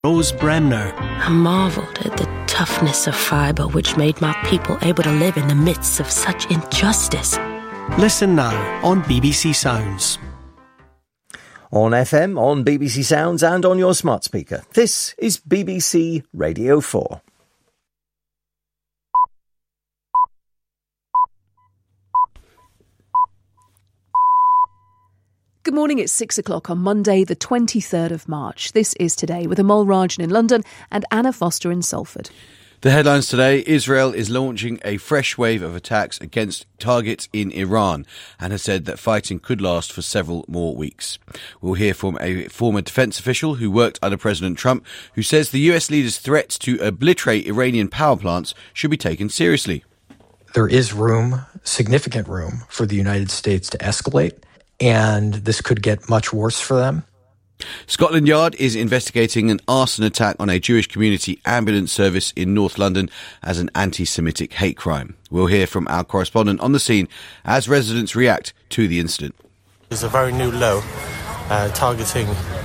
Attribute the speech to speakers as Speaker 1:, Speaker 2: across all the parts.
Speaker 1: Rose Bremner.
Speaker 2: I marvelled at the toughness of fibre which made my people able to live in the midst of such injustice.
Speaker 1: Listen now on BBC Sounds.
Speaker 3: On FM, on BBC Sounds and on your smart speaker. This is BBC Radio 4.
Speaker 4: Good morning, it's 6 o'clock on Monday, the 23rd of March. This is Today with Amol Rajan in London and Anna Foster in Salford.
Speaker 5: The headlines today: Israel is launching a fresh wave of attacks against targets in Iran and has said that fighting could last for several more weeks. We'll hear from a former defence official who worked under President Trump, who says the US leader's threats to obliterate Iranian power plants should be taken seriously.
Speaker 6: There is room, significant room, for the United States to escalate, and this could get much worse for them.
Speaker 5: Scotland Yard is investigating an arson attack on a Jewish community ambulance service in North London as an anti-Semitic hate crime. We'll hear from our correspondent on the scene as residents react to the incident.
Speaker 7: There's a very new law targeting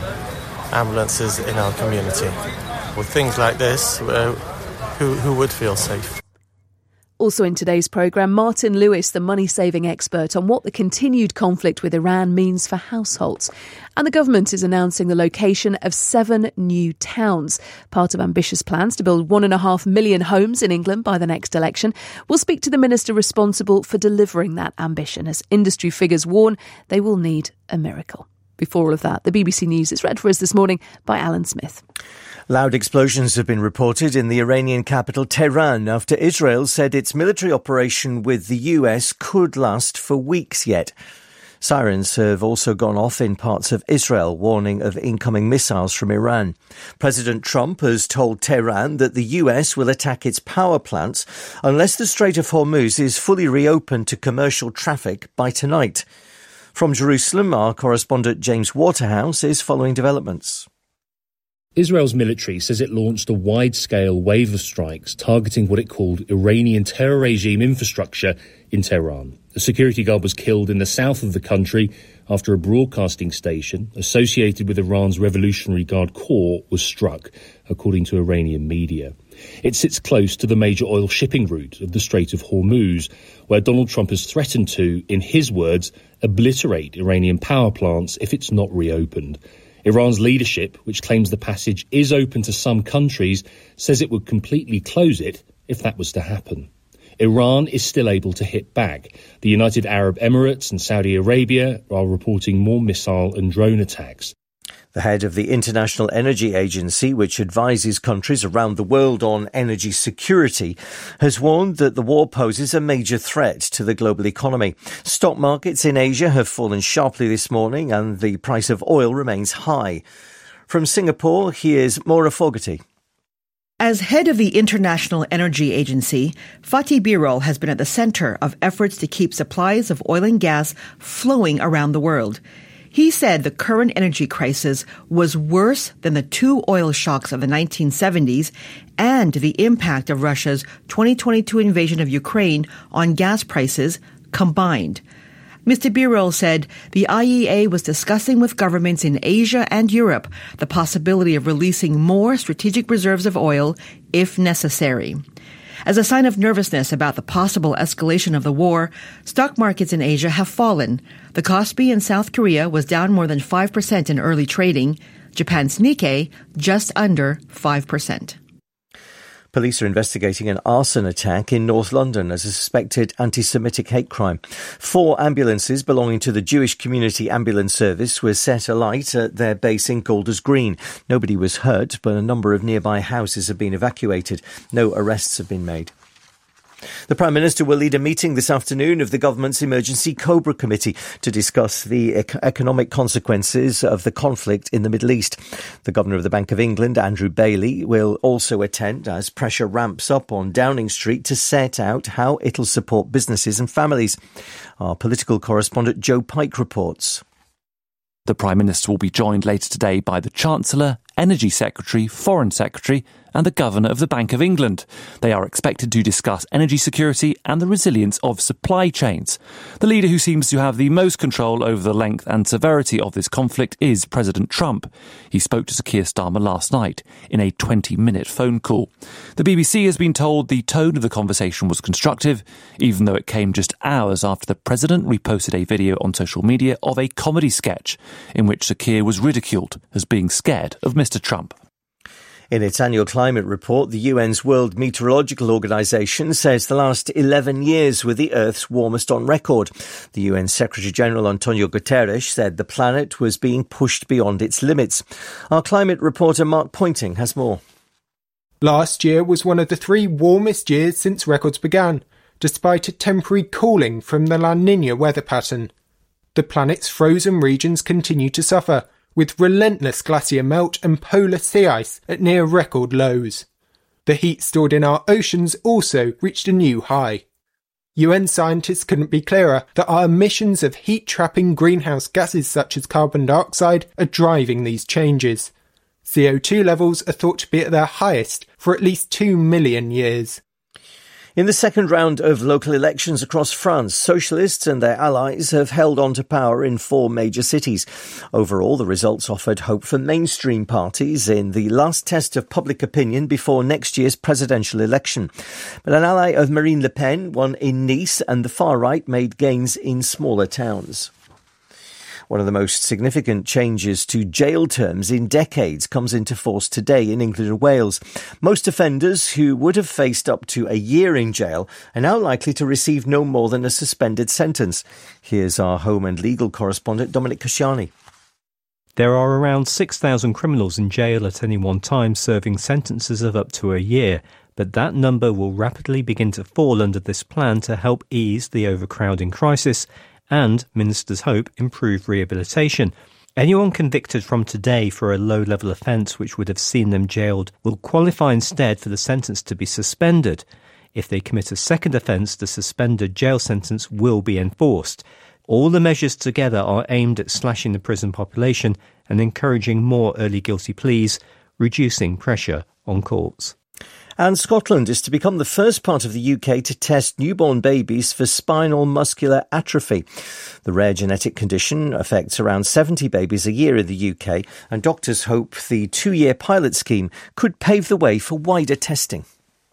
Speaker 7: ambulances in our community. With things like this, who would feel safe?
Speaker 4: Also in today's programme, Martin Lewis, the money-saving expert, on what the continued conflict with Iran means for households. And the government is announcing the location of 7 new towns, part of ambitious plans to build 1.5 million homes in England by the next election. We'll speak to the minister responsible for delivering that ambition, as industry figures warn they will need a miracle. Before all of that, the BBC News is read for us this morning by Alan Smith.
Speaker 3: Loud explosions have been reported in the Iranian capital Tehran after Israel said its military operation with the US could last for weeks yet. Sirens have also gone off in parts of Israel, warning of incoming missiles from Iran. President Trump has told Tehran that the US will attack its power plants unless the Strait of Hormuz is fully reopened to commercial traffic by tonight. From Jerusalem, our correspondent James Waterhouse is following developments.
Speaker 8: Israel's military says it launched a wide-scale wave of strikes targeting what it called Iranian terror regime infrastructure in Tehran. A security guard was killed in the south of the country after a broadcasting station associated with Iran's Revolutionary Guard Corps was struck, according to Iranian media. It sits close to the major oil shipping route of the Strait of Hormuz, where Donald Trump has threatened to, in his words, obliterate Iranian power plants if it's not reopened. Iran's leadership, which claims the passage is open to some countries, says it would completely close it if that was to happen. Iran is still able to hit back. The United Arab Emirates and Saudi Arabia are reporting more missile and drone attacks.
Speaker 3: The head of the International Energy Agency, which advises countries around the world on energy security, has warned that the war poses a major threat to the global economy. Stock markets in Asia have fallen sharply this morning and the price of oil remains high. From Singapore, here's Maura Fogarty.
Speaker 9: As head of the International Energy Agency, Fatih Birol has been at the center of efforts to keep supplies of oil and gas flowing around the world. He said the current energy crisis was worse than the 2 oil shocks of the 1970s and the impact of Russia's 2022 invasion of Ukraine on gas prices combined. Mr. Birol said the IEA was discussing with governments in Asia and Europe the possibility of releasing more strategic reserves of oil if necessary. As a sign of nervousness about the possible escalation of the war, stock markets in Asia have fallen. The Kospi in South Korea was down more than 5% in early trading. Japan's Nikkei just under 5%.
Speaker 3: Police are investigating an arson attack in North London as a suspected anti-Semitic hate crime. 4 ambulances belonging to the Jewish Community Ambulance Service were set alight at their base in Golders Green. Nobody was hurt, but a number of nearby houses have been evacuated. No arrests have been made. The Prime Minister will lead a meeting this afternoon of the government's Emergency Cobra Committee to discuss the economic consequences of the conflict in the Middle East. The Governor of the Bank of England, Andrew Bailey, will also attend as pressure ramps up on Downing Street to set out how it'll support businesses and families. Our political correspondent Joe Pike reports.
Speaker 10: The Prime Minister will be joined later today by the Chancellor Energy Secretary, Foreign Secretary and the Governor of the Bank of England. They are expected to discuss energy security and the resilience of supply chains. The leader who seems to have the most control over the length and severity of this conflict is President Trump. He spoke to Sir Keir Starmer last night in a 20-minute phone call. The BBC has been told the tone of the conversation was constructive, even though it came just hours after the President reposted a video on social media of a comedy sketch in which Sir Keir was ridiculed as being scared of Mr. Trump.
Speaker 3: In its annual climate report, the UN's World Meteorological Organization says the last 11 years were the Earth's warmest on record. The UN Secretary-General Antonio Guterres said the planet was being pushed beyond its limits. Our climate reporter Mark Pointing has more.
Speaker 11: Last year was one of the 3 warmest years since records began, despite a temporary cooling from the La Niña weather pattern. The planet's frozen regions continue to suffer, with relentless glacier melt and polar sea ice at near record lows. The heat stored in our oceans also reached a new high. UN scientists couldn't be clearer that our emissions of heat-trapping greenhouse gases such as carbon dioxide are driving these changes. CO2 levels are thought to be at their highest for at least 2 million years.
Speaker 3: In the second round of local elections across France, socialists and their allies have held on to power in 4 major cities. Overall, the results offered hope for mainstream parties in the last test of public opinion before next year's presidential election. But an ally of Marine Le Pen won in Nice, and the far right made gains in smaller towns. One of the most significant changes to jail terms in decades comes into force today in England and Wales. Most offenders who would have faced up to a year in jail are now likely to receive no more than a suspended sentence. Here's our home and legal correspondent, Dominic Kosciani.
Speaker 12: There are around 6,000 criminals in jail at any one time serving sentences of up to a year. But that number will rapidly begin to fall under this plan to help ease the overcrowding crisis and, ministers hope, improve rehabilitation. Anyone convicted from today for a low-level offence which would have seen them jailed will qualify instead for the sentence to be suspended. If they commit a second offence, the suspended jail sentence will be enforced. All the measures together are aimed at slashing the prison population and encouraging more early guilty pleas, reducing pressure on courts.
Speaker 3: And Scotland is to become the first part of the UK to test newborn babies for spinal muscular atrophy. The rare genetic condition affects around 70 babies a year in the UK, and doctors hope the 2-year pilot scheme could pave the way for wider testing.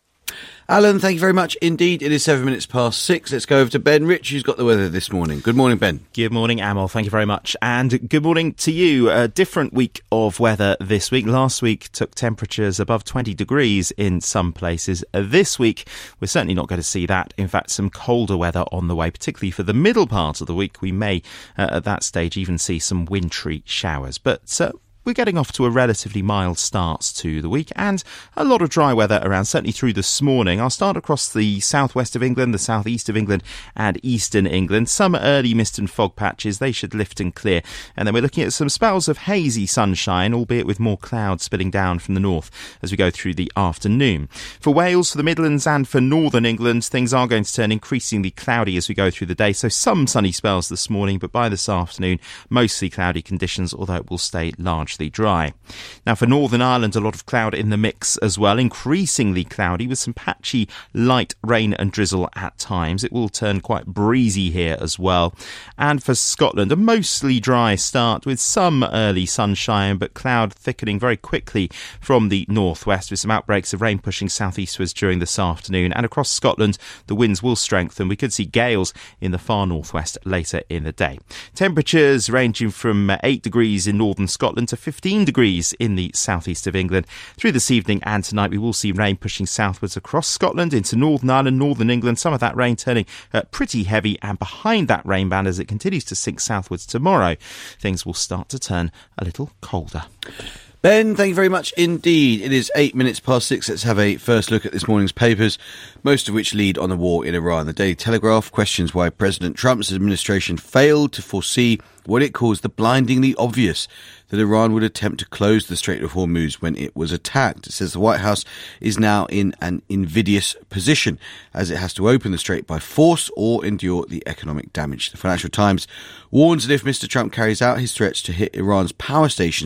Speaker 5: Alan, thank you very much indeed. It is 7 minutes past 6. Let's go over to Ben Rich, who's got the weather this morning. Good morning, Ben.
Speaker 13: Good morning, Amal. Thank you very much. And good morning to you. A different week of weather this week. Last week took temperatures above 20 degrees in some places. This week, we're certainly not going to see that. In fact, some colder weather on the way, particularly for the middle part of the week. We may, at that stage, even see some wintry showers. But we're getting off to a relatively mild start to the week and a lot of dry weather around, certainly through this morning. I'll start across the southwest of England, the southeast of England and eastern England. Some early mist and fog patches, they should lift and clear. And then we're looking at some spells of hazy sunshine, albeit with more clouds spilling down from the north as we go through the afternoon. For Wales, for the Midlands and for northern England, things are going to turn increasingly cloudy as we go through the day. So some sunny spells this morning, but by this afternoon, mostly cloudy conditions, although it will stay largely dry. Now for Northern Ireland, a lot of cloud in the mix as well, increasingly cloudy with some patchy light rain and drizzle at times. It will turn quite breezy here as well. And for Scotland, a mostly dry start with some early sunshine, but cloud thickening very quickly from the northwest with some outbreaks of rain pushing southeastwards during this afternoon. And across Scotland, the winds will strengthen. We could see gales in the far northwest later in the day. Temperatures ranging from 8 degrees in northern Scotland to 15 degrees in the southeast of England. Through this evening and tonight, we will see rain pushing southwards across Scotland into Northern Ireland, northern England. Some of that rain turning pretty heavy, and behind that rain band as it continues to sink southwards tomorrow, things will start to turn a little colder.
Speaker 5: Ben, thank you very much indeed. It is 8 minutes past 6. Let's have a first look at this morning's papers, most of which lead on the war in Iran. The Daily Telegraph questions why President Trump's administration failed to foresee what it calls the blindingly obvious, that Iran would attempt to close the Strait of Hormuz when it was attacked. It says the White House is now in an invidious position as it has to open the strait by force or endure the economic damage. The Financial Times warns that if Mr. Trump carries out his threats to hit Iran's power stations,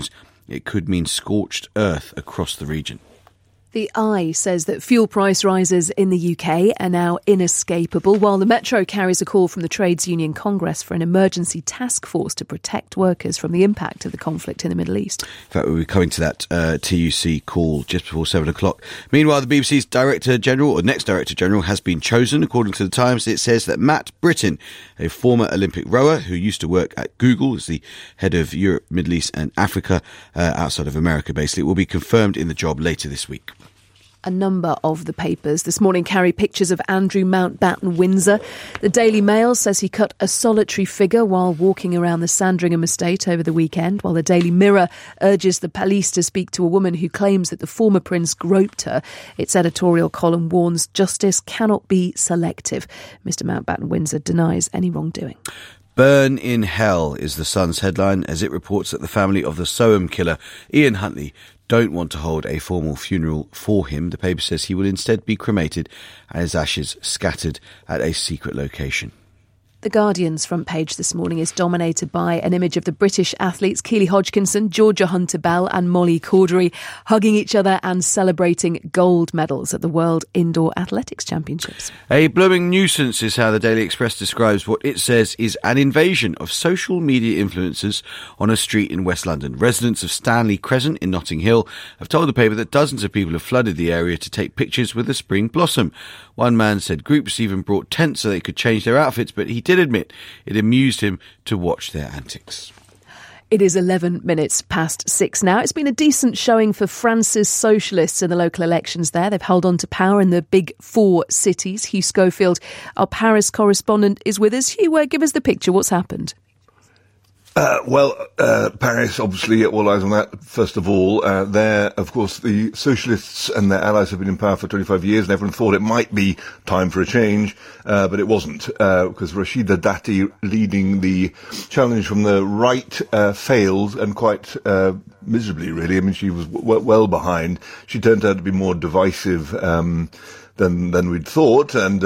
Speaker 5: It could mean scorched earth across the region.
Speaker 4: The Eye says that fuel price rises in the UK are now inescapable, while the Metro carries a call from the Trades Union Congress for an emergency task force to protect workers from the impact of the conflict in the Middle East.
Speaker 5: In fact, we'll be coming to that TUC call just before 7 o'clock. Meanwhile, the BBC's Director General, or next Director General, has been chosen. According to the Times, it says that Matt Britton, a former Olympic rower who used to work at Google as the head of Europe, Middle East and Africa, outside of America basically, will be confirmed in the job later this week.
Speaker 4: A number of the papers this morning carry pictures of Andrew Mountbatten Windsor. The Daily Mail says he cut a solitary figure while walking around the Sandringham estate over the weekend, while the Daily Mirror urges the police to speak to a woman who claims that the former prince groped her. Its editorial column warns justice cannot be selective. Mr. Mountbatten Windsor denies any wrongdoing.
Speaker 5: Burn in Hell is the Sun's headline, as it reports that the family of the Soham killer, Ian Huntley, don't want to hold a formal funeral for him. The paper says he will instead be cremated and his ashes scattered at a secret location.
Speaker 4: The Guardian's front page this morning is dominated by an image of the British athletes Keely Hodgkinson, Georgia Hunter-Bell and Molly Cordery hugging each other and celebrating gold medals at the World Indoor Athletics Championships.
Speaker 5: A blooming nuisance is how the Daily Express describes what it says is an invasion of social media influencers on a street in West London. Residents of Stanley Crescent in Notting Hill have told the paper that dozens of people have flooded the area to take pictures with the spring blossom. One man said groups even brought tents so they could change their outfits, but he did admit it amused him to watch their antics.
Speaker 4: It is 11 minutes past 6 now. It's been a decent showing for France's socialists in the local elections there. They've held on to power in the big four cities. Hugh Schofield, our Paris correspondent, is with us. Hugh, give us the picture. What's happened?
Speaker 14: Paris, obviously, all eyes on that, first of all. There, of course, the socialists and their allies have been in power for 25 years, and everyone thought it might be time for a change, but it wasn't, because Rachida Dati, leading the challenge from the right, failed, and quite miserably, really. I mean, she was well behind. She turned out to be more divisive than we'd thought, and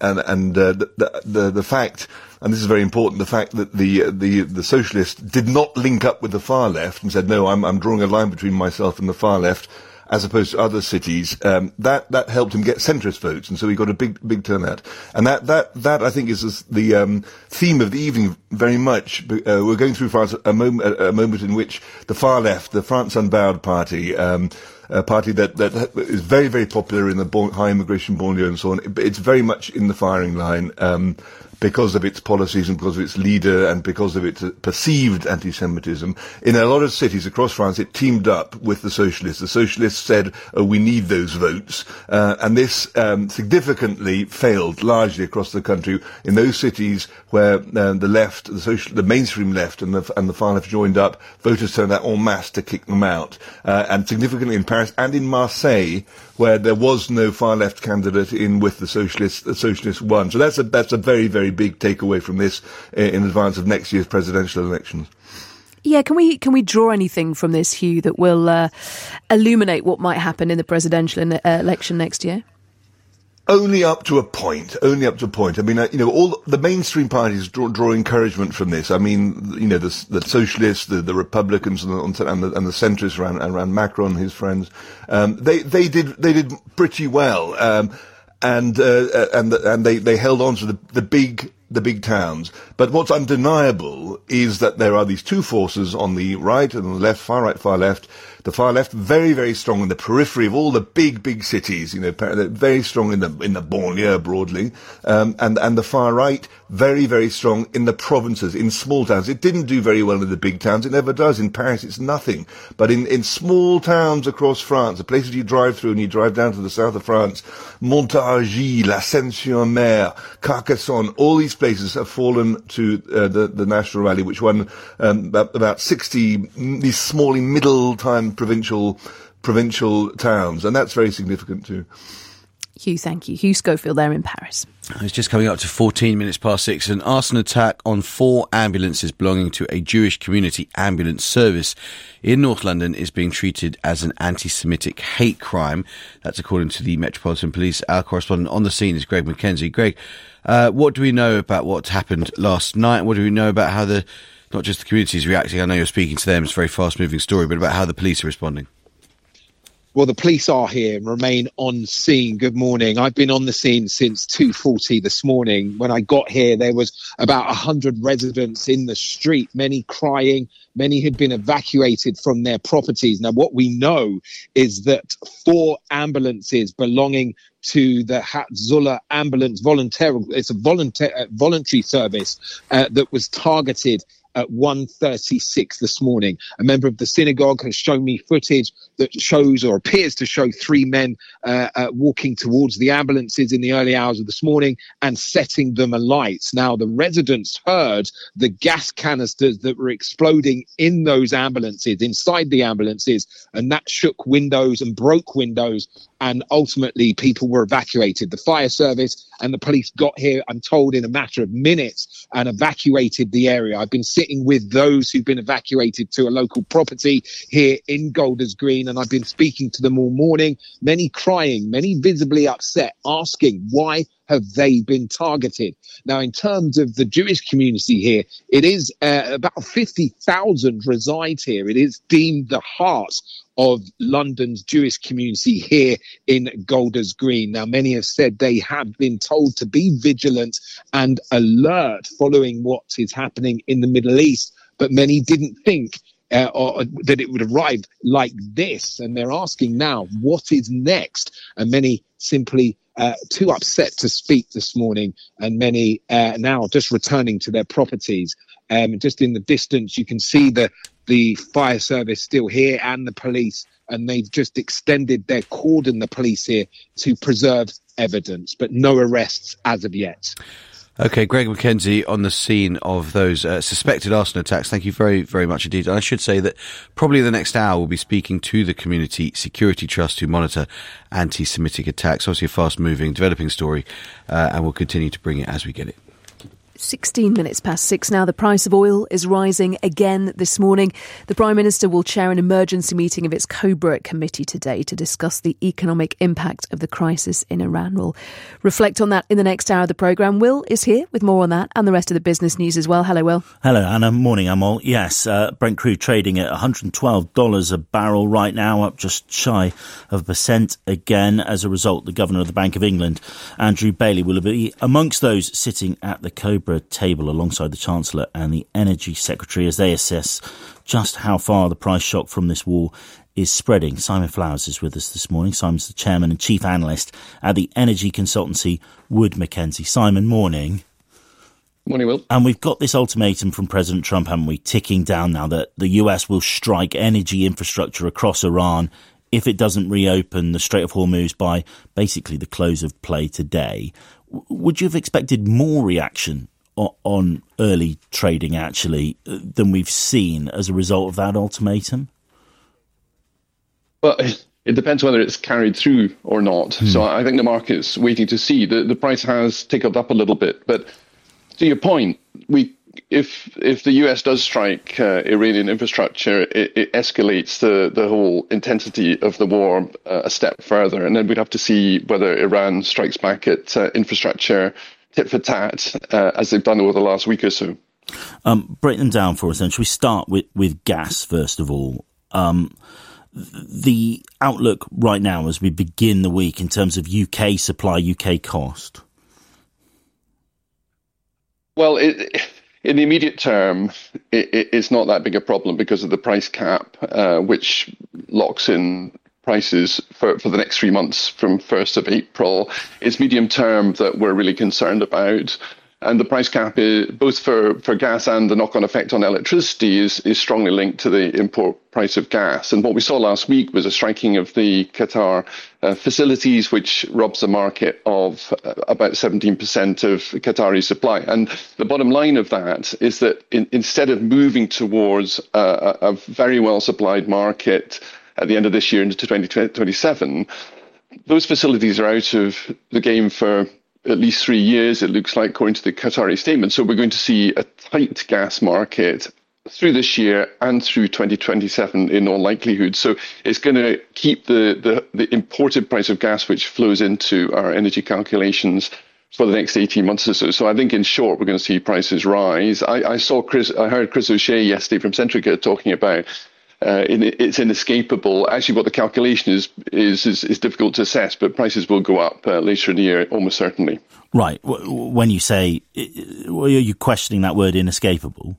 Speaker 14: the fact, and this is very important, the fact that the socialists did not link up with the far left and said, no, I'm drawing a line between myself and the far left, as opposed to other cities, that helped him get centrist votes, and so he got a big turnout. And that I think is the theme of the evening very much. We're going through France a moment in which the far left, the France Unbowed party, a party that is very, very popular in the high immigration banlieue and so on, it's very much in the firing line, because of its policies and because of its leader and because of its perceived anti-Semitism. In a lot of cities across France, it teamed up with the socialists. The socialists said, oh, we need those votes. And this significantly failed largely across the country. In those cities where the left, the mainstream left and the far left joined up, voters turned out en masse to kick them out. And significantly in Paris and in Marseille, where there was no far left candidate in with the socialists won. So that's a very, very big takeaway from this in advance of next year's presidential elections.
Speaker 4: Yeah, can we draw anything from this, Hugh, that will illuminate what might happen in the presidential election next year?
Speaker 14: Only up to a point. I mean, all the mainstream parties draw encouragement from this. I mean, the socialists, the Republicans, and the centrists around Macron and his friends. They did pretty well, and they held on to the big towns. But what's undeniable is that there are these two forces on the right and on the left, far right, far left. The far left, very, very strong in the periphery of all the big cities, they're very strong in the banlieue broadly, and the far right, very, very strong in the provinces, in small towns. It didn't do very well in the big towns. It never does. In Paris, it's nothing. But in small towns across France, the places you drive through and you drive down to the south of France, Montargis, La Seine-sur-Mer, Carcassonne, all these places have fallen to the National Rally, which won about 60 these small, middle-time provincial towns, and that's very significant too.
Speaker 4: Hugh, thank you. Hugh Schofield there in Paris.
Speaker 5: It's just coming up to 14 minutes past 6. An arson attack on 4 ambulances belonging to a Jewish community ambulance service in North London is being treated as an anti-Semitic hate crime. That's according to the Metropolitan Police. Our correspondent on the scene is Greg McKenzie. Greg, what do we know about what happened last night? What do we know about how the not just the communities reacting, I know you're speaking to them, it's a very fast-moving story, but about how the police are responding.
Speaker 15: Well, the police are here and remain on scene. Good morning. I've been on the scene since 2:40 this morning. When I got here, there was about 100 residents in the street, many crying. Many had been evacuated from their properties. Now, what we know is that 4 ambulances belonging to the Hatzolah Ambulance voluntary service that was targeted at 1:36 this morning. A member of the synagogue has shown me footage that shows or appears to show 3 men walking towards the ambulances in the early hours of this morning and setting them alight. Now, the residents heard the gas canisters that were exploding in those ambulances, inside the ambulances, and that shook windows and broke windows, and ultimately people were evacuated. The fire service and the police got here, I'm told, in a matter of minutes and evacuated the area. I've been sitting with those who've been evacuated to a local property here in Golders Green, and I've been speaking to them all morning, many crying, many visibly upset, asking why have they been targeted. Now, in terms of the Jewish community here, it is about 50,000 reside here. It is deemed the heart of London's Jewish community here in Golders Green. Now, many have said they have been told to be vigilant and alert following what is happening in the Middle East, but many didn't think that it would arrive like this. And they're asking now, what is next? And many simply too upset to speak this morning, and many now just returning to their properties. Just in the distance, you can see the fire service still here and the police, and they've just extended their cordon, the police here, to preserve evidence, but no arrests as of yet.
Speaker 5: OK, Greg Mackenzie on the scene of those suspected arson attacks. Thank you very, very much indeed. And I should say that probably the next hour we'll be speaking to the Community Security Trust who monitor anti-Semitic attacks. Obviously a fast-moving, developing story, and we'll continue to bring it as we get it.
Speaker 4: 16 minutes past 6 now. The price of oil is rising again this morning. The Prime Minister will chair an emergency meeting of its Cobra committee today to discuss the economic impact of the crisis in Iran. We'll reflect on that in the next hour of the programme. Will is here with more on that and the rest of the business news as well. Hello, Will.
Speaker 16: Hello, Anna. Morning, Amol. Yes, Brent crude trading at $112 a barrel right now, up just shy of 1% again. As a result, the Governor of the Bank of England, Andrew Bailey, will be amongst those sitting at the Cobra table alongside the Chancellor and the Energy Secretary as they assess just how far the price shock from this war is spreading. Simon Flowers is with us this morning. Simon's the Chairman and Chief Analyst at the energy consultancy Wood Mackenzie. Simon, morning.
Speaker 17: Morning, Will.
Speaker 16: And we've got this ultimatum from President Trump, haven't we, ticking down now that the US will strike energy infrastructure across Iran if it doesn't reopen the Strait of Hormuz by basically the close of play today. Would you have expected more reaction on early trading, actually, than we've seen as a result of that ultimatum?
Speaker 17: Well, it depends whether it's carried through or not. So I think the market's waiting to see. The price has tickled up a little bit. But to your point, if the US does strike Iranian infrastructure, it escalates the whole intensity of the war a step further. And then we'd have to see whether Iran strikes back at infrastructure tit for tat, as they've done over the last week or so.
Speaker 16: Break them down for us then. Shall we start with gas, first of all? The outlook right now as we begin the week in terms of UK supply, UK cost?
Speaker 17: Well, in the immediate term, it's not that big a problem because of the price cap, which locks in prices for the next 3 months from 1st of April. It's medium term that we're really concerned about. And the price cap, is, both for gas and the knock-on effect on electricity, is strongly linked to the import price of gas. And what we saw last week was a striking of the Qatar facilities, which robs the market of about 17% of Qatari supply. And the bottom line of that is that instead of moving towards a very well-supplied market at the end of this year into 2027, those facilities are out of the game for at least 3 years, it looks like, according to the Qatari statement. So we're going to see a tight gas market through this year and through 2027 in all likelihood. So it's going to keep the imported price of gas, which flows into our energy calculations, for the next 18 months or so. So I think in short, we're going to see prices rise. I heard Chris O'Shea yesterday from Centrica talking about it's inescapable. Actually, what the calculation is difficult to assess, but prices will go up later in the year, almost certainly.
Speaker 16: Right. When you say, are you questioning that word inescapable?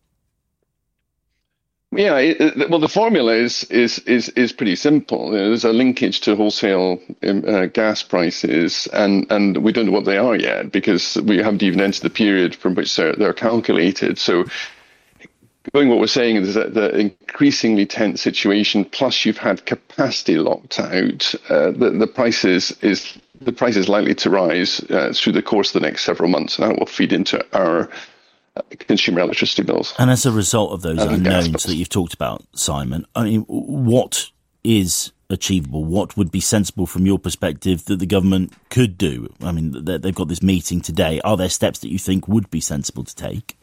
Speaker 17: Yeah, well, the formula is pretty simple. There's a linkage to wholesale gas prices, and we don't know what they are yet because we haven't even entered the period from which they're calculated. So, what we're saying is that the increasingly tense situation, plus you've had capacity locked out, the price is likely to rise through the course of the next several months, and that will feed into our consumer electricity bills.
Speaker 16: And as a result of those unknowns that you've talked about, Simon, I mean, what is achievable? What would be sensible from your perspective that the government could do? I mean, they've got this meeting today. Are there steps that you think would be sensible to take?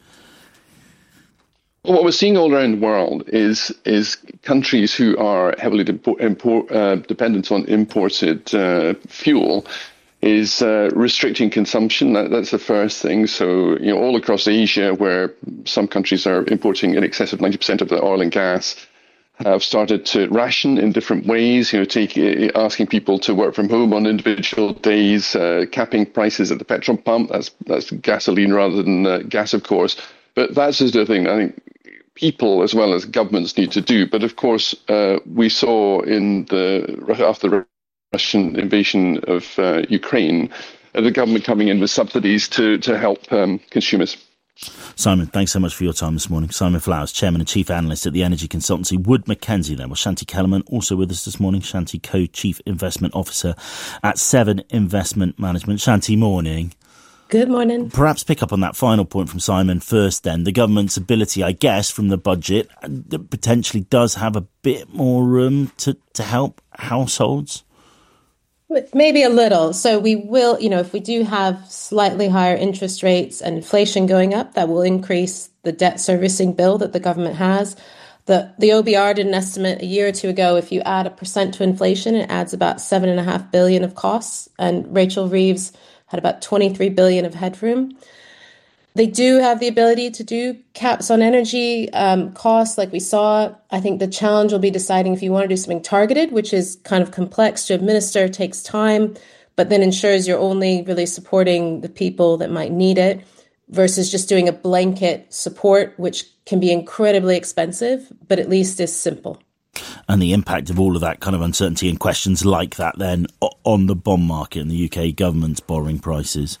Speaker 17: Well, what we're seeing all around the world is countries who are heavily dependent on imported fuel is restricting consumption. That's the first thing. So, all across Asia, where some countries are importing in excess of 90% of the oil and gas, have started to ration in different ways, asking people to work from home on individual days, capping prices at the petrol pump. That's gasoline rather than gas, of course. But that's the sort of thing I think people as well as governments need to do. But of course, we saw after the Russian invasion of Ukraine, the government coming in with subsidies to help consumers.
Speaker 16: Simon, thanks so much for your time this morning. Simon Flowers, Chairman and Chief Analyst at the energy consultancy Wood Mackenzie. There was Shanti Kellerman, also with us this morning. Shanti, Co-Chief Investment Officer at Seven Investment Management. Shanti, morning.
Speaker 2: Good morning.
Speaker 16: Perhaps pick up on that final point from Simon first then. The government's ability, I guess, from the budget potentially does have a bit more room to help households.
Speaker 18: Maybe a little. So we will, if we do have slightly higher interest rates and inflation going up, that will increase the debt servicing bill that the government has. The OBR did an estimate a year or two ago. If you add 1% to inflation, it adds about $7.5 billion of costs. And Rachel Reeves had about $23 billion of headroom. They do have the ability to do caps on energy costs like we saw. I think the challenge will be deciding if you want to do something targeted, which is kind of complex to administer, takes time, but then ensures you're only really supporting the people that might need it versus just doing a blanket support, which can be incredibly expensive, but at least is simple.
Speaker 16: And the impact of all of that kind of uncertainty and questions like that then on the bond market and the UK government's borrowing prices.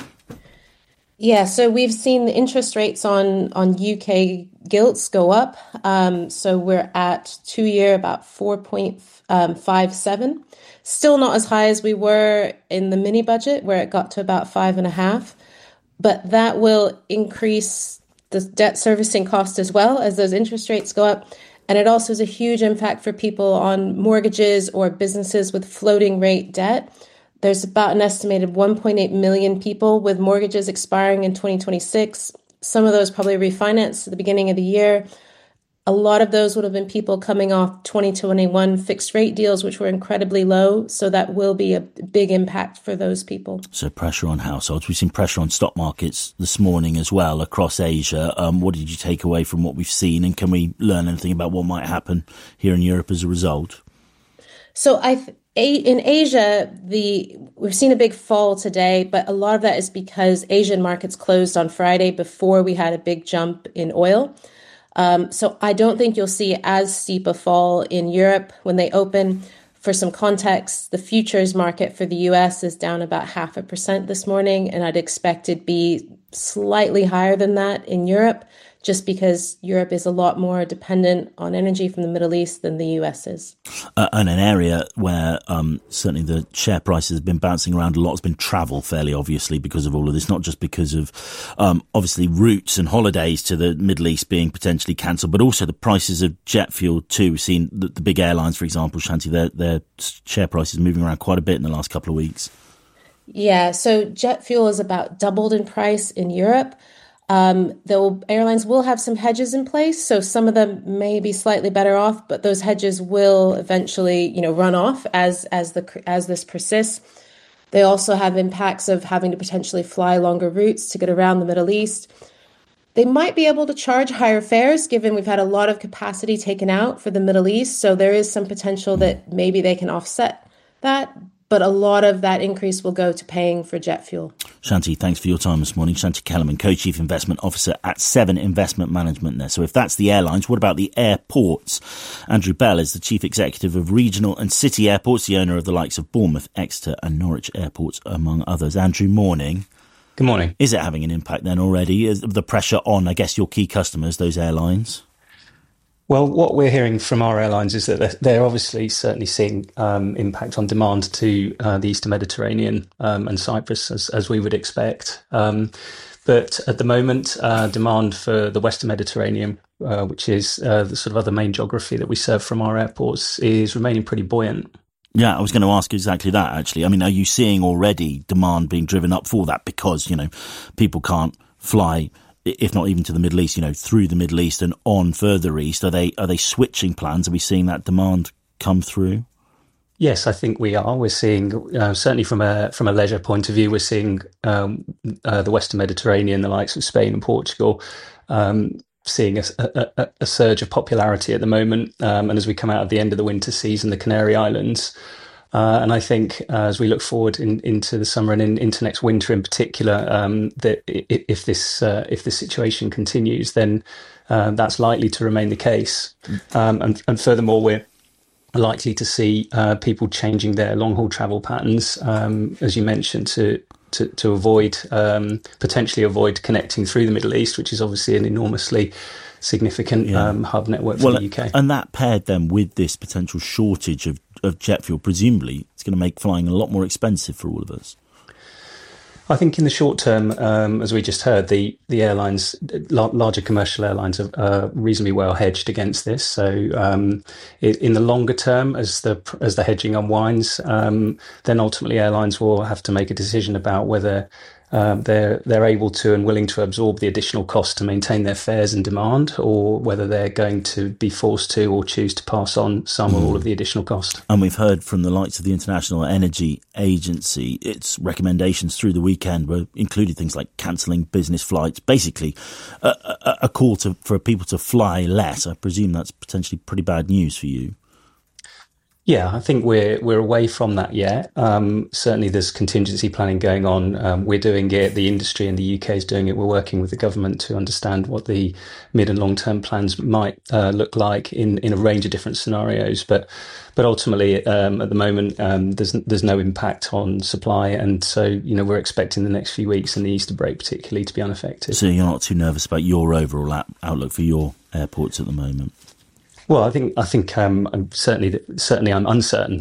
Speaker 18: Yeah, so we've seen the interest rates on UK gilts go up. So we're at 2-year about 4.57. Still not as high as we were in the mini budget where it got to about 5.5. But that will increase the debt servicing cost as well as those interest rates go up. And it also has a huge impact for people on mortgages or businesses with floating rate debt. There's about an estimated 1.8 million people with mortgages expiring in 2026. Some of those probably refinanced at the beginning of the year. A lot of those would have been people coming off 2021 fixed rate deals, which were incredibly low. So that will be a big impact for those people.
Speaker 16: So pressure on households. We've seen pressure on stock markets this morning as well across Asia. What did you take away from what we've seen? And can we learn anything about what might happen here in Europe as a result?
Speaker 18: So in Asia, we've seen a big fall today, but a lot of that is because Asian markets closed on Friday before we had a big jump in oil. So I don't think you'll see as steep a fall in Europe when they open. For some context, the futures market for the US is down about 0.5% this morning, and I'd expect it to be slightly higher than that in Europe, just because Europe is a lot more dependent on energy from the Middle East than the US is.
Speaker 16: And an area where certainly the share prices have been bouncing around a lot has been travel, fairly obviously, because of all of this, not just because of obviously routes and holidays to the Middle East being potentially cancelled, but also the prices of jet fuel too. We've seen the big airlines, for example, Shanti, their share prices moving around quite a bit in the last couple of weeks.
Speaker 18: Yeah, so jet fuel is about doubled in price in Europe. Airlines will have some hedges in place, so some of them may be slightly better off, but those hedges will eventually, run off as this persists. They also have impacts of having to potentially fly longer routes to get around the Middle East. They might be able to charge higher fares, given we've had a lot of capacity taken out for the Middle East. So there is some potential that maybe they can offset that. But a lot of that increase will go to paying for jet fuel.
Speaker 16: Shanti, thanks for your time this morning. Shanti Kellerman, Co-Chief Investment Officer at Seven Investment Management there. So if that's the airlines, what about the airports? Andrew Bell is the Chief Executive of Regional and City Airports, the owner of the likes of Bournemouth, Exeter and Norwich airports, among others. Andrew, morning.
Speaker 19: Good morning.
Speaker 16: Is it having an impact then already? Is the pressure on, I guess, your key customers, those airlines?
Speaker 19: Well, what we're hearing from our airlines is that they're obviously certainly seeing impact on demand to the Eastern Mediterranean and Cyprus, as we would expect. But at the moment, demand for the Western Mediterranean, which is the sort of other main geography that we serve from our airports, is remaining pretty buoyant.
Speaker 16: Yeah, I was going to ask exactly that, actually. I mean, are you seeing already demand being driven up for that because, people can't fly, if not even to the Middle East, through the Middle East and on further east? Are they switching plans? Are we seeing that demand come through?
Speaker 19: Yes, I think we are. We're seeing, certainly from a leisure point of view, we're seeing the Western Mediterranean, the likes of Spain and Portugal, seeing a surge of popularity at the moment. And as we come out of the end of the winter season, the Canary Islands. And I think as we look forward into the summer and into next winter in particular, that if this situation continues, then that's likely to remain the case. And furthermore, we're likely to see people changing their long-haul travel patterns, as you mentioned, to avoid potentially avoid connecting through the Middle East, which is obviously an enormously significant hub network for the UK.
Speaker 16: And that paired then with this potential shortage of jet fuel, presumably it's going to make flying a lot more expensive for all of us.
Speaker 19: I think in the short term, as we just heard, the airlines, larger commercial airlines, are reasonably well hedged against this. So in the longer term, as the hedging unwinds, then ultimately airlines will have to make a decision about whether they're able to and willing to absorb the additional cost to maintain their fares and demand, or whether they're going to be forced to or choose to pass on some or all of the additional cost.
Speaker 16: And we've heard from the likes of the International Energy Agency, its recommendations through the weekend were included things like cancelling business flights, basically a call for people to fly less. I presume that's potentially pretty bad news for you.
Speaker 19: Yeah, I think we're away from that yet. Certainly there's contingency planning going on. We're doing it. The industry in the UK is doing it. We're working with the government to understand what the mid and long term plans might look like in a range of different scenarios. But ultimately, at the moment, there's no impact on supply. And so, we're expecting the next few weeks and the Easter break particularly to be unaffected.
Speaker 16: So you're not too nervous about your overall outlook for your airports at the moment?
Speaker 19: Well, I think I'm certainly I'm uncertain.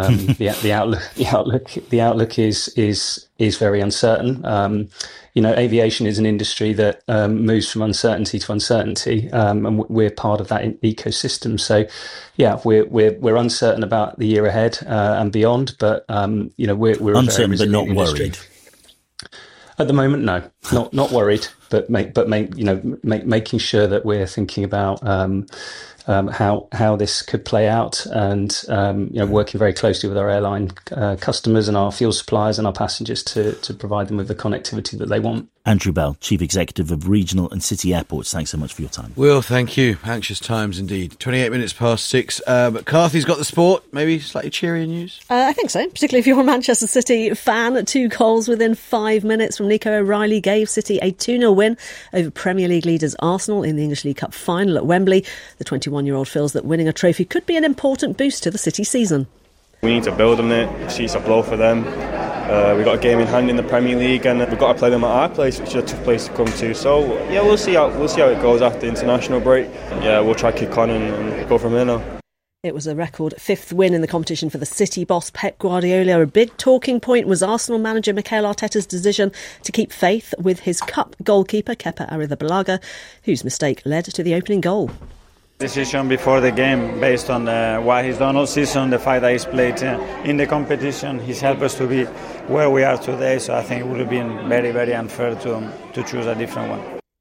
Speaker 19: The outlook is very uncertain. Aviation is an industry that moves from uncertainty to uncertainty, and we're part of that ecosystem. So, yeah, we're uncertain about the year ahead and beyond. But we're
Speaker 16: uncertain but not worried.
Speaker 19: At the moment, no, not worried, but making sure that we're thinking about how this could play out, and working very closely with our airline customers and our fuel suppliers and our passengers to provide them with the connectivity that they want.
Speaker 16: Andrew Bell, Chief Executive of Regional and City Airports, thanks so much for your time.
Speaker 5: Will, thank you. Anxious times indeed. 28 minutes past 6. But Carthy's got the sport. Maybe slightly cheerier news?
Speaker 20: I think so, particularly if you're a Manchester City fan. 2 goals within 5 minutes from Nico O'Reilly gave City a 2-0 win over Premier League leaders Arsenal in the English League Cup final at Wembley. The 21-year-old feels that winning a trophy could be an important boost to the City season.
Speaker 21: We need to build on it. It's a blow for them. We've got a game in hand in the Premier League, and we've got to play them at our place, which is a tough place to come to. So yeah, we'll see how it goes after international break. Yeah, we'll try to kick on and go from there now.
Speaker 20: It was a record 5th win in the competition for the City boss Pep Guardiola. A big talking point was Arsenal manager Mikel Arteta's decision to keep faith with his cup goalkeeper Kepa Arrizabalaga, whose mistake led to the opening goal.
Speaker 22: Decision before the game based on what he's done all season, the fact that he's played in the competition. He's helped us to be where we are today, so I think it would have been very, very unfair to choose a different one.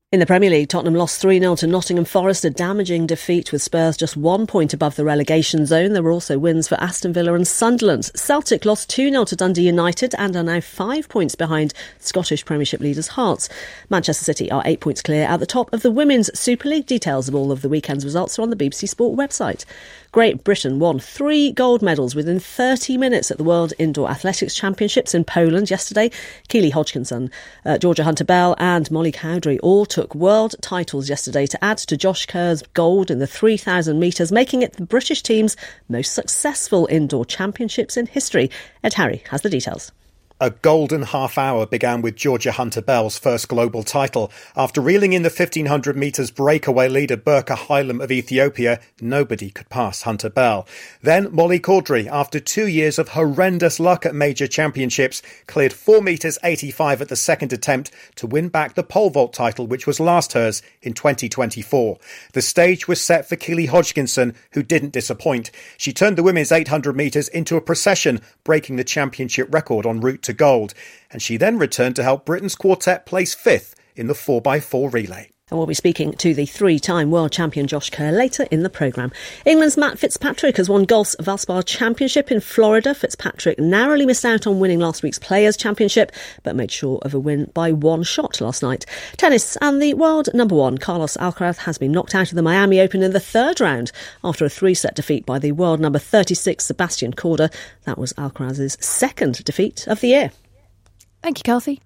Speaker 20: In the Premier League, Tottenham lost 3-0 to Nottingham Forest, a damaging defeat with Spurs just 1 point above the relegation zone. There were also wins for Aston Villa and Sunderland. Celtic lost 2-0 to Dundee United and are now 5 points behind Scottish Premiership leaders Hearts. Manchester City are 8 points clear at the top of the Women's Super League. Details of all of the weekend's results are on the BBC Sport website. Great Britain won 3 gold medals within 30 minutes at the World Indoor Athletics Championships in Poland yesterday. Keely Hodgkinson, Georgia Hunter-Bell and Molly Cowdery all took world titles yesterday to add to Josh Kerr's gold in the 3,000 metres, making it the British team's most successful indoor championships in history. Ed Harry has the details.
Speaker 1: A golden half hour began with Georgia Hunter-Bell's first global title. After reeling in the 1,500 metres breakaway leader Berka Hailem of Ethiopia, nobody could pass Hunter-Bell. Then Molly Cowdery, after 2 years of horrendous luck at major championships, cleared 4 metres 85 at the second attempt to win back the pole vault title, which was last hers in 2024. The stage was set for Keely Hodgkinson, who didn't disappoint. She turned the women's 800 metres into a procession, breaking the championship record en route to gold, and she then returned to help Britain's quartet place 5th in the 4x4 relay.
Speaker 20: And we'll be speaking to the 3-time world champion Josh Kerr later in the programme. England's Matt Fitzpatrick has won golf's Valspar Championship in Florida. Fitzpatrick narrowly missed out on winning last week's Players' Championship, but made sure of a win by 1 shot last night. Tennis, and the world number 1, Carlos Alcaraz, has been knocked out of the Miami Open in the 3rd round after a 3-set defeat by the world number 36, Sebastian Korda. That was Alcaraz's 2nd defeat of the year.
Speaker 4: Thank you, Kathy.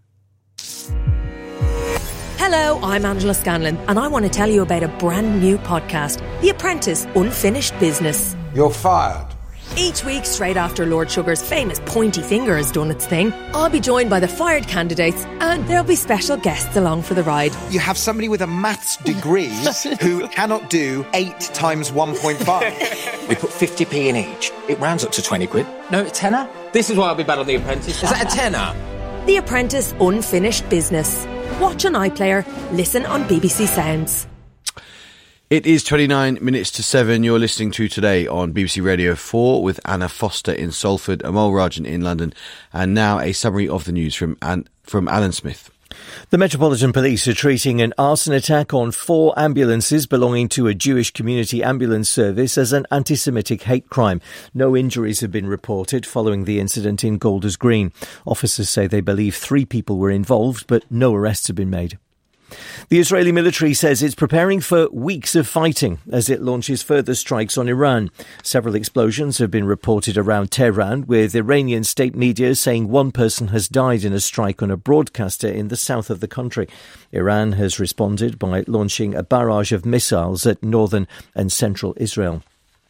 Speaker 6: Hello, I'm Angela Scanlon, and I want to tell you about a brand new podcast, The Apprentice Unfinished Business.
Speaker 23: You're fired.
Speaker 6: Each week, straight after Lord Sugar's famous pointy finger has done its thing, I'll be joined by the fired candidates, and there'll be special guests along for the ride.
Speaker 23: You have somebody with a maths degree who cannot do 8 times 1.5.
Speaker 24: We put 50p in each. It rounds up to 20 quid. No, a tenner? This is why I'll be bad on The Apprentice. Is that a tenner?
Speaker 6: The Apprentice Unfinished Business. Watch on iPlayer, listen on BBC Sounds.
Speaker 5: It is 29 minutes to 7. You're listening to Today on BBC Radio 4 with Anna Foster in Salford, Amal Rajan in London, and now a summary of the news from Alan Smith.
Speaker 3: The Metropolitan Police are treating an arson attack on 4 ambulances belonging to a Jewish community ambulance service as an anti-Semitic hate crime. No injuries have been reported following the incident in Golders Green. Officers say they believe 3 people were involved, but no arrests have been made. The Israeli military says it's preparing for weeks of fighting as it launches further strikes on Iran. Several explosions have been reported around Tehran, with Iranian state media saying 1 person has died in a strike on a broadcaster in the south of the country. Iran has responded by launching a barrage of missiles at northern and central Israel.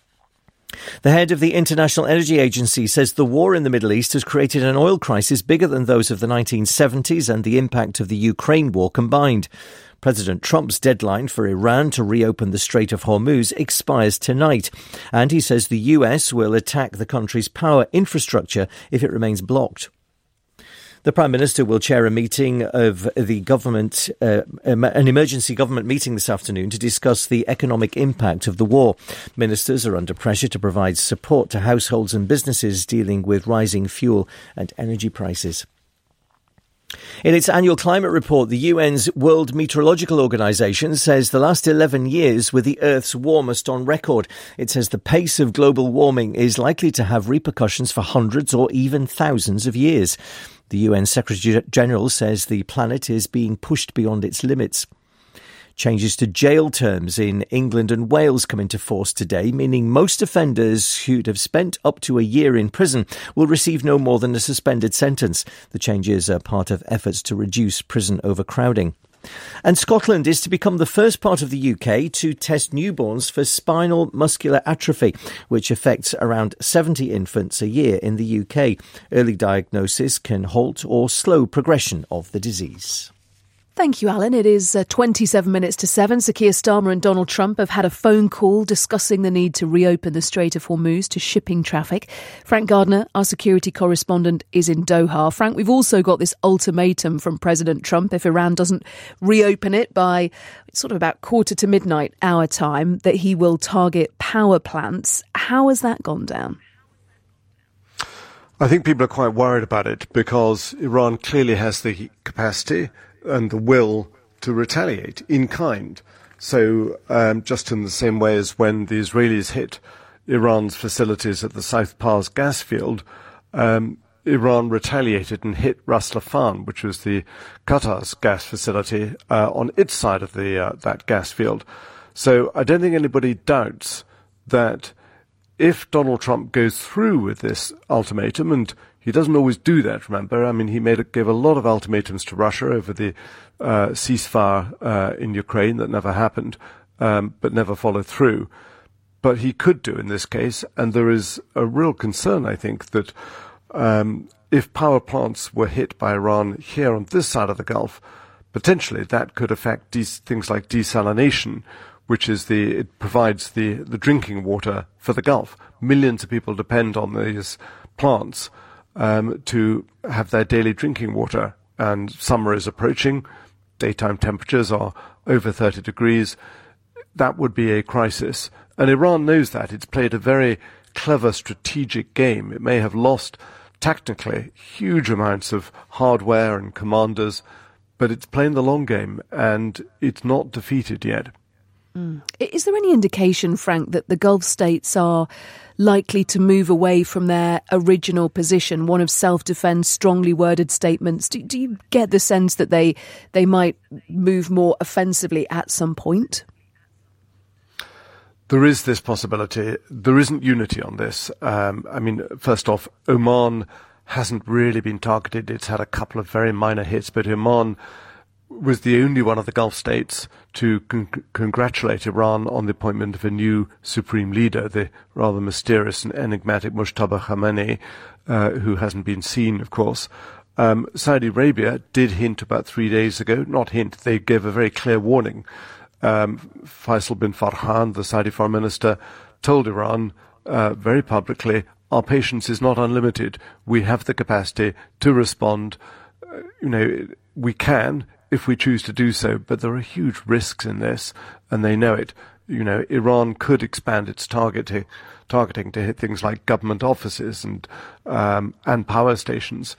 Speaker 3: The head of the International Energy Agency says the war in the Middle East has created an oil crisis bigger than those of the 1970s and the impact of the Ukraine war combined. President Trump's deadline for Iran to reopen the Strait of Hormuz expires tonight, and he says the US will attack the country's power infrastructure if it remains blocked. The Prime Minister will chair a meeting of the government, an emergency government meeting this afternoon to discuss the economic impact of the war. Ministers are under pressure to provide support to households and businesses dealing with rising fuel and energy prices. In its annual climate report, the UN's World Meteorological Organization says the last 11 years were the Earth's warmest on record. It says the pace of global warming is likely to have repercussions for hundreds or even thousands of years. The UN Secretary-General says the planet is being pushed beyond its limits. Changes to jail terms in England and Wales come into force today, meaning most offenders who'd have spent up to a year in prison will receive no more than a suspended sentence. The changes are part of efforts to reduce prison overcrowding. And Scotland is to become the first part of the UK to test newborns for spinal muscular atrophy, which affects around 70 infants a year in the UK. Early diagnosis can halt or slow progression of the disease.
Speaker 4: Thank you, Alan. It is 27 minutes to 7. Sir Keir Starmer and Donald Trump have had a phone call discussing the need to reopen the Strait of Hormuz to shipping traffic. Frank Gardner, our security correspondent, is in Doha. Frank, we've also got this ultimatum from President Trump if Iran doesn't reopen it by sort of about midnight our time, that he will target power plants. How has that gone down?
Speaker 25: I think people are quite worried about it because Iran clearly has the capacity and the will to retaliate in kind. So just in the same way as when the Israelis hit Iran's facilities at the South Pars gas field, Iran retaliated and hit Ras Laffan, which was the Qatar's gas facility, on its side of that gas field. So I don't think anybody doubts that if Donald Trump goes through with this ultimatum, and he doesn't always do that, remember, I mean, he gave a lot of ultimatums to Russia over the ceasefire in Ukraine that never happened, but never followed through. But he could do in this case, and there is a real concern, I think, that if power plants were hit by Iran here on this side of the Gulf, potentially that could affect things like desalination, which is it provides the drinking water for the Gulf. Millions of people depend on these plants to have their daily drinking water, and summer is approaching. Daytime temperatures are over 30 degrees. That would be a crisis. And Iran knows that. It's played a very clever strategic game. It may have lost technically huge amounts of hardware and commanders, but it's playing the long game, and it's not defeated yet.
Speaker 4: Is there any indication, Frank, that the Gulf states are likely to move away from their original position, one of self-defense, strongly worded statements? Do you get the sense that they might move more offensively at some point?
Speaker 25: There is this possibility. There isn't unity on this. First off, Oman hasn't really been targeted. It's had a couple of very minor hits, but Oman was the only one of the Gulf states to congratulate Iran on the appointment of a new supreme leader, the rather mysterious and enigmatic Mujtaba Khamenei, who hasn't been seen, of course. Saudi Arabia did hint about 3 days ago, not hint, they gave a very clear warning. Faisal bin Farhan, the Saudi foreign minister, told Iran very publicly, our patience is not unlimited. We have the capacity to respond. We can if we choose to do so, but there are huge risks in this, and they know it. Iran could expand its targeting to hit things like government offices and power stations.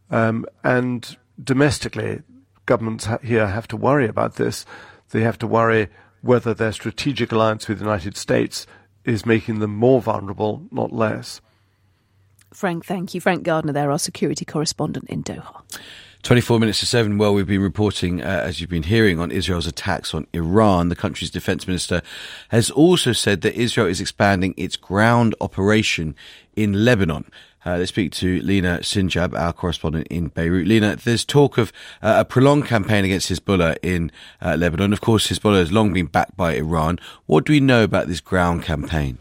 Speaker 25: And domestically, governments here have to worry about this. They have to worry whether their strategic alliance with the United States is making them more vulnerable, not less.
Speaker 4: Frank, thank you. Frank Gardner there, our security correspondent in Doha.
Speaker 5: 24 minutes to 7. Well, we've been reporting, as you've been hearing, on Israel's attacks on Iran. The country's defense minister has also said that Israel is expanding its ground operation in Lebanon. Let's speak to Lena Sinjab, our correspondent in Beirut. Lena, there's talk of a prolonged campaign against Hezbollah in Lebanon. Of course, Hezbollah has long been backed by Iran. What do we know about this ground campaign?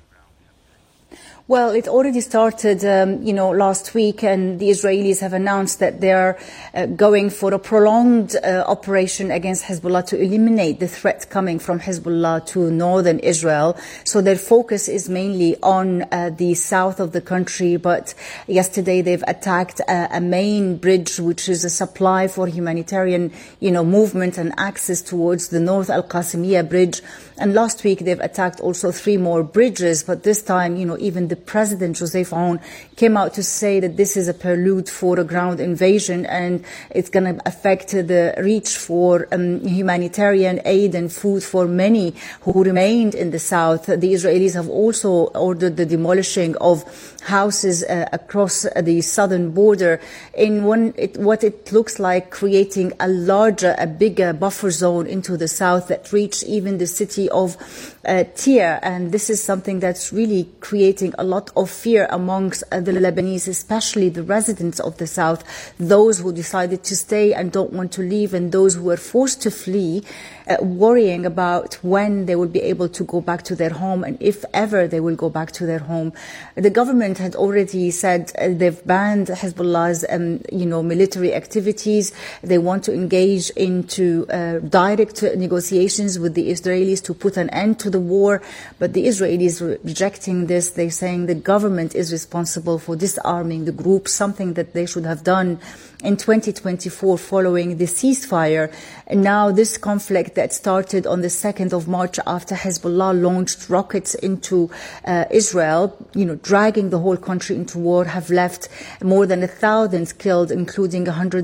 Speaker 7: Well, it already started, last week, and the Israelis have announced that they are going for a prolonged operation against Hezbollah to eliminate the threat coming from Hezbollah to northern Israel. So their focus is mainly on the south of the country. But yesterday they've attacked a main bridge, which is a supply for humanitarian, movement and access towards the North Al-Qasimiyya bridge. And last week they've attacked also 3 more bridges. But this time, even the President Joseph Aoun came out to say that this is a prelude for a ground invasion, and it's going to affect the reach for humanitarian aid and food for many who remained in the south. The Israelis have also ordered the demolishing of houses across the southern border in what it looks like creating a bigger buffer zone into the south that reach even the city of Tyre. And this is something that's really creating a lot of fear amongst the Lebanese, especially the residents of the south, those who decided to stay and don't want to leave, and those who were forced to flee, worrying about when they will be able to go back to their home, and if ever they will go back to their home. The government had already said they've banned Hezbollah's, military activities. They want to engage into direct negotiations with the Israelis to put an end to the war, but the Israelis are rejecting this. They're saying saying the government is responsible for disarming the group, something that they should have done in 2024 following the ceasefire. And now this conflict that started on the 2nd of March after Hezbollah launched rockets into Israel, dragging the whole country into war, have left more than 1,000 killed, including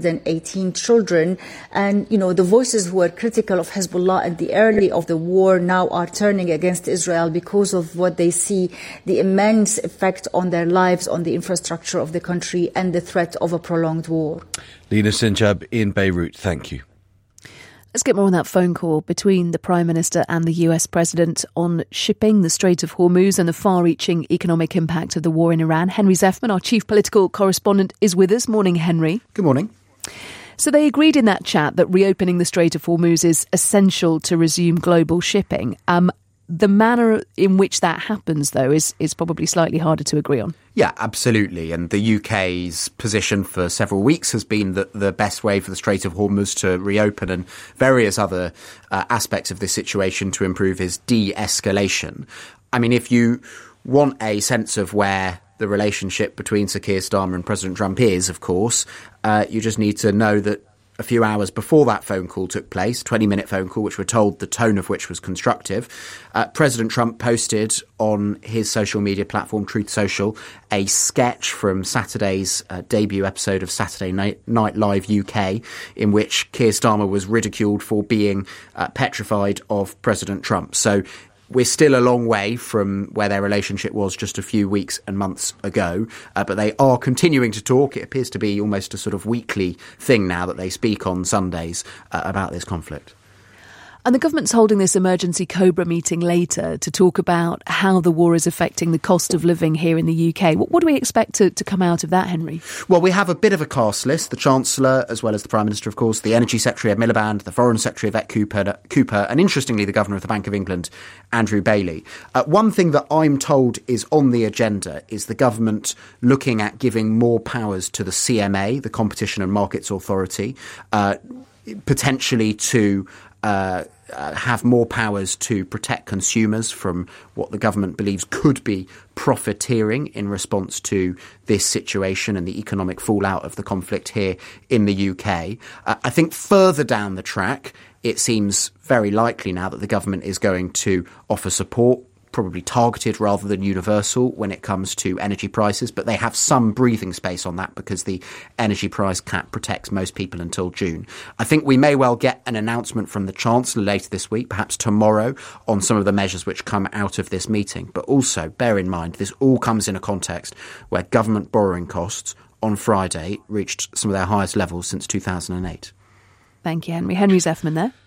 Speaker 7: 118 children. And, the voices who were critical of Hezbollah at the early of the war now are turning against Israel because of what they see, the immense effect on their lives, on the infrastructure of the country, and the threat of a prolonged war.
Speaker 5: Lina Sinjab in Beirut, thank you.
Speaker 4: Let's get more on that phone call between the Prime Minister and the US President on shipping, the Strait of Hormuz and the far-reaching economic impact of the war in Iran. Henry Zeffman, our chief political correspondent, is with us. Morning, Henry.
Speaker 8: Good morning.
Speaker 4: So they agreed in that chat that reopening the Strait of Hormuz is essential to resume global shipping. The manner in which that happens, though, is probably slightly harder to agree on.
Speaker 8: Yeah, absolutely. And the UK's position for several weeks has been that the best way for the Strait of Hormuz to reopen and various other aspects of this situation to improve is de-escalation. I mean, if you want a sense of where the relationship between Sir Keir Starmer and President Trump is, of course, you just need to know that a few hours before that phone call took place, 20-minute phone call, which we're told the tone of which was constructive, President Trump posted on his social media platform, Truth Social, a sketch from Saturday's debut episode of Saturday Night Live UK, in which Keir Starmer was ridiculed for being petrified of President Trump. So we're still a long way from where their relationship was just a few weeks and months ago, but they are continuing to talk. It appears to be almost a sort of weekly thing now that they speak on Sundays about this conflict.
Speaker 4: And the government's holding this emergency COBRA meeting later to talk about how the war is affecting the cost of living here in the UK. What do we expect to come out of that, Henry?
Speaker 8: Well, we have a bit of a cast list. The Chancellor, as well as the Prime Minister, of course, the Energy Secretary, Ed Miliband, the Foreign Secretary, Yvette Cooper, and interestingly, the Governor of the Bank of England, Andrew Bailey. One thing that I'm told is on the agenda is the government looking at giving more powers to the CMA, the Competition and Markets Authority, potentially to have more powers to protect consumers from what the government believes could be profiteering in response to this situation and the economic fallout of the conflict here in the UK. I think further down the track, it seems very likely now that the government is going to offer support, probably targeted rather than universal when it comes to energy prices, but they have some breathing space on that because the energy price cap protects most people until June. I think we may well get an announcement from the Chancellor later this week, perhaps tomorrow, on some of the measures which come out of this meeting. But also, bear in mind, this all comes in a context where government borrowing costs on Friday reached some of their highest levels since 2008.
Speaker 4: Thank you, Henry. Henry Zeffman there.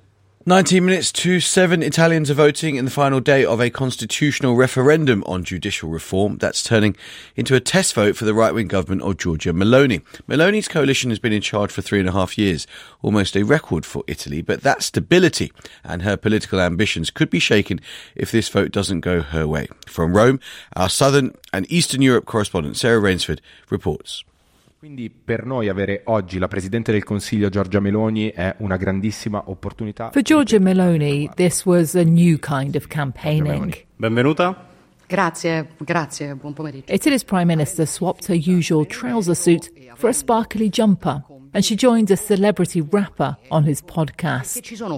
Speaker 5: 19 minutes to 7, Italians are voting in the final day of a constitutional referendum on judicial reform. That's turning into a test vote for the right-wing government of Giorgia Meloni. Meloni's coalition has been in charge for 3.5 years, almost a record for Italy, but that stability and her political ambitions could be shaken if this vote doesn't go her way. From Rome, our Southern and Eastern Europe correspondent Sarah Rainsford reports.
Speaker 9: Quindi per noi avere oggi la Presidente del Consiglio Giorgia Meloni è una grandissima opportunità.
Speaker 10: For Giorgia Meloni, this was a new kind of campaigning.
Speaker 9: Benvenuta.
Speaker 10: Grazie, buon pomeriggio. Italy's Prime Minister swapped her usual trouser suit for a sparkly jumper, and she joined a celebrity rapper on his podcast.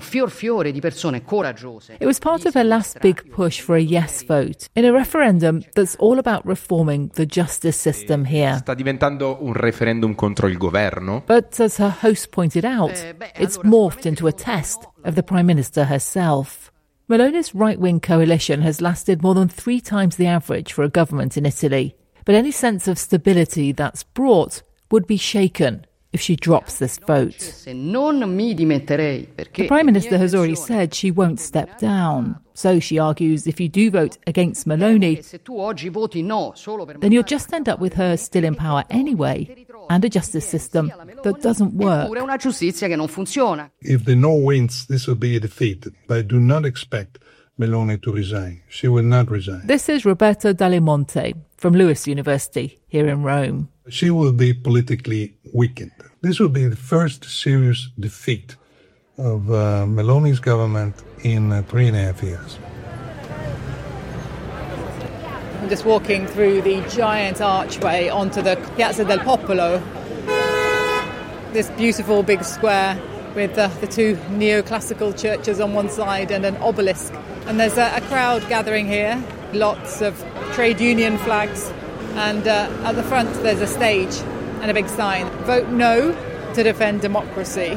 Speaker 10: It was part of her last big push for a yes vote in a referendum that's all about reforming the justice system here.
Speaker 9: Sta diventando un referendum contro il governo.
Speaker 10: But as her host pointed out, it's morphed into a test of the Prime Minister herself. Meloni's right-wing coalition has lasted more than 3 times the average for a government in Italy, but any sense of stability that's brought would be shaken if she drops this vote. The Prime Minister has already said she won't step down. So she argues if you do vote against Meloni, then you'll just end up with her still in power anyway, and a justice system that doesn't work.
Speaker 11: If the no wins, this will be a defeat. But I do not expect Meloni to resign. She will not resign.
Speaker 10: This is Roberto Dalimonte from Lewis University here in Rome.
Speaker 11: She will be politically weakened. This will be the first serious defeat of Meloni's government in 3.5 years.
Speaker 12: I'm just walking through the giant archway onto the Piazza del Popolo. This beautiful big square with the two neoclassical churches on one side and an obelisk. And there's a crowd gathering here, lots of trade union flags. And at the front there's a stage and a big sign, "Vote No to defend democracy."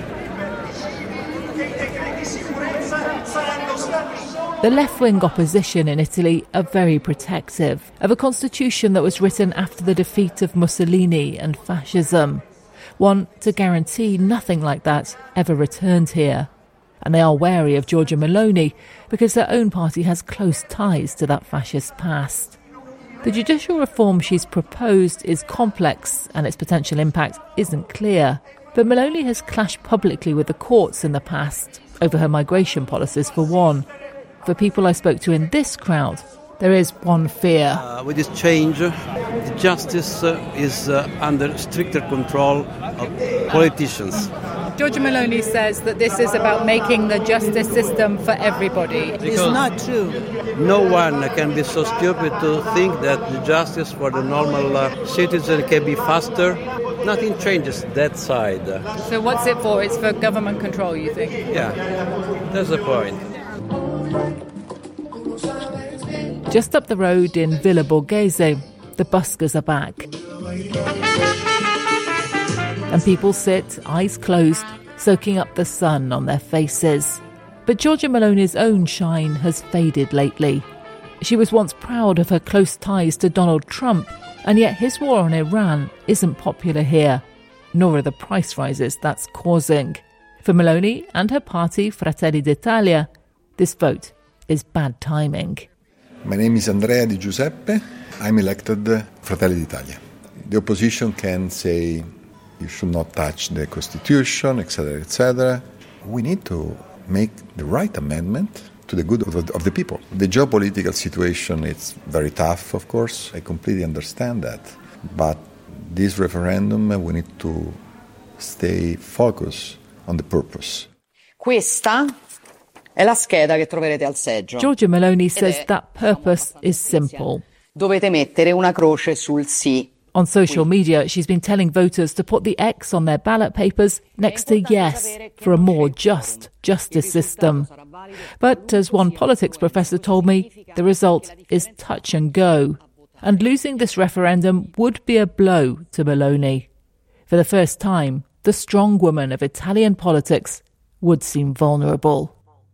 Speaker 10: The left-wing opposition in Italy are very protective of a constitution that was written after the defeat of Mussolini and fascism. One to guarantee nothing like that ever returned here. And they are wary of Giorgia Meloni because their own party has close ties to that fascist past. The judicial reform she's proposed is complex and its potential impact isn't clear. But Meloni has clashed publicly with the courts in the past over her migration policies, for one. For people I spoke to in this crowd, there is one fear.
Speaker 13: With this change, the justice is under stricter control of politicians.
Speaker 12: Giorgia Meloni says that this is about making the justice system for everybody.
Speaker 13: It's not true. No one can be so stupid to think that the justice for the normal citizen can be faster. Nothing changes that side.
Speaker 12: So what's it for? It's for government control, you think?
Speaker 13: Yeah, that's the point.
Speaker 10: Just up the road in Villa Borghese, the buskers are back. And people sit, eyes closed, soaking up the sun on their faces. But Giorgia Meloni's own shine has faded lately. She was once proud of her close ties to Donald Trump, and yet his war on Iran isn't popular here, nor are the price rises that's causing. For Meloni and her party, Fratelli d'Italia, this vote is bad timing.
Speaker 14: My name is Andrea Di Giuseppe. I'm elected Fratelli d'Italia. The opposition can say you should not touch the constitution, etc., etc. We need to make the right amendment to the good of the people. The geopolitical situation is very tough, of course. I completely understand that. But this referendum, we need to stay focused on the purpose.
Speaker 15: Questa è la scheda che troverete al seggio.
Speaker 10: Giorgia Meloni says that purpose is simple.
Speaker 15: Dovete mettere una croce sul sì.
Speaker 10: On social media, she's been telling voters to put the X on their ballot papers next to yes for a more just justice system. But as one politics professor told me, the result is touch and go. And losing this referendum would be a blow to Meloni. For the first time, the strong woman of Italian politics would seem vulnerable.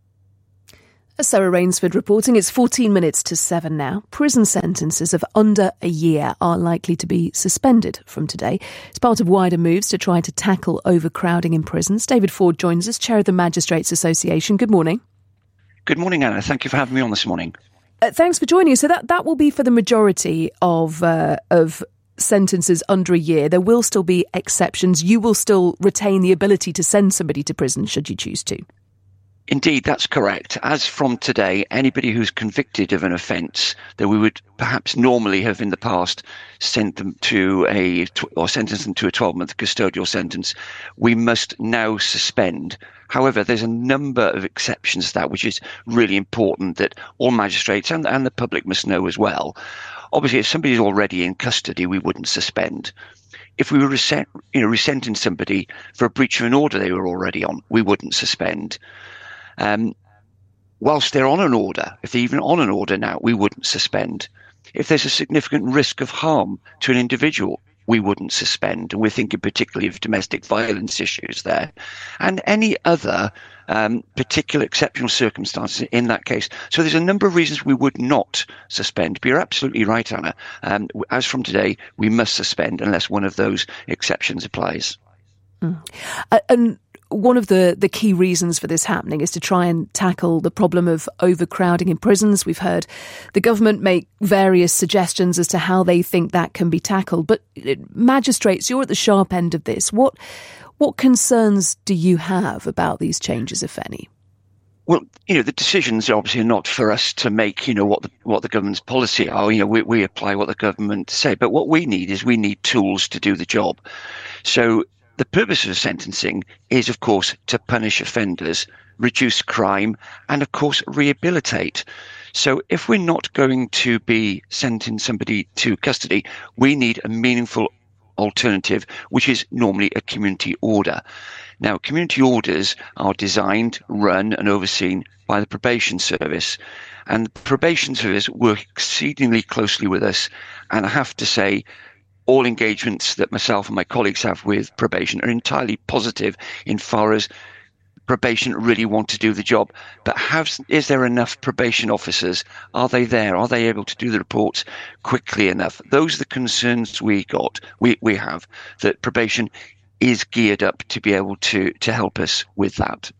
Speaker 4: Sarah Rainsford reporting. It's 14 minutes to 7 now. Prison sentences of under a year are likely to be suspended from today. It's part of wider moves to try to tackle overcrowding in prisons. David Ford joins us, Chair of the Magistrates Association. Good morning.
Speaker 17: Good morning, Anna. Thank you for having me on this morning.
Speaker 4: Thanks for joining us. So that will be for the majority of sentences under a year. There will still be exceptions. You will still retain the ability to send somebody to prison should you choose to.
Speaker 17: Indeed, that's correct. As from today, anybody who's convicted of an offence that we would perhaps normally have in the past sent them to or sentenced them to a 12-month custodial sentence, we must now suspend. However, there's a number of exceptions to that, which is really important that all magistrates and the public must know as well. Obviously, if somebody's already in custody, we wouldn't suspend. If we were resentencing somebody for a breach of an order they were already on, we wouldn't suspend. Whilst they're on an order, if they're even on an order now, we wouldn't suspend. If there's a significant risk of harm to an individual, we wouldn't suspend. And we're thinking particularly of domestic violence issues there. And any other particular exceptional circumstances in that case. So there's a number of reasons we would not suspend. But you're absolutely right, Anna. As from today, we must suspend unless one of those exceptions applies.
Speaker 4: And one of the key reasons for this happening is to try and tackle the problem of overcrowding in prisons. We've heard the government make various suggestions as to how they think that can be tackled. But magistrates, you're at the sharp end of this. What concerns do you have about these changes, if any?
Speaker 17: Well, the decisions obviously are not for us to make, what the government's policy are. We apply what the government say. But what we need tools to do the job. So the purpose of sentencing is, of course, to punish offenders, reduce crime, and, of course, rehabilitate. So if we're not going to be sending somebody to custody, we need a meaningful alternative, which is normally a community order. Now, community orders are designed, run and overseen by the probation service. And the probation service work exceedingly closely with us. And I have to say, all engagements that myself and my colleagues have with probation are entirely positive in far as probation really want to do the job. But is there enough probation officers? Are they there? Are they able to do the reports quickly enough? Those are the concerns we have, that probation is geared up to be able to help us with that.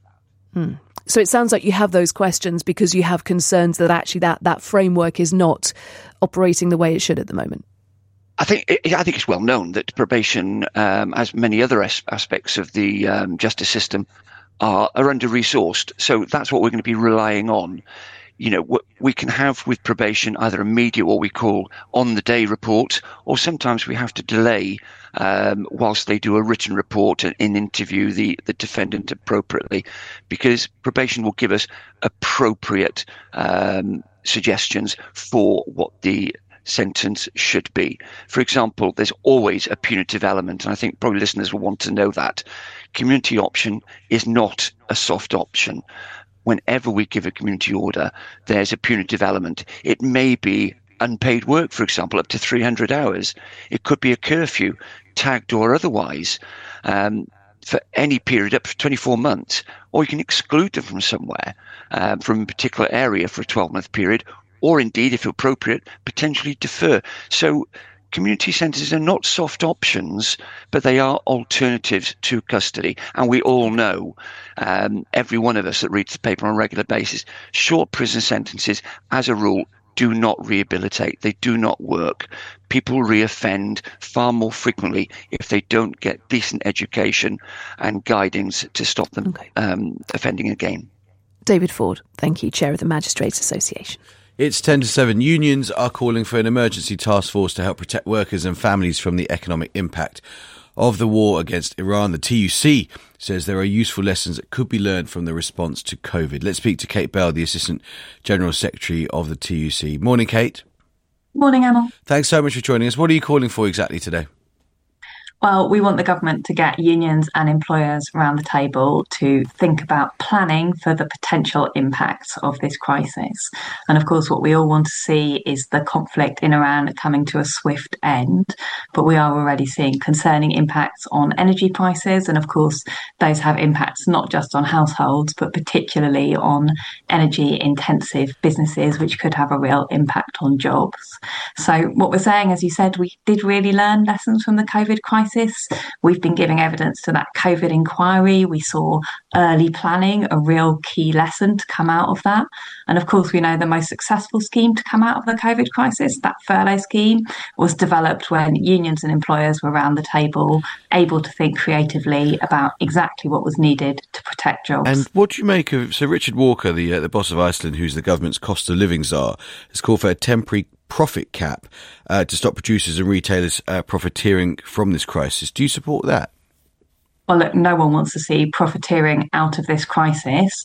Speaker 4: So it sounds like you have those questions because you have concerns that actually that framework is not operating the way it should at the moment.
Speaker 17: I think it's well known that probation, as many other aspects of the justice system, are under-resourced. So that's what we're going to be relying on. You know, we can have with probation either immediate, what we call on-the-day report, or sometimes we have to delay whilst they do a written report and interview the defendant appropriately, because probation will give us appropriate suggestions for what the sentence should be. For example, there's always a punitive element, and I think probably listeners will want to know that. Community option is not a soft option. Whenever we give a community order, there's a punitive element. It may be unpaid work, for example, up to 300 hours. It could be a curfew, tagged or otherwise, for any period up to 24 months, or you can exclude them from somewhere, from a particular area for a 12-month period, or indeed, if appropriate, potentially defer. So community sentences are not soft options, but they are alternatives to custody. And we all know, every one of us that reads the paper on a regular basis, short prison sentences, as a rule, do not rehabilitate. They do not work. People reoffend far more frequently if they don't get decent education and guidance to stop them offending again.
Speaker 4: David Ford, thank you, Chair of the Magistrates Association.
Speaker 5: It's 10 to 7. Unions are calling for an emergency task force to help protect workers and families from the economic impact of the war against Iran. The TUC says there are useful lessons that could be learned from the response to COVID. Let's speak to Kate Bell, the Assistant General Secretary of the TUC. Morning, Kate.
Speaker 2: Morning, Emma.
Speaker 5: Thanks so much for joining us. What are you calling for exactly today?
Speaker 2: Well, we want the government to get unions and employers around the table to think about planning for the potential impacts of this crisis. And of course, what we all want to see is the conflict in Iran coming to a swift end. But we are already seeing concerning impacts on energy prices. And of course, those have impacts not just on households, but particularly on energy intensive businesses, which could have a real impact on jobs. So what we're saying, as you said, we did really learn lessons from the COVID crisis. We've been giving evidence to that COVID inquiry. We saw early planning, a real key lesson to come out of that. And of course, we know the most successful scheme to come out of the COVID crisis, that furlough scheme, was developed when unions and employers were around the table, able to think creatively about exactly what was needed to protect jobs.
Speaker 5: And what do you make of, so Richard Walker, the boss of Iceland, who's the government's cost of living czar, has called for a temporary profit cap to stop producers and retailers profiteering from this crisis. Do you support that?
Speaker 2: Well, look, no one wants to see profiteering out of this crisis.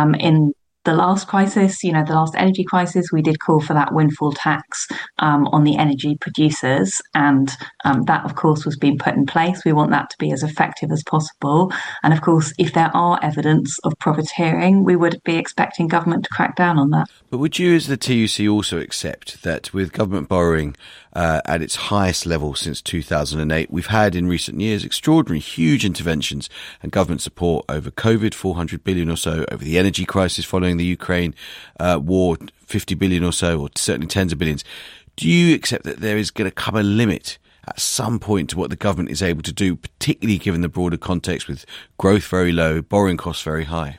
Speaker 2: In the last crisis, the last energy crisis, we did call for that windfall tax on the energy producers. And that, of course, was being put in place. We want that to be as effective as possible. And of course, if there are evidence of profiteering, we would be expecting government to crack down on that.
Speaker 5: But would you, as the TUC, also accept that with government borrowing at its highest level since 2008, we've had in recent years extraordinary, huge interventions and government support over COVID, 400 billion or so, over the energy crisis following the Ukraine war, 50 billion or so, or certainly tens of billions. Do you accept that there is going to come a limit at some point to what the government is able to do, particularly given the broader context with growth very low, borrowing costs very high?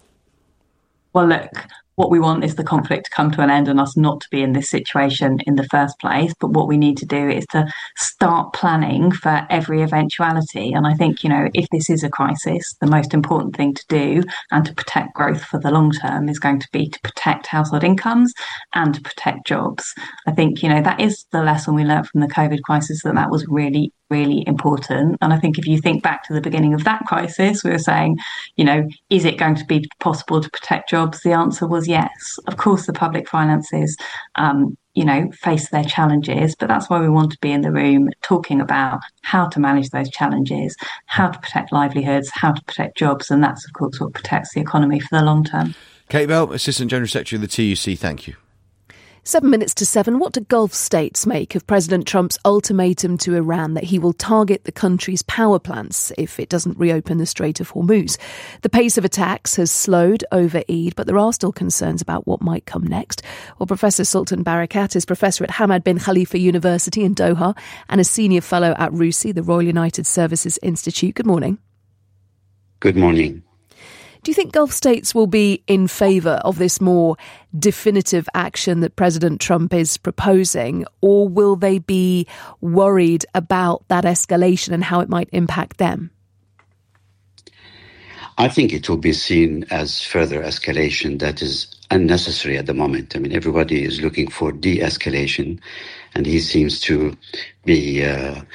Speaker 2: Well, look, what we want is the conflict to come to an end and us not to be in this situation in the first place. But what we need to do is to start planning for every eventuality. And I think, if this is a crisis, the most important thing to do and to protect growth for the long term is going to be to protect household incomes and to protect jobs. I think, that is the lesson we learned from the COVID crisis, that was really really important. And I think if you think back to the beginning of that crisis, we were saying, is it going to be possible to protect jobs? The answer was yes. Of course, the public finances, face their challenges, but that's why we want to be in the room talking about how to manage those challenges, how to protect livelihoods, how to protect jobs. And that's, of course, what protects the economy for the long term.
Speaker 5: Kate Bell, Assistant General Secretary of the TUC, thank you.
Speaker 4: 7 minutes to 7. What do Gulf states make of President Trump's ultimatum to Iran that he will target the country's power plants if it doesn't reopen the Strait of Hormuz? The pace of attacks has slowed over Eid, but there are still concerns about what might come next. Well, Professor Sultan Barakat is Professor at Hamad bin Khalifa University in Doha and a Senior Fellow at RUSI, the Royal United Services Institute. Good morning.
Speaker 16: Good morning.
Speaker 4: Do you think Gulf states will be in favour of this more definitive action that President Trump is proposing, or will they be worried about that escalation and how it might impact them?
Speaker 16: I think it will be seen as further escalation that is unnecessary at the moment. I mean, everybody is looking for de-escalation, and he seems to be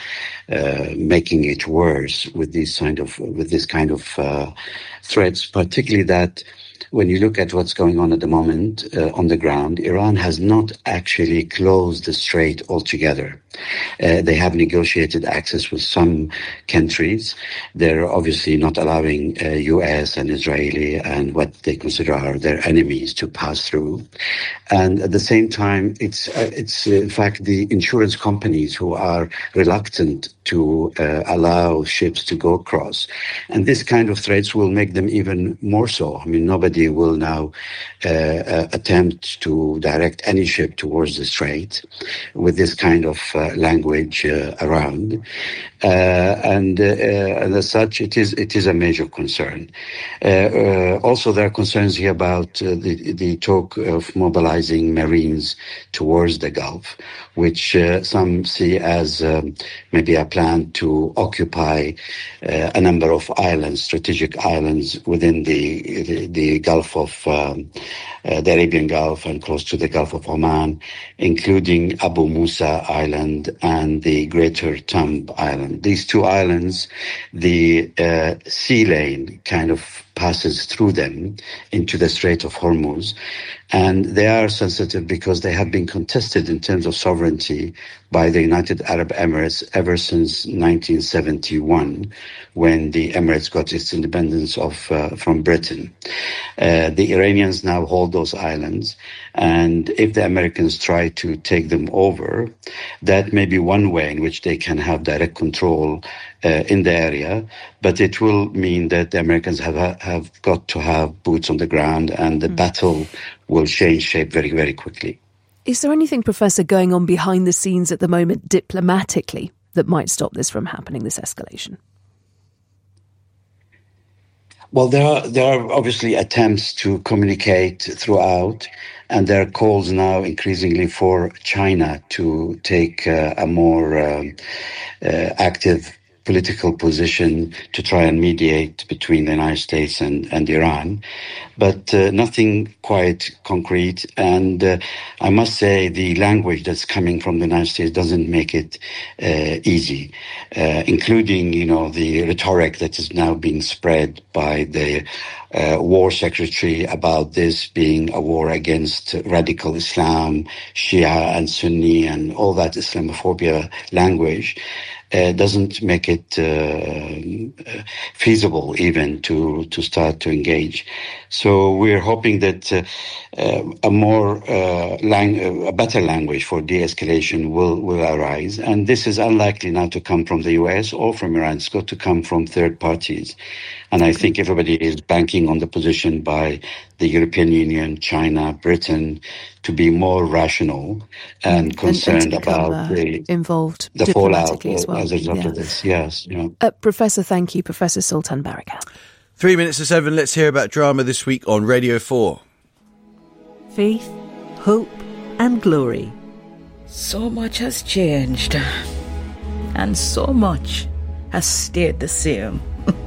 Speaker 16: making it worse with this kind of threats, particularly that when you look at what's going on at the moment on the ground, Iran has not actually closed the strait altogether. They have negotiated access with some countries. They're obviously not allowing US and Israeli and what they consider are their enemies to pass through. And at the same time, it's in fact the insurance companies who are reluctant to allow ships to go across. And this kind of threats will make them even more so. I mean, nobody will now attempt to direct any ship towards the strait with this kind of language around. And as such, it is a major concern. Also, there are concerns here about the talk of mobilizing Marines towards the Gulf, which some see as maybe a plan to occupy a number of islands, strategic islands within the Gulf of the Arabian Gulf and close to the Gulf of Oman, including Abu Musa Island and the Greater Thumb Island. These two islands, the sea lane kind of passes through them into the Strait of Hormuz. And they are sensitive because they have been contested in terms of sovereignty by the United Arab Emirates ever since 1971, when the Emirates got its independence from Britain. The Iranians now hold those islands, and if the Americans try to take them over, that may be one way in which they can have direct control in the area, but it will mean that the Americans have got to have boots on the ground, and the battle will change shape very, very quickly.
Speaker 4: Is there anything, Professor, going on behind the scenes at the moment diplomatically that might stop this from happening, this escalation?
Speaker 16: Well, there are obviously attempts to communicate throughout, and there are calls now increasingly for China to take a more active political position to try and mediate between the United States and Iran, but nothing quite concrete. And I must say the language that's coming from the United States doesn't make it easy, including, the rhetoric that is now being spread by the war secretary about this being a war against radical Islam, Shia and Sunni, and all that Islamophobia language. Doesn't make it feasible even to start to engage. So we're hoping that a better language for de-escalation will arise. And this is unlikely now to come from the US or from Iran. It's got to come from third parties. And I think everybody is banking on the position by the European Union, China, Britain, to be more rational and concerned about the fallout as a result of this. Yes.
Speaker 4: Professor, thank you. Professor Sultan Barakat.
Speaker 5: 3 minutes to 7. Let's hear about drama this week on Radio 4.
Speaker 18: Faith, hope and glory.
Speaker 19: So much has changed, and so much has stayed the same.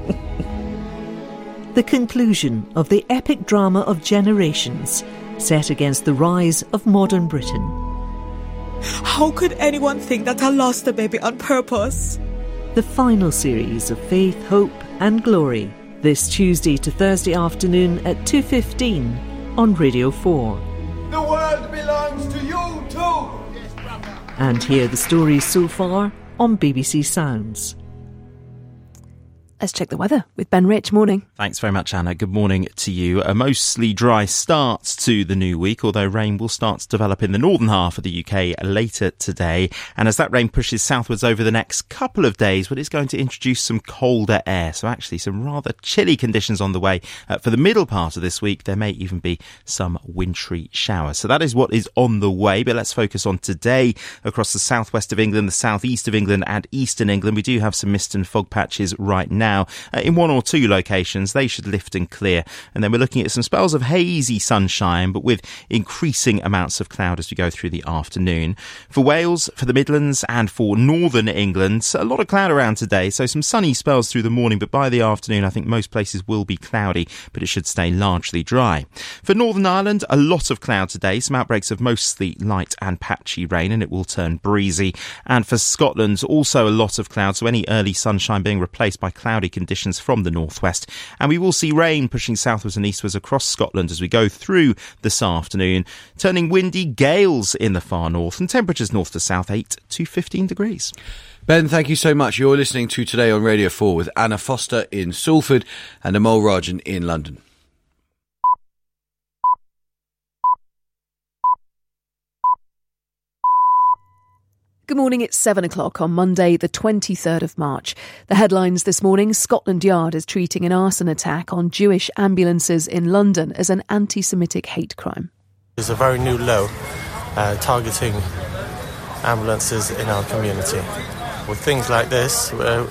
Speaker 18: The conclusion of the epic drama of generations set against the rise of modern Britain.
Speaker 21: How could anyone think that I lost the baby on purpose?
Speaker 18: the final series of Faith, Hope and Glory, this Tuesday to Thursday afternoon at 2:15 on Radio 4.
Speaker 1: The world belongs to you too!
Speaker 18: And hear the stories so far on BBC Sounds.
Speaker 4: Let's check the weather with Ben Rich. Morning.
Speaker 20: Thanks very much, Anna. Good morning to you. A mostly dry start to the new week, although rain will start to develop in the northern half of the UK later today. And as that rain pushes southwards over the next couple of days, well, it's going to introduce some colder air. So actually some rather chilly conditions on the way. For the middle part of this week, there may even be some wintry showers. So that is what is on the way. But let's focus on today across the southwest of England, the southeast of England and eastern England. We do have some mist and fog patches right now. In one or two locations, they should lift and clear. And then we're looking at some spells of hazy sunshine, but with increasing amounts of cloud as we go through the afternoon. For Wales, for the Midlands and for northern England, a lot of cloud around today. So some sunny spells through the morning, but by the afternoon, I think most places will be cloudy, but it should stay largely dry. For Northern Ireland, a lot of cloud today. Some outbreaks of mostly light and patchy rain, and it will turn breezy. And for Scotland, also a lot of cloud, so any early sunshine being replaced by cloudy conditions from the northwest. And we will see rain pushing southwards and eastwards across Scotland as we go through this afternoon, turning windy gales in the far north and temperatures north to south 8 to 15 degrees.
Speaker 5: Ben, thank you so much. You're listening to Today on Radio 4 with Anna Foster in Salford and Amol Rajan in London.
Speaker 4: Good morning, it's 7 o'clock on Monday, the 23rd of March. The headlines this morning: Scotland Yard is treating an arson attack on Jewish ambulances in London as an anti-Semitic hate crime.
Speaker 21: There's a very new law targeting ambulances in our community. With things like this,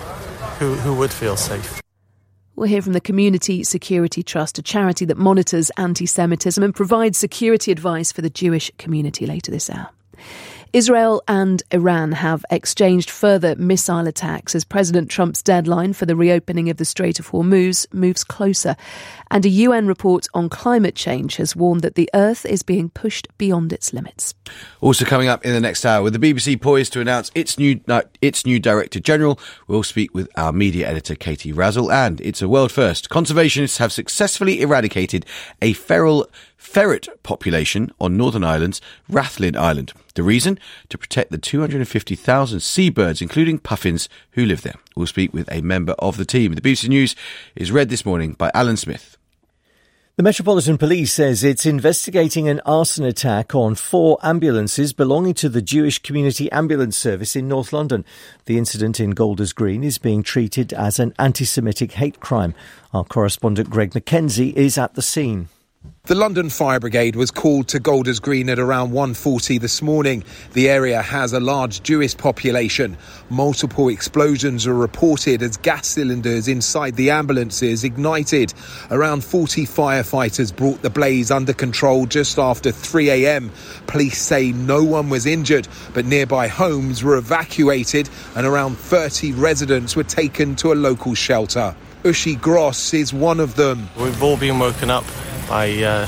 Speaker 21: who would feel safe?
Speaker 4: We'll hear from the Community Security Trust, a charity that monitors anti-Semitism and provides security advice for the Jewish community later this hour. Israel and Iran have exchanged further missile attacks as President Trump's deadline for the reopening of the Strait of Hormuz moves closer. And a UN report on climate change has warned that the Earth is being pushed beyond its limits.
Speaker 5: Also coming up in the next hour, with the BBC poised to announce its new Director General, we'll speak with our media editor Katie Razzle. And it's a world first. Conservationists have successfully eradicated a feral ferret population on Northern Ireland's Rathlin Island. The reason? To protect the 250,000 seabirds, including puffins, who live there. We'll speak with a member of the team. The BBC News is read this morning by Alan Smith.
Speaker 3: The Metropolitan Police says it's investigating an arson attack on 4 ambulances belonging to the Jewish Community Ambulance Service in North London. The incident in Golders Green is being treated as an anti-Semitic hate crime. Our correspondent Greg McKenzie is at the scene.
Speaker 22: The London Fire Brigade was called to Golders Green at around 1:40 this morning. The area has a large Jewish population. Multiple explosions are reported as gas cylinders inside the ambulances ignited. Around 40 firefighters brought the blaze under control just after 3 a.m. Police say no one was injured, but nearby homes were evacuated and around 30 residents were taken to a local shelter. Ushi Gross is one of them.
Speaker 21: We've all been woken up by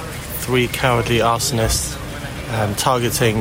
Speaker 21: 3 cowardly arsonists targeting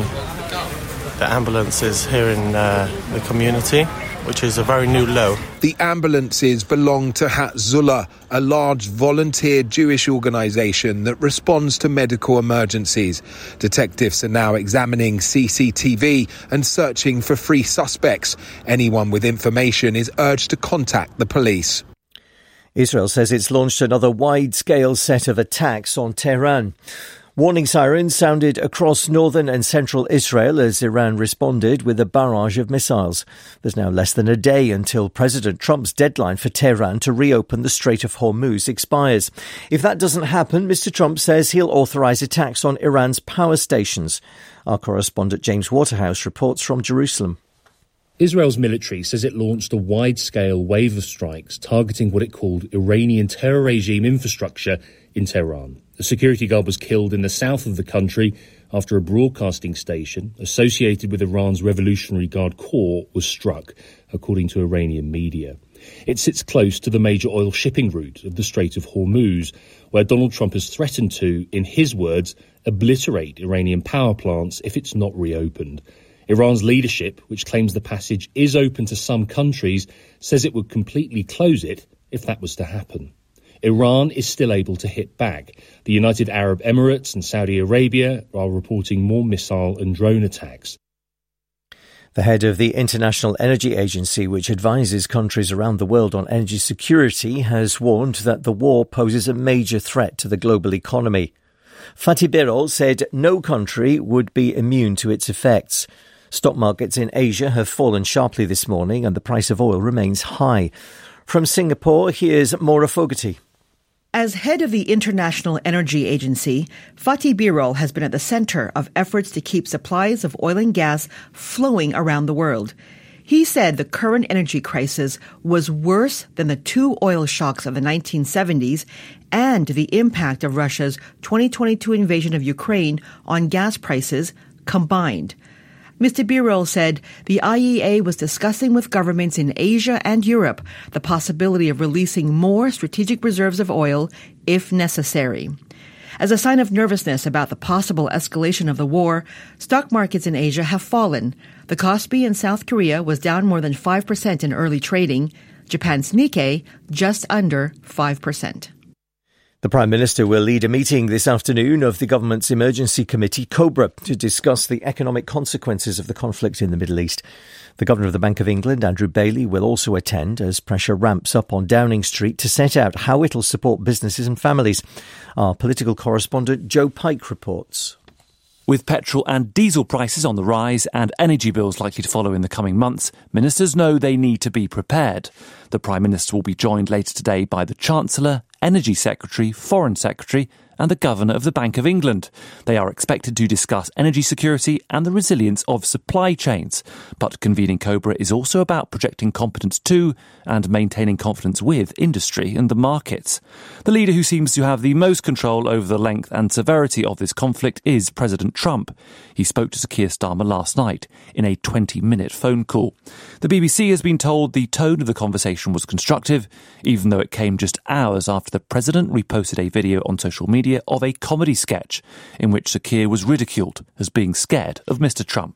Speaker 21: the ambulances here in the community, which is a very new law.
Speaker 22: The ambulances belong to Hatzalah, a large volunteer Jewish organisation that responds to medical emergencies. Detectives are now examining CCTV and searching for 3 suspects. Anyone with information is urged to contact the police.
Speaker 3: Israel says it's launched another wide-scale set of attacks on Tehran. Warning sirens sounded across northern and central Israel as Iran responded with a barrage of missiles. There's now less than a day until President Trump's deadline for Tehran to reopen the Strait of Hormuz expires. If that doesn't happen, Mr. Trump says he'll authorise attacks on Iran's power stations. Our correspondent James Waterhouse reports from Jerusalem.
Speaker 23: Israel's military says it launched a wide-scale wave of strikes targeting what it called Iranian terror regime infrastructure in Tehran. A security guard was killed in the south of the country after a broadcasting station associated with Iran's Revolutionary Guard Corps was struck, according to Iranian media. It sits close to the major oil shipping route of the Strait of Hormuz, where Donald Trump has threatened to, in his words, obliterate Iranian power plants if it's not reopened. Iran's leadership, which claims the passage is open to some countries, says it would completely close it if that was to happen. Iran is still able to hit back. The United Arab Emirates and Saudi Arabia are reporting more missile and drone attacks.
Speaker 3: The head of the International Energy Agency, which advises countries around the world on energy security, has warned that the war poses a major threat to the global economy. Fatih Birol said no country would be immune to its effects. Stock markets in Asia have fallen sharply this morning and the price of oil remains high. From Singapore, here's Maura Fogarty.
Speaker 6: As head of the International Energy Agency, Fatih Birol has been at the center of efforts to keep supplies of oil and gas flowing around the world. He said the current energy crisis was worse than the two oil shocks of the 1970s and the impact of Russia's 2022 invasion of Ukraine on gas prices combined. Mr. Birol said the IEA was discussing with governments in Asia and Europe the possibility of releasing more strategic reserves of oil if necessary. As a sign of nervousness about the possible escalation of the war, stock markets in Asia have fallen. The Kospi in South Korea was down more than 5% in early trading. Japan's Nikkei just under 5%.
Speaker 3: The Prime Minister will lead a meeting this afternoon of the government's emergency committee, COBRA, to discuss the economic consequences of the conflict in the Middle East. The Governor of the Bank of England, Andrew Bailey, will also attend as pressure ramps up on Downing Street to set out how it'll support businesses and families. Our political correspondent Joe Pike reports.
Speaker 7: With petrol and diesel prices on the rise and energy bills likely to follow in the coming months, ministers know they need to be prepared. The Prime Minister will be joined later today by the Chancellor, Energy Secretary, Foreign Secretary and the Governor of the Bank of England. They are expected to discuss energy security and the resilience of supply chains. But convening COBRA is also about projecting competence to and maintaining confidence with industry and the markets. The leader who seems to have the most control over the length and severity of this conflict is President Trump. He spoke to Sir Keir Starmer last night in a 20-minute phone call. The BBC has been told the tone of the conversation was constructive, even though it came just hours after the President reposted a video on social media of a comedy sketch in which Sir Keir was ridiculed as being scared of Mr. Trump.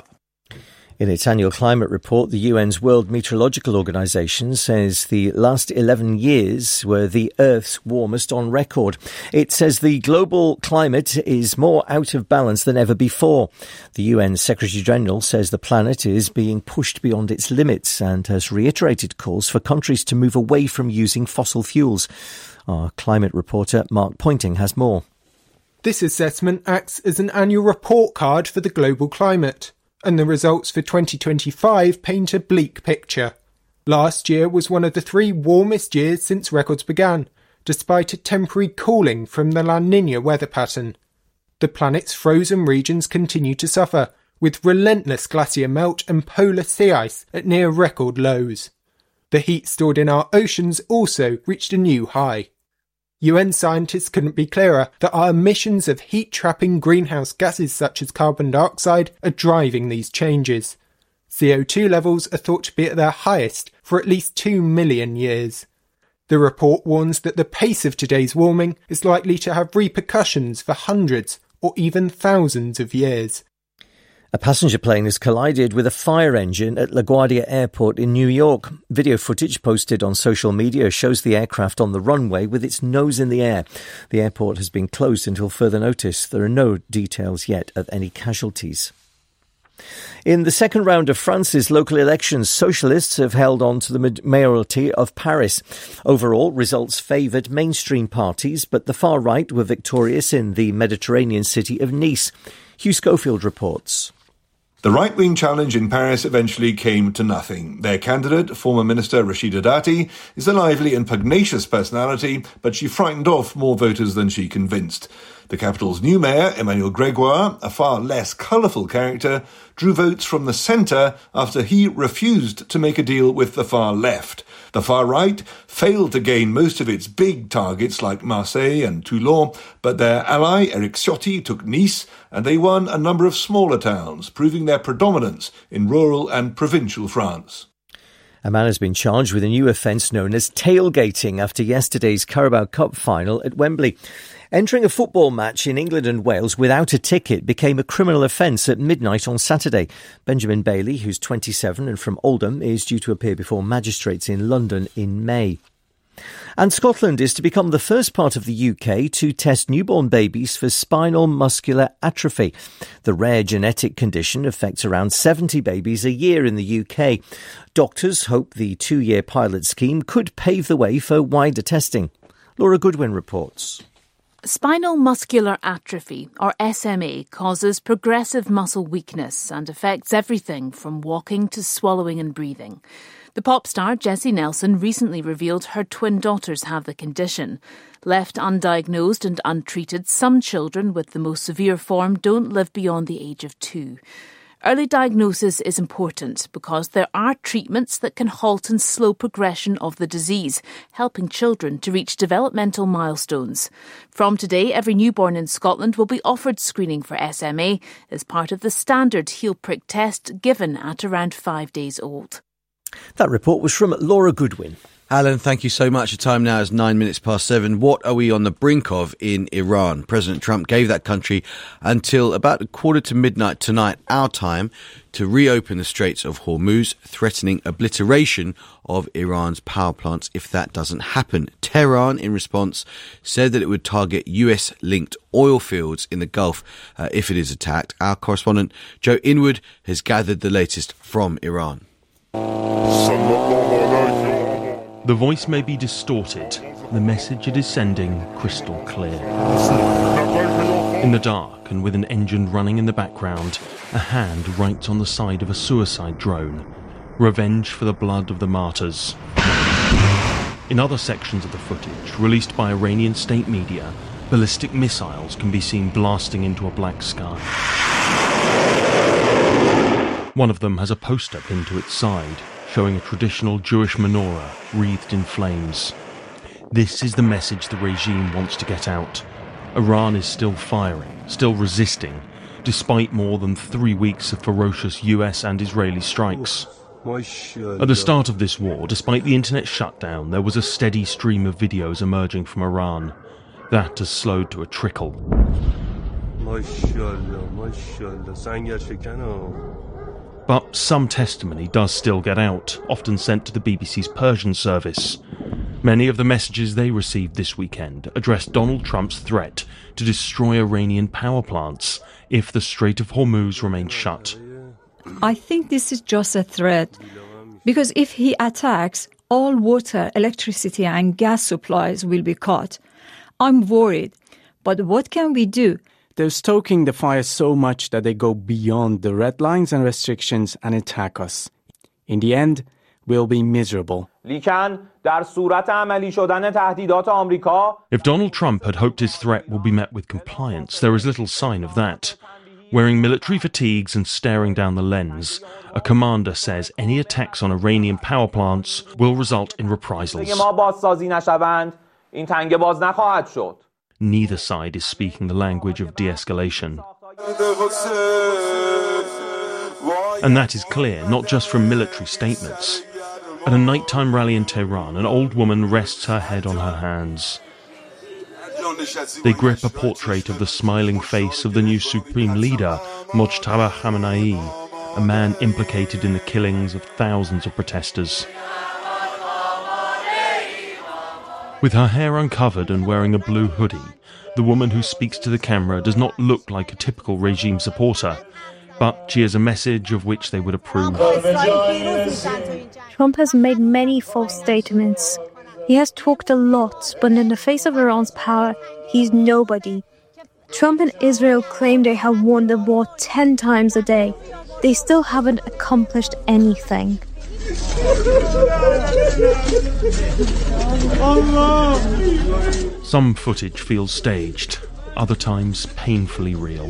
Speaker 3: In its annual climate report, the UN's World Meteorological Organization says the last 11 years were the Earth's warmest on record. It says the global climate is more out of balance than ever before. The UN Secretary-General says the planet is being pushed beyond its limits and has reiterated calls for countries to move away from using fossil fuels. Our climate reporter Mark Pointing has more.
Speaker 8: This assessment acts as an annual report card for the global climate, and the results for 2025 paint a bleak picture. Last year was one of the 3 warmest years since records began, despite a temporary cooling from the La Niña weather pattern. The planet's frozen regions continue to suffer, with relentless glacier melt and polar sea ice at near record lows. The heat stored in our oceans also reached a new high. UN scientists couldn't be clearer that our emissions of heat-trapping greenhouse gases such as carbon dioxide are driving these changes. CO2 levels are thought to be at their highest for at least 2 million years. The report warns that the pace of today's warming is likely to have repercussions for hundreds or even thousands of years.
Speaker 3: A passenger plane has collided with a fire engine at LaGuardia Airport in New York. Video footage posted on social media shows the aircraft on the runway with its nose in the air. The airport has been closed until further notice. There are no details yet of any casualties. In the second round of France's local elections, socialists have held on to the mayoralty of Paris. Overall, results favoured mainstream parties, but the far right were victorious in the Mediterranean city of Nice. Hugh Schofield reports.
Speaker 24: The right-wing challenge in Paris eventually came to nothing. Their candidate, former Minister Rachida Dati, is a lively and pugnacious personality, but she frightened off more voters than she convinced. The capital's new mayor, Emmanuel Grégoire, a far less colourful character, drew votes from the centre after he refused to make a deal with the far left. The far right failed to gain most of its big targets like Marseille and Toulon, but their ally Éric Ciotti took Nice, and they won a number of smaller towns, proving their predominance in rural and provincial France.
Speaker 3: A man has been charged with a new offence known as tailgating after yesterday's Carabao Cup final at Wembley. Entering a football match in England and Wales without a ticket became a criminal offence at midnight on Saturday. Benjamin Bailey, who's 27 and from Oldham, is due to appear before magistrates in London in May. And Scotland is to become the first part of the UK to test newborn babies for spinal muscular atrophy. The rare genetic condition affects around 70 babies a year in the UK. Doctors hope the 2-year pilot scheme could pave the way for wider testing. Laura Goodwin reports.
Speaker 9: Spinal muscular atrophy, or SMA, causes progressive muscle weakness and affects everything from walking to swallowing and breathing. The pop star Jessie Nelson recently revealed her twin daughters have the condition. Left undiagnosed and untreated, some children with the most severe form don't live beyond the age of 2. Early diagnosis is important because there are treatments that can halt and slow progression of the disease, helping children to reach developmental milestones. From today, every newborn in Scotland will be offered screening for SMA as part of the standard heel prick test given at around 5 days old.
Speaker 3: That report was from Laura Goodwin.
Speaker 5: Alan, thank you so much. The time now is 7:09. What are we on the brink of in Iran? President Trump gave that country until about midnight tonight, our time, to reopen the Straits of Hormuz, threatening obliteration of Iran's power plants if that doesn't happen. Tehran, in response, said that it would target US-linked oil fields in the Gulf if it is attacked. Our correspondent, Joe Inwood, has gathered the latest from Iran.
Speaker 23: The voice may be distorted, the message it is sending crystal clear. In the dark and with an engine running in the background, a hand writes on the side of a suicide drone, revenge for the blood of the martyrs. In other sections of the footage, released by Iranian state media, ballistic missiles can be seen blasting into a black sky. One of them has a poster pinned to its side, showing a traditional Jewish menorah wreathed in flames. This is the message the regime wants to get out. Iran is still firing, still resisting, despite more than 3 weeks of ferocious US and Israeli strikes. At the start of this war, despite the internet shutdown, there was a steady stream of videos emerging from Iran. That has slowed to a trickle. But some testimony does still get out, often sent to the BBC's Persian service. Many of the messages they received this weekend addressed Donald Trump's threat to destroy Iranian power plants if the Strait of Hormuz remains shut.
Speaker 11: I think this is just a threat, because if he attacks, all water, electricity and gas supplies will be cut. I'm worried, but what can we do?
Speaker 12: They're stoking the fire so much that they go beyond the red lines and restrictions and attack us. In the end, we'll be miserable.
Speaker 23: If Donald Trump had hoped his threat will be met with compliance, there is little sign of that. Wearing military fatigues and staring down the lens, a commander says any attacks on Iranian power plants will result in reprisals. Neither side is speaking the language of de-escalation. And that is clear, not just from military statements. At a nighttime rally in Tehran, an old woman rests her head on her hands. They grip a portrait of the smiling face of the new supreme leader, Mojtaba Khamenei, a man implicated in the killings of thousands of protesters. With her hair uncovered and wearing a blue hoodie, the woman who speaks to the camera does not look like a typical regime supporter, but she has a message of which they would approve.
Speaker 13: Trump has made many false statements. He has talked a lot, but in the face of Iran's power, he's nobody. Trump and Israel claim they have won the war 10 times a day. They still haven't accomplished anything.
Speaker 23: Some footage feels staged, other times painfully real.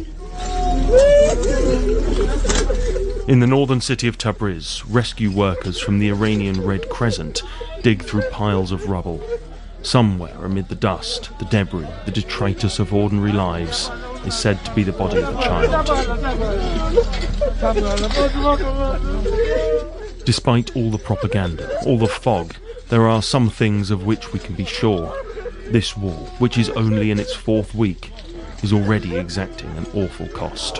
Speaker 23: In the northern city of Tabriz, rescue workers from the Iranian Red Crescent dig through piles of rubble. Somewhere amid the dust, the debris, the detritus of ordinary lives, is said to be the body of a child.
Speaker 10: Despite all the propaganda, all the fog, there are some things of which we can be sure. This war, which is only in its 4th week, is already exacting an awful cost.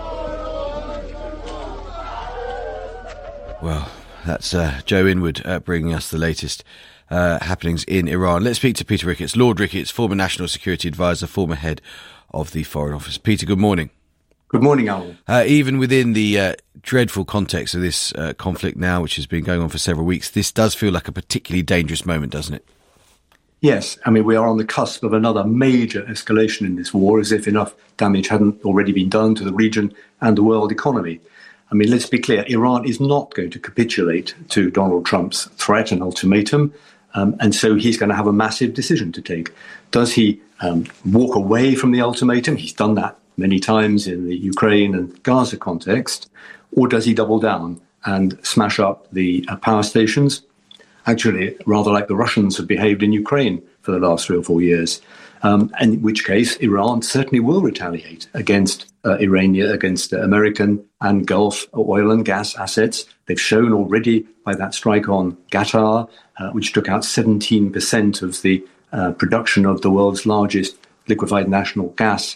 Speaker 5: Well, that's Joe Inwood bringing us the latest happenings in Iran. Let's speak to Peter Ricketts. Lord Ricketts, former National Security Advisor, former head of the Foreign Office. Peter, good morning.
Speaker 14: Good morning, Alan.
Speaker 5: Even within the dreadful context of this conflict now, which has been going on for several weeks, this does feel like a particularly dangerous moment, doesn't it?
Speaker 14: Yes, I mean, we are on the cusp of another major escalation in this war, as if enough damage hadn't already been done to the region and the world economy. I mean, let's be clear, Iran is not going to capitulate to Donald Trump's threat and ultimatum, and so he's going to have a massive decision to take. Does he walk away from the ultimatum? He's done that many times in the Ukraine and Gaza context. Or does he double down and smash up the power stations? Actually, rather like the Russians have behaved in Ukraine for the last 3 or 4 years, in which case Iran certainly will retaliate against Iranian, against American and Gulf oil and gas assets. They've shown already by that strike on Qatar, which took out 17% of the production of the world's largest liquefied natural gas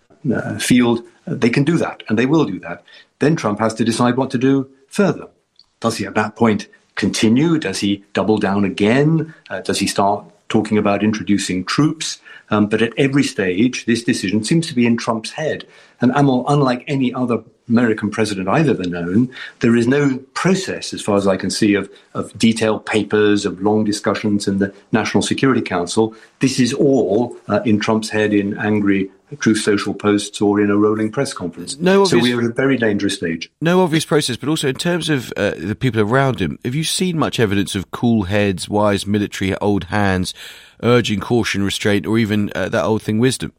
Speaker 14: field. They can do that, and they will do that. Then Trump has to decide what to do further. Does he at that point continue? Does he double down again? Does he start talking about introducing troops? But at every stage, this decision seems to be in Trump's head. And unlike any other American president I've ever known, there is no process, as far as I can see, of detailed papers, of long discussions in the National Security Council. This is all in Trump's head in angry Truth Social posts or in a rolling press conference. So we are at a very dangerous stage.
Speaker 5: No obvious process, but also in terms of the people around him, have you seen much evidence of cool heads, wise military old hands, urging caution, restraint, or even that old thing, wisdom?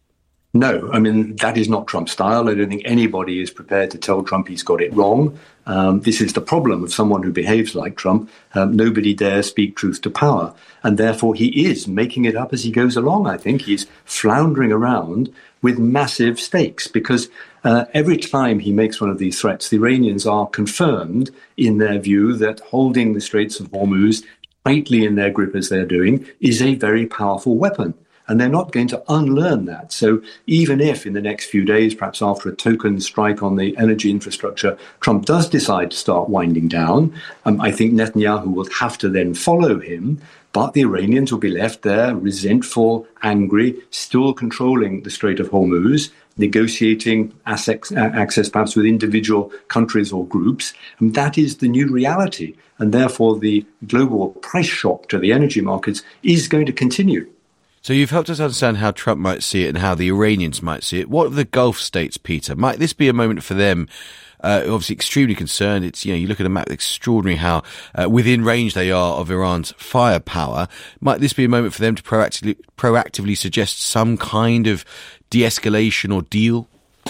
Speaker 14: No, I mean, that is not Trump's style. I don't think anybody is prepared to tell Trump he's got it wrong. This is the problem of someone who behaves like Trump. Nobody dares speak truth to power. And therefore, he is making it up as he goes along, I think. He's floundering around with massive stakes because every time he makes one of these threats, the Iranians are confirmed in their view that holding the Straits of Hormuz tightly in their grip as they're doing is a very powerful weapon. And they're not going to unlearn that. So even if in the next few days, perhaps after a token strike on the energy infrastructure, Trump does decide to start winding down, I think Netanyahu will have to then follow him. But the Iranians will be left there, resentful, angry, still controlling the Strait of Hormuz, negotiating access perhaps with individual countries or groups. And that is the new reality. And therefore, the global price shock to the energy markets is going to continue.
Speaker 5: So you've helped us understand how Trump might see it and how the Iranians might see it. What of the Gulf states, Peter? Might this be a moment for them? Obviously extremely concerned. It's, you look at a map, extraordinary how within range they are of Iran's firepower. Might this be a moment for them to proactively suggest some kind of de-escalation or deal?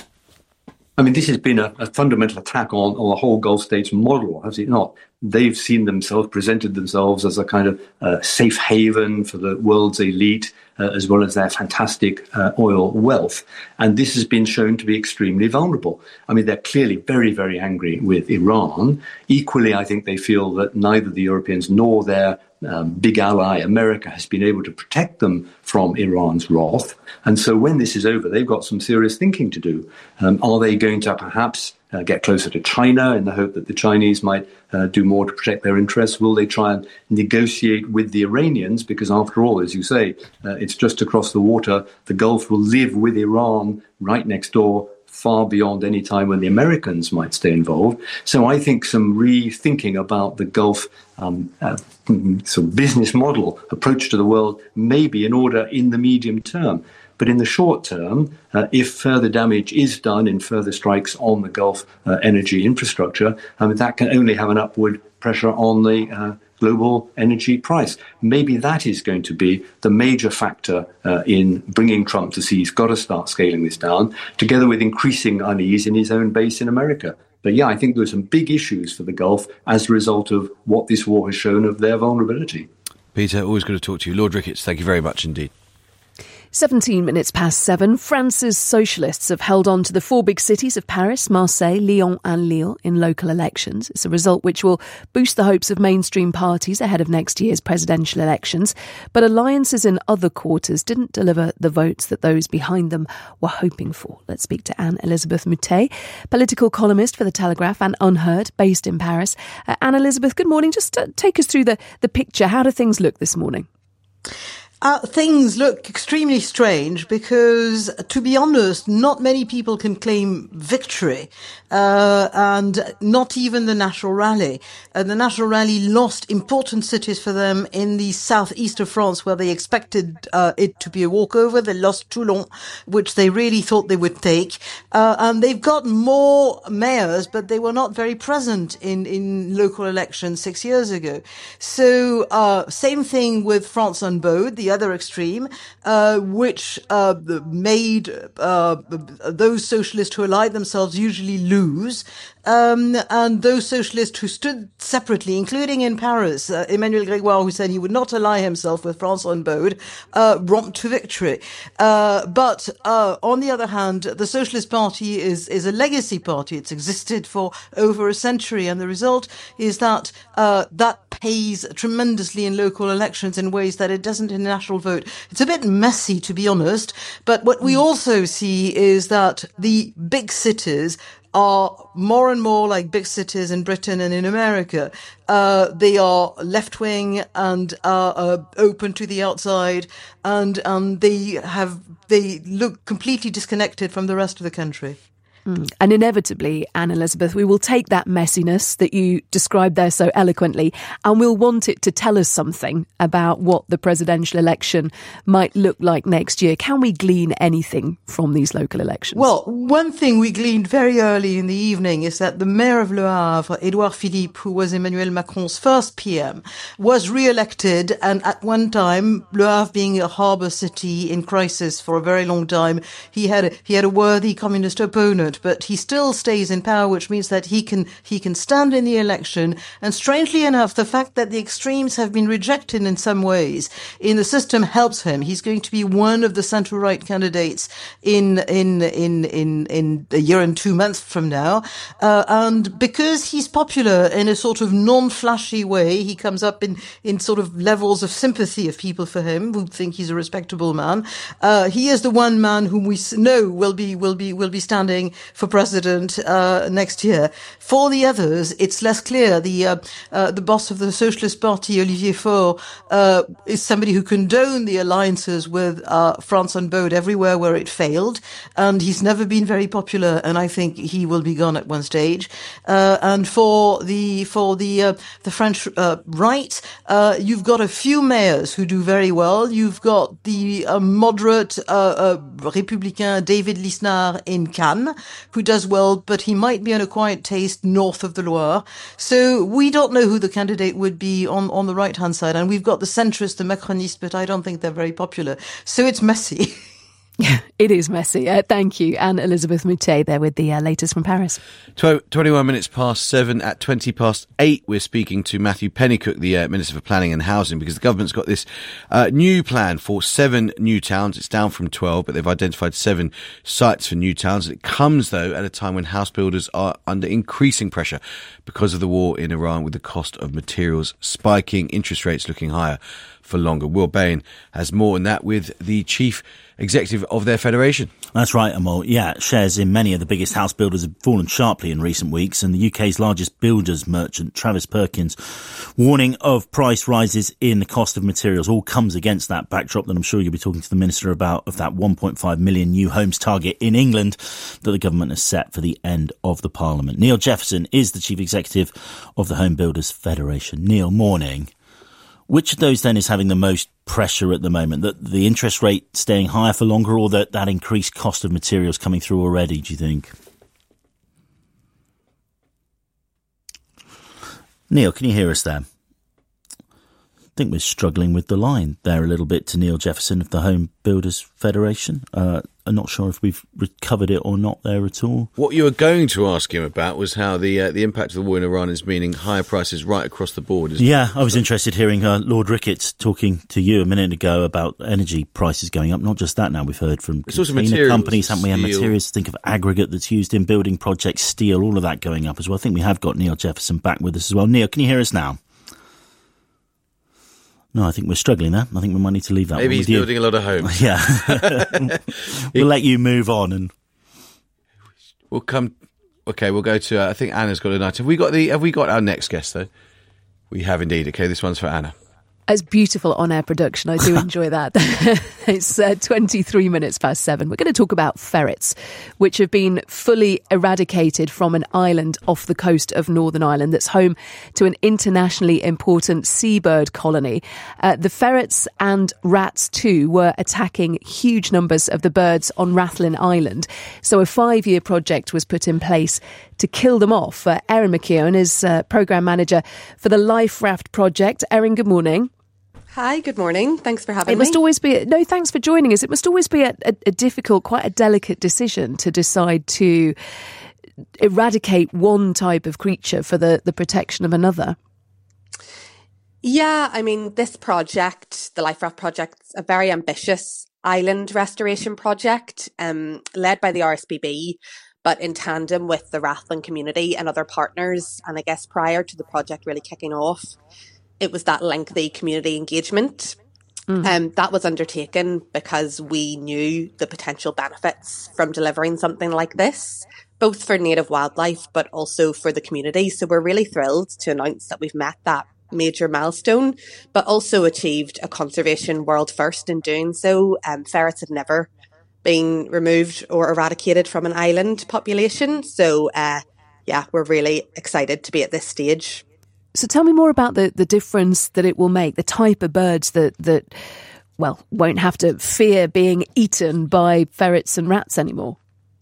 Speaker 14: I mean, this has been a fundamental attack on the whole Gulf states model, has it not? They've seen themselves, presented themselves as a kind of safe haven for the world's elite, as well as their fantastic oil wealth. And this has been shown to be extremely vulnerable. I mean, they're clearly very, very angry with Iran. Equally, I think they feel that neither the Europeans nor their big ally, America, has been able to protect them from Iran's wrath. And so when this is over, they've got some serious thinking to do. Are they going to perhaps get closer to China in the hope that the Chinese might do more to protect their interests? Will they try and negotiate with the Iranians? Because after all, as you say, it's just across the water. The Gulf will live with Iran right next door, far beyond any time when the Americans might stay involved. So I think some rethinking about the Gulf sort of business model approach to the world may be in order in the medium term. But in the short term, if further damage is done in further strikes on the Gulf energy infrastructure, that can only have an upward pressure on the global energy price. Maybe that is going to be the major factor in bringing Trump to see he's got to start scaling this down, together with increasing unease in his own base in America. But yeah, I think there's some big issues for the Gulf as a result of what this war has shown of their vulnerability.
Speaker 5: Peter, always good to talk to you. Lord Ricketts, thank you very much indeed.
Speaker 4: 17 minutes past 7, France's socialists have held on to the four big cities of Paris, Marseille, Lyon and Lille in local elections. It's a result which will boost the hopes of mainstream parties ahead of next year's presidential elections. But alliances in other quarters didn't deliver the votes that those behind them were hoping for. Let's speak to Anne-Elisabeth Moutet, political columnist for The Telegraph and Unheard, based in Paris. Anne-Elisabeth, good morning. Just take us through the picture. How do things look this morning?
Speaker 2: Things look extremely strange because, to be honest, not many people can claim victory, and not even the National Rally. The National Rally lost important cities for them in the southeast of France where they expected it to be a walkover. They lost Toulon, which they really thought they would take. And they've got more mayors, but they were not very present in local elections 6 years ago. So, same thing with France Unbowed, the other extreme, which made those socialists who allied themselves usually lose. And those socialists who stood separately, including in Paris, Emmanuel Grégoire, who said he would not ally himself with France Unbowed, romped to victory. But on the other hand, the Socialist Party is a legacy party. It's existed for over a century, and the result is that that pays tremendously in local elections in ways that it doesn't in the national vote. It's a bit messy, to be honest, but what we also see is that the big cities are more and more like big cities in Britain and in America. They are left-wing and are open to the outside, and they look completely disconnected from the rest of the country.
Speaker 4: And inevitably, Anne-Elisabeth, we will take that messiness that you described there so eloquently and we'll want it to tell us something about what the presidential election might look like next year. Can we glean anything from these local elections?
Speaker 2: Well, one thing we gleaned very early in the evening is that the mayor of Le Havre, Édouard Philippe, who was Emmanuel Macron's first PM, was re-elected, and at one time, Le Havre being a harbour city in crisis for a very long time, he had a worthy communist opponent. But he still stays in power, which means that he can stand in the election. And strangely enough, the fact that the extremes have been rejected in some ways in the system helps him. He's going to be one of the centre-right candidates in a year and 2 months from now. And because he's popular in a sort of non-flashy way, he comes up in sort of levels of sympathy of people for him who think he's a respectable man. He is the one man whom we know will be standing for president next year. For the others, it's less clear. The boss of the Socialist Party, Olivier Faure, is somebody who condoned the alliances with France Unbowed everywhere where it failed, and he's never been very popular. And I think he will be gone at one stage. And for the French right, you've got a few mayors who do very well. You've got the moderate Républicain David Lisnard in Cannes, who does well, but he might be on a quiet taste north of the Loire. So we don't know who the candidate would be on the right-hand side. And we've got the centrists, the Macronists, but I don't think they're very popular. So it's messy.
Speaker 4: It is messy. Thank you, Anne-Elisabeth Moutet there with the latest from Paris.
Speaker 5: 21 minutes past 7. At 20 past 8, we're speaking to Matthew Pennycook, the Minister for Planning and Housing, because the government's got this new plan for 7 new towns. It's down from 12, but they've identified 7 sites for new towns. It comes, though, at a time when house builders are under increasing pressure because of the war in Iran, with the cost of materials spiking, interest rates looking higher for longer. Will Bain has more on that with the chief executive of their federation.
Speaker 15: That's right, Amol. Yeah, shares in many of the biggest house builders have fallen sharply in recent weeks, and the UK's largest builders merchant, Travis Perkins, warning of price rises in the cost of materials, all comes against that backdrop that I'm sure you'll be talking to the Minister about, of that 1.5 million new homes target in England that the government has set for the end of the Parliament. Neil Jefferson is the chief executive of the Home Builders Federation. Neil, morning. Which of those then is having the most pressure at the moment? That the interest rate staying higher for longer, or that increased cost of materials coming through already, do you think? Neil, can you hear us there? think we're struggling with the line there a little bit to Neil Jefferson of the Home Builders Federation. I'm not sure if we've recovered it or not there at all.
Speaker 5: What you were going to ask him about was how the impact of the war in Iran is meaning higher prices right across the board.
Speaker 15: Yeah, I was interested hearing Lord Ricketts talking to you a minute ago about energy prices going up. Not just that now, we've heard from container companies, haven't we? And materials, think of aggregate that's used in building projects, steel, all of that going up as well. I think we have got Neil Jefferson back with us as well. Neil, can you hear us now? No, I think we're struggling there. I think we might need to leave that
Speaker 5: Maybe
Speaker 15: one
Speaker 5: he's
Speaker 15: with
Speaker 5: building a lot of homes.
Speaker 15: Yeah. We'll let you move on and
Speaker 5: we'll come. Okay, we'll go to. I think Anna's got a night. Have we got our next guest though? We have indeed. Okay, this one's for Anna.
Speaker 4: It's beautiful on-air production. I do enjoy that. It's 23 minutes past 7. We're going to talk about ferrets, which have been fully eradicated from an island off the coast of Northern Ireland that's home to an internationally important seabird colony. The ferrets and rats too were attacking huge numbers of the birds on Rathlin Island. So a 5-year project was put in place to kill them off. Erin McKeown is programme manager for the Life Raft project. Erin, good morning.
Speaker 1: Hi, good morning. Thanks for having me.
Speaker 4: It must always be... No, thanks for joining us. It must always be a difficult, quite a delicate decision to decide to eradicate one type of creature for the protection of another.
Speaker 1: Yeah, I mean, this project, the Life Raft project, is a very ambitious island restoration project led by the RSPB, but in tandem with the Rathlin community and other partners. And I guess prior to the project really kicking off, it was that lengthy community engagement that was undertaken because we knew the potential benefits from delivering something like this, both for native wildlife, but also for the community. So we're really thrilled to announce that we've met that major milestone, but also achieved a conservation world first in doing so. Ferrets have never been removed or eradicated from an island population. So, we're really excited to be at this stage.
Speaker 4: So tell me more about the difference that it will make, the type of birds that won't have to fear being eaten by ferrets and rats anymore.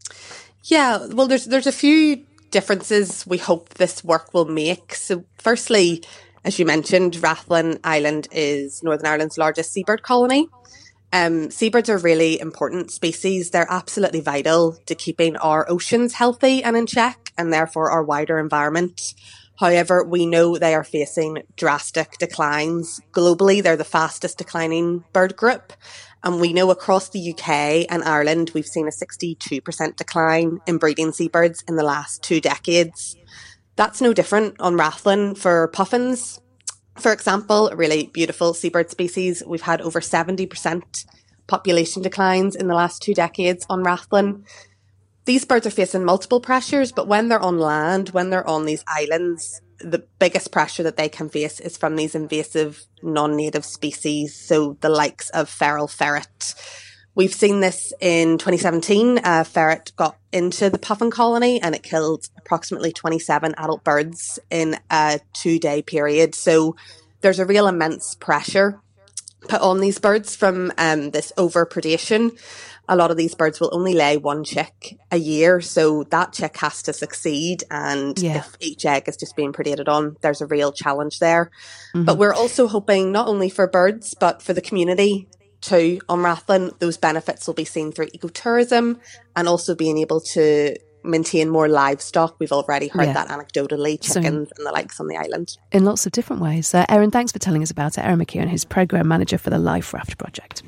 Speaker 1: Yeah, well, there's a few differences we hope this work will make. So firstly, as you mentioned, Rathlin Island is Northern Ireland's largest seabird colony. Seabirds are really important species. They're absolutely vital to keeping our oceans healthy and in check, and therefore our wider environment. However, we know they are facing drastic declines. Globally, they're the fastest declining bird group. And we know across the UK and Ireland, we've seen a 62% decline in breeding seabirds in the last 2 decades. That's no different on Rathlin for puffins. For example, a really beautiful seabird species, we've had over 70% population declines in the last 2 decades on Rathlin. These birds are facing multiple pressures, but when they're on land, when they're on these islands, the biggest pressure that they can face is from these invasive non-native species, so the likes of feral ferret. We've seen this in 2017. A ferret got into the puffin colony and it killed approximately 27 adult birds in a 2-day period. So there's a real immense pressure put on these birds from this overpredation. A lot of these birds will only lay 1 chick a year, so that chick has to succeed. And if each egg is just being predated on, there's a real challenge there. Mm-hmm. But we're also hoping not only for birds, but for the community too on Rathlin. Those benefits will be seen through ecotourism and also being able to maintain more livestock. We've already heard that anecdotally, chickens and the likes on the island.
Speaker 4: In lots of different ways. Erin, thanks for telling us about it. Erin McKeown, who's programme manager for the Life Raft project.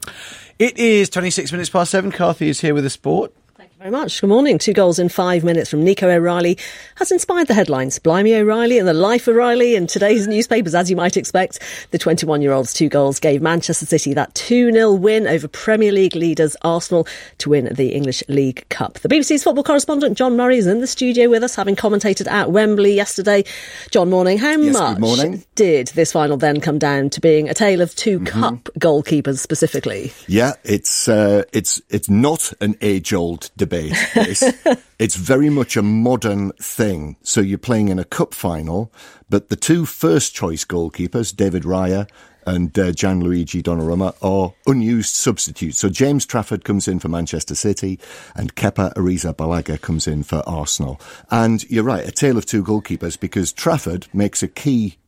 Speaker 5: It is 26 minutes past 7. Carthy is here with the sport.
Speaker 16: Thank you very much. Good morning. 2 goals in 5 minutes from Nico O'Reilly has inspired the headlines. Blimey O'Reilly and the Life O'Reilly in today's newspapers, as you might expect. The 21-year-old's 2 goals gave Manchester City that 2-0 win over Premier League leaders Arsenal to win the English League Cup. The BBC's football correspondent John Murray is in the studio with us, having commentated at Wembley yesterday. John, morning. How much did this final then come down to being a tale of 2 cup goalkeepers specifically?
Speaker 17: Yeah, it's not an age-old debate. It's very much a modern thing. So you're playing in a cup final, but the 2 first-choice goalkeepers, David Raya and Gianluigi Donnarumma, are unused substitutes. So James Trafford comes in for Manchester City and Kepa Arrizabalaga comes in for Arsenal. And you're right, a tale of 2 goalkeepers, because Trafford makes a key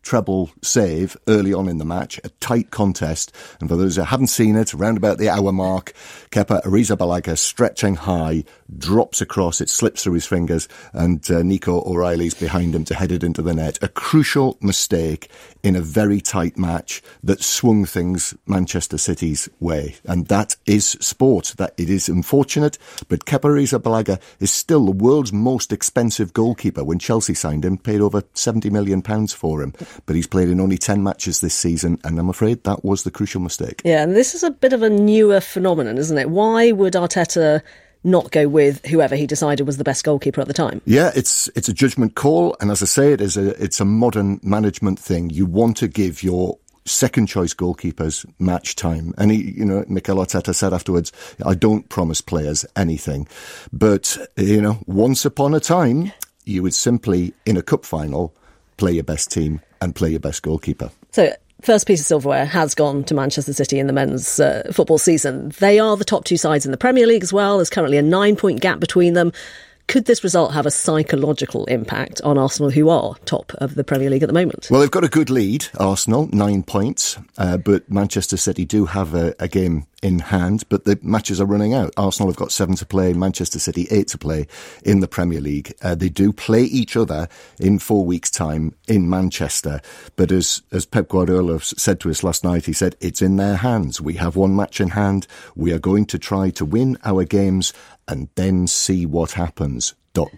Speaker 17: treble save early on in the match, a tight contest. And for those who haven't seen it, around about the hour mark, Kepa Arrizabalaga stretching high, drops across, it slips through his fingers, and Nico O'Reilly's behind him to head it into the net. A crucial mistake in a very tight match that swung things Manchester City's way. And that is sport. That it is unfortunate, but Kepa Arrizabalaga is still the world's most expensive goalkeeper. When Chelsea signed him, paid over £70 million for him. But he's played in only 10 matches this season, and I'm afraid that was the crucial mistake.
Speaker 16: Yeah, and this is a bit of a newer phenomenon, isn't it? Why would Arteta not go with whoever he decided was the best goalkeeper at the time?
Speaker 17: Yeah, it's a judgment call, and as I say, it's a modern management thing. You want to give your second choice goalkeepers match time. And Mikel Arteta said afterwards, I don't promise players anything. But, once upon a time, you would simply, in a cup final, play your best team and play your best goalkeeper.
Speaker 16: So, first piece of silverware has gone to Manchester City in the men's football season. They are the top two sides in the Premier League as well. There's currently a 9-point gap between them. Could this result have a psychological impact on Arsenal, who are top of the Premier League at the moment?
Speaker 17: Well, they've got a good lead, Arsenal, 9 points, but Manchester City do have a game in hand, but the matches are running out. Arsenal have got 7 to play, Manchester City 8 to play in the Premier League. They do play each other in 4 weeks' time in Manchester, but as Pep Guardiola said to us last night, he said, it's in their hands. We have one match in hand. We are going to try to win our games and then see what happens. ...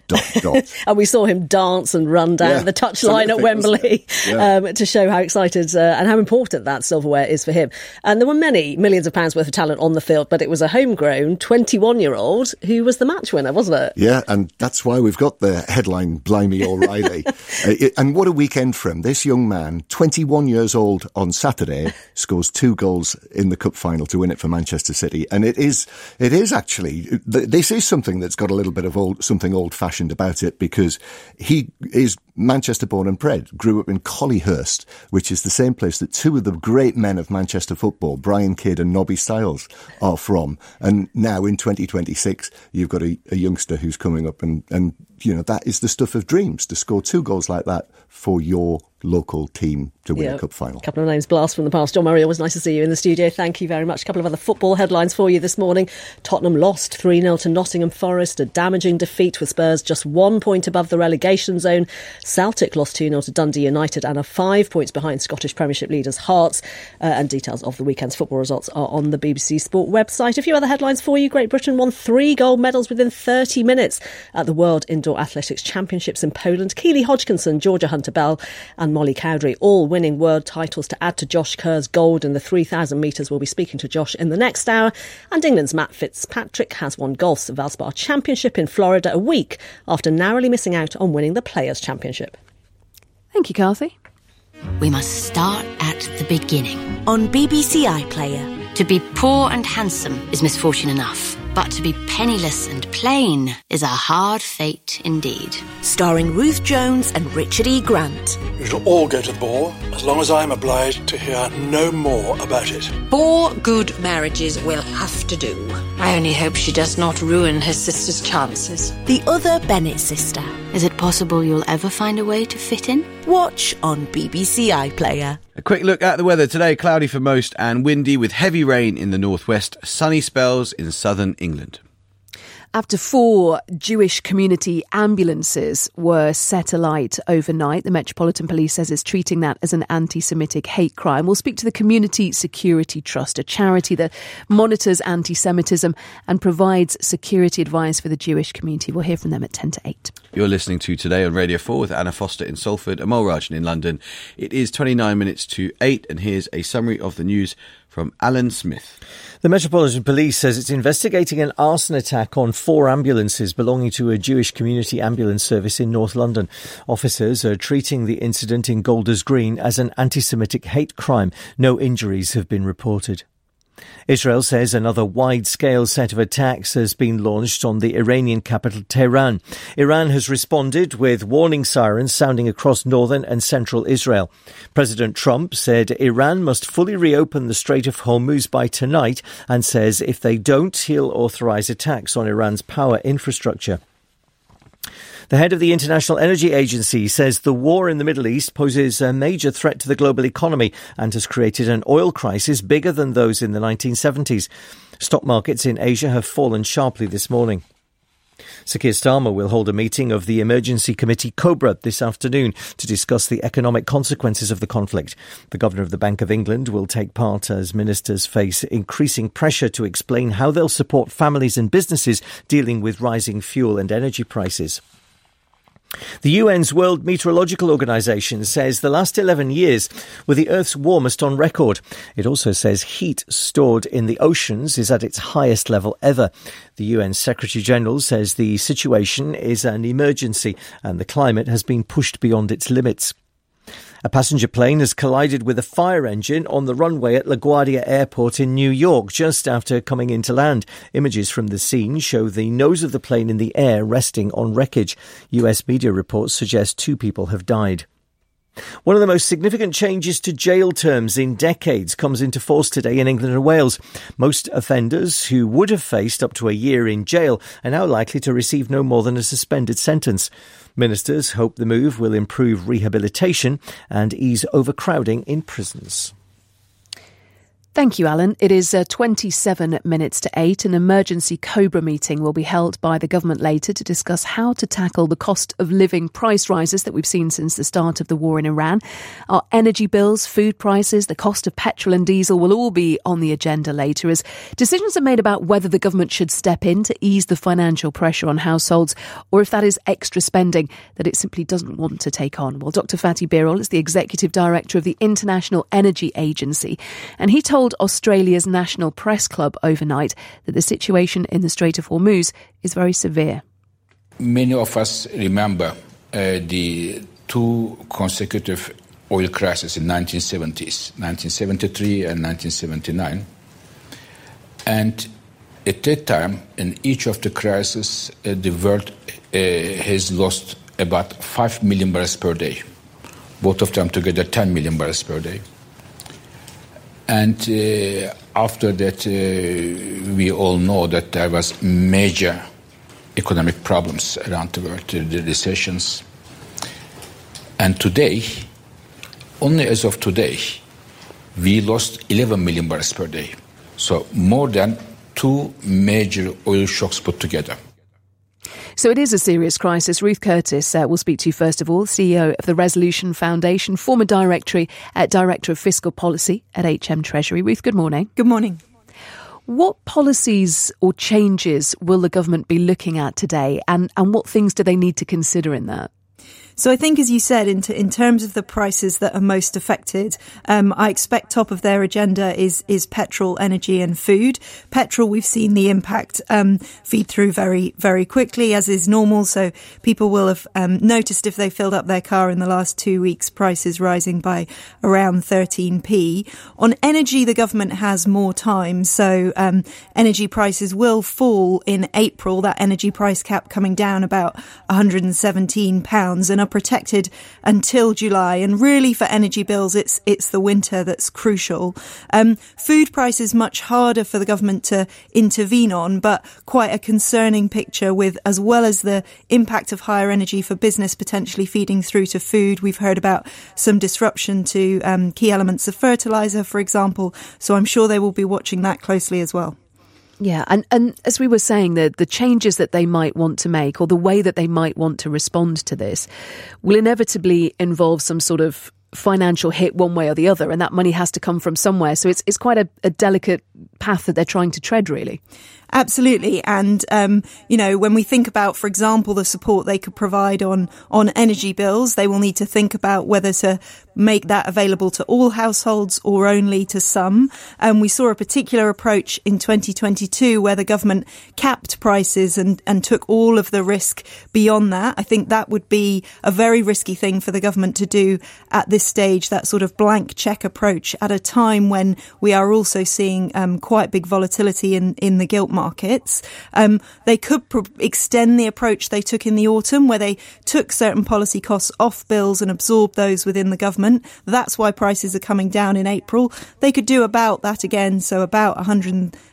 Speaker 16: And we saw him dance and run down the touchline at Wembley to show how excited and how important that silverware is for him. And there were many millions of pounds worth of talent on the field, but it was a homegrown 21-year-old who was the match winner, wasn't it?
Speaker 17: Yeah, and that's why we've got the headline, Blimey O'Reilly. And what a weekend for him. This young man, 21 years old on Saturday, scores 2 goals in the cup final to win it for Manchester City. And it is actually, this is something that's got a little bit of old-fashioned about it, because he is Manchester born and bred, grew up in Collyhurst, which is the same place that 2 of the great men of Manchester football, Brian Kidd and Nobby Stiles, are from. And now in 2026, you've got a youngster who's coming up, and that is the stuff of dreams, to score 2 goals like that for your local team to win a cup final.
Speaker 16: A couple of names blast from the past. John Murray, always nice to see you in the studio. Thank you very much. A couple of other football headlines for you this morning. Tottenham lost 3-0 to Nottingham Forest, a damaging defeat with Spurs just 1 point above the relegation zone. Celtic lost 2-0 to Dundee United and are 5 points behind Scottish Premiership leaders Hearts. And details of the weekend's football results are on the BBC Sport website. A few other headlines for you. Great Britain won 3 gold medals within 30 minutes at the World Indoor Athletics Championships in Poland. Keely Hodgkinson, Georgia Hunter-Bell and Molly Cowdery all winning world titles to add to Josh Kerr's gold in the 3,000 metres. We'll be speaking to Josh in the next hour. And England's Matt Fitzpatrick has won golf's Valspar Championship in Florida a week after narrowly missing out on winning the Players' Championship.
Speaker 4: Thank you, Carthy.
Speaker 18: We must start at the beginning. On BBC iPlayer, to be poor and handsome is misfortune enough. But to be penniless and plain is a hard fate indeed.
Speaker 19: Starring Ruth Jones and Richard E. Grant.
Speaker 20: You shall all go to the ball, as long as I am obliged to hear no more about it.
Speaker 21: 4 good marriages will have to do. I only hope she does not ruin her sister's chances.
Speaker 19: The Other Bennett Sister.
Speaker 18: Is it possible you'll ever find a way to fit in?
Speaker 19: Watch on BBC iPlayer.
Speaker 5: A quick look at the weather today. Cloudy for most and windy with heavy rain in the northwest, sunny spells in southern England.
Speaker 4: After 4 Jewish community ambulances were set alight overnight, the Metropolitan Police says it's treating that as an anti-Semitic hate crime. We'll speak to the Community Security Trust, a charity that monitors anti-Semitism and provides security advice for the Jewish community. We'll hear from them at 10 to 8.
Speaker 5: You're listening to Today on Radio 4 with Anna Foster in Salford and Mole Rajan in London. It is 29 minutes to 8, and here's a summary of the news from Alan Smith.
Speaker 3: The Metropolitan Police says it's investigating an arson attack on 4 ambulances belonging to a Jewish community ambulance service in North London. Officers are treating the incident in Golders Green as an anti-Semitic hate crime. No injuries have been reported. Israel says another wide-scale set of attacks has been launched on the Iranian capital, Tehran. Iran has responded with warning sirens sounding across northern and central Israel. President Trump said Iran must fully reopen the Strait of Hormuz by tonight and says if they don't, he'll authorize attacks on Iran's power infrastructure. The head of the International Energy Agency says the war in the Middle East poses a major threat to the global economy and has created an oil crisis bigger than those in the 1970s. Stock markets in Asia have fallen sharply this morning. Sir Keir Starmer will hold a meeting of the Emergency Committee Cobra this afternoon to discuss the economic consequences of the conflict. The Governor of the Bank of England will take part as ministers face increasing pressure to explain how they'll support families and businesses dealing with rising fuel and energy prices. The UN's World Meteorological Organization says the last 11 years were the Earth's warmest on record. It also says heat stored in the oceans is at its highest level ever. The UN Secretary-General says the situation is an emergency and the climate has been pushed beyond its limits. A passenger plane has collided with a fire engine on the runway at LaGuardia Airport in New York just after coming into land. Images from the scene show the nose of the plane in the air resting on wreckage. US media reports suggest 2 people have died. One of the most significant changes to jail terms in decades comes into force today in England and Wales. Most offenders who would have faced up to a year in jail are now likely to receive no more than a suspended sentence. Ministers hope the move will improve rehabilitation and ease overcrowding in prisons.
Speaker 4: Thank you, Alan. It is 27 minutes to 8. An emergency Cobra meeting will be held by the government later to discuss how to tackle the cost of living price rises that we've seen since the start of the war in Iran. Our energy bills, food prices, the cost of petrol and diesel will all be on the agenda later as decisions are made about whether the government should step in to ease the financial pressure on households or if that is extra spending that it simply doesn't want to take on. Well, Dr. Fatih Birol is the Executive Director of the International Energy Agency, and he told Australia's National Press Club overnight that the situation in the Strait of Hormuz is very severe.
Speaker 6: Many of us remember the 2 consecutive oil crises in 1970s, 1973 and 1979. And at that time, in each of the crises, the world has lost about 5 million barrels per day. Both of them together 10 million barrels per day. And after that, we all know that there was major economic problems around the world, the recessions. And today, only as of today, we lost 11 million barrels per day. So more than 2 major oil shocks put together.
Speaker 4: So it is a serious crisis. Ruth Curtis will speak to you first of all, CEO of the Resolution Foundation, former Director of Fiscal Policy at HM Treasury. Ruth, good morning.
Speaker 7: Good morning.
Speaker 4: What policies or changes will the government be looking at today and what things do they need to consider in that?
Speaker 7: So I think, as you said, in terms of the prices that are most affected, I expect top of their agenda is petrol, energy and food. Petrol, we've seen the impact feed through very, very quickly, as is normal. So people will have noticed if they filled up their car in the last 2 weeks, prices rising by around 13p. On energy, the government has more time. So energy prices will fall in April, that energy price cap coming down about £117 and are protected until July. And really for energy bills, it's the winter that's crucial. Food prices much harder for the government to intervene on, but quite a concerning picture with, as well as the impact of higher energy for business potentially feeding through to food. We've heard about some disruption to key elements of fertiliser, for example. So I'm sure they will be watching that closely as well.
Speaker 4: Yeah, and as we were saying, the changes that they might want to make or the way that they might want to respond to this will inevitably involve some sort of financial hit one way or the other, and that money has to come from somewhere. So it's quite a delicate path that they're trying to tread, really.
Speaker 7: Absolutely. And, when we think about, for example, the support they could provide on energy bills, they will need to think about whether to make that available to all households or only to some. We saw a particular approach in 2022 where the government capped prices and took all of the risk beyond that. I think that would be a very risky thing for the government to do at this stage, that sort of blank check approach at a time when we are also seeing quite big volatility in the gilt markets. They could extend the approach they took in the autumn, where they took certain policy costs off bills and absorbed those within the government. That's why prices are coming down in April. They could do about that again, so about £113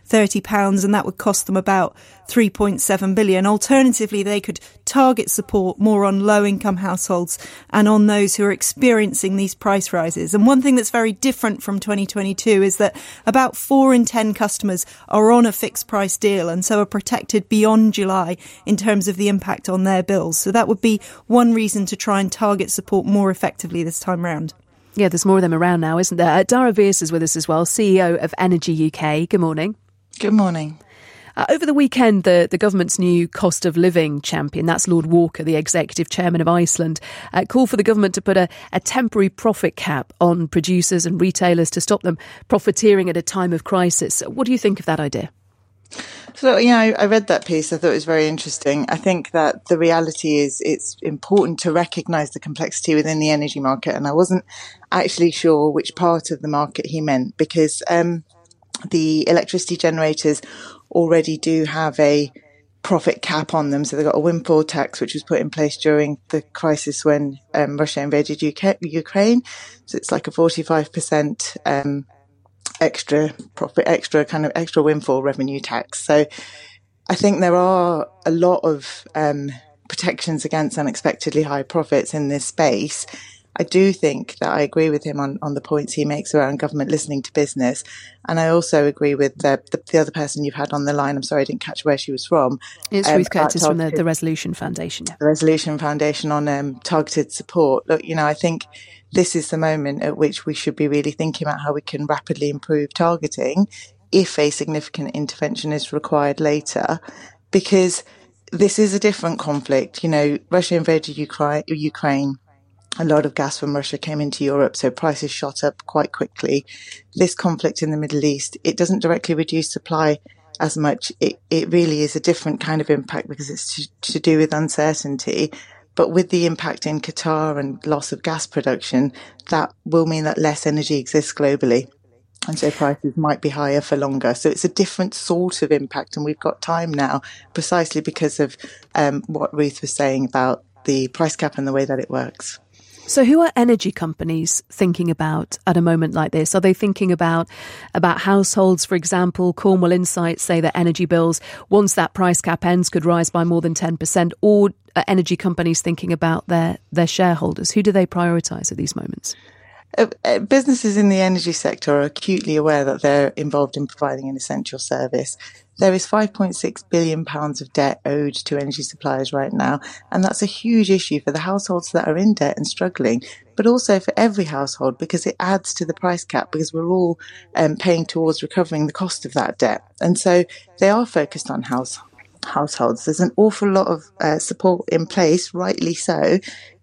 Speaker 7: £30, and that would cost them about 3.7 billion. Alternatively, they could target support more on low-income households and on those who are experiencing these price rises. And one thing that's very different from 2022 is that about 4 in 10 customers are on a fixed price deal and so are protected beyond July in terms of the impact on their bills. So that would be one reason to try and target support more effectively this time round.
Speaker 4: Yeah, there's more of them around now, isn't there? Dara Beers is with us as well, CEO of Energy UK. Good morning.
Speaker 8: Good morning.
Speaker 4: Over the weekend, the government's new cost of living champion, that's Lord Walker, the executive chairman of Iceland, called for the government to put a temporary profit cap on producers and retailers to stop them profiteering at a time of crisis. What do you think of that idea?
Speaker 8: So, I read that piece. I thought it was very interesting. I think that the reality is it's important to recognise the complexity within the energy market. And I wasn't actually sure which part of the market he meant, because the electricity generators already do have a profit cap on them. So they've got a windfall tax, which was put in place during the crisis when Russia invaded Ukraine. So it's like a 45% extra windfall revenue tax. So I think there are a lot of protections against unexpectedly high profits in this space. I do think that I agree with him on the points he makes around government listening to business. And I also agree with the other person you've had on the line. I'm sorry, I didn't catch where she was from.
Speaker 4: It's Ruth Curtis from the Resolution Foundation. Yeah.
Speaker 8: The Resolution Foundation on targeted support. Look, I think this is the moment at which we should be really thinking about how we can rapidly improve targeting if a significant intervention is required later, because this is a different conflict. Russia invaded Ukraine. A lot of gas from Russia came into Europe, so prices shot up quite quickly. This conflict in the Middle East, it doesn't directly reduce supply as much. It really is a different kind of impact because it's to do with uncertainty. But with the impact in Qatar and loss of gas production, that will mean that less energy exists globally. And so prices might be higher for longer. So it's a different sort of impact. And we've got time now, precisely because of what Ruth was saying about the price cap and the way that it works.
Speaker 4: So who are energy companies thinking about at a moment like this? Are they thinking about households, for example? Cornwall Insights say that energy bills, once that price cap ends, could rise by more than 10%. Or are energy companies thinking about their shareholders? Who do they prioritise at these moments?
Speaker 8: Businesses in the energy sector are acutely aware that they're involved in providing an essential service. There is £5.6 billion of debt owed to energy suppliers right now, and that's a huge issue for the households that are in debt and struggling, but also for every household, because it adds to the price cap, because we're all paying towards recovering the cost of that debt. And so they are focused on households. There's an awful lot of support in place, rightly so.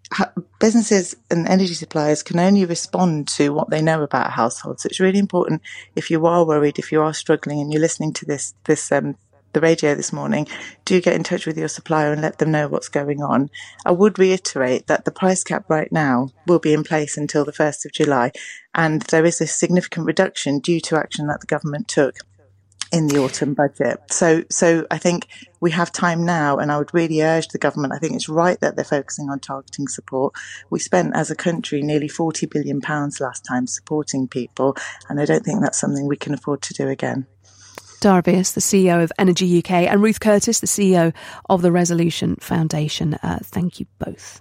Speaker 8: Businesses and energy suppliers can only respond to what they know about households. So it's really important, if you are worried, if you are struggling and you're listening to the radio this morning, do get in touch with your supplier and let them know what's going on. I would reiterate that the price cap right now will be in place until the 1st of July, and there is a significant reduction due to action that the government took in the autumn budget. So I think we have time now, and I would really urge the government, I think it's right that they're focusing on targeting support. We spent as a country nearly £40 billion last time supporting people, and I don't think that's something we can afford to do again.
Speaker 4: Dara Beers, the CEO of Energy UK, and Ruth Curtis, the CEO of the Resolution Foundation. Thank you both.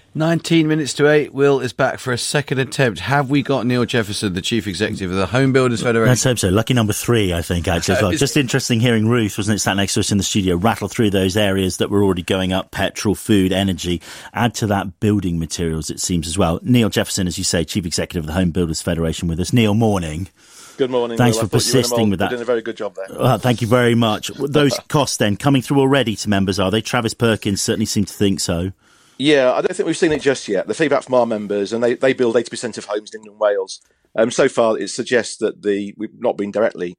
Speaker 5: 19 minutes to 8. Will is back for a second attempt. Have we got Neil Jefferson, the Chief Executive of the Home Builders Federation?
Speaker 15: Let's hope so. Lucky number 3, I think, actually, as well. Just interesting hearing Ruth, wasn't it, sat next to us in the studio, rattle through those areas that were already going up: petrol, food, energy. Add to that building materials, it seems, as well. Neil Jefferson, as you say, Chief Executive of the Home Builders Federation with us. Neil, morning.
Speaker 9: Good morning.
Speaker 15: Thanks
Speaker 9: Will.
Speaker 15: for persisting with that.
Speaker 9: You're doing a very good job there.
Speaker 15: Thank you very much. Those costs then coming through already to members, are they? Travis Perkins certainly seemed to think so.
Speaker 9: Yeah, I don't think we've seen it just yet. The feedback from our members, and they build 80% of homes in England and Wales. So far, it suggests that we've not been directly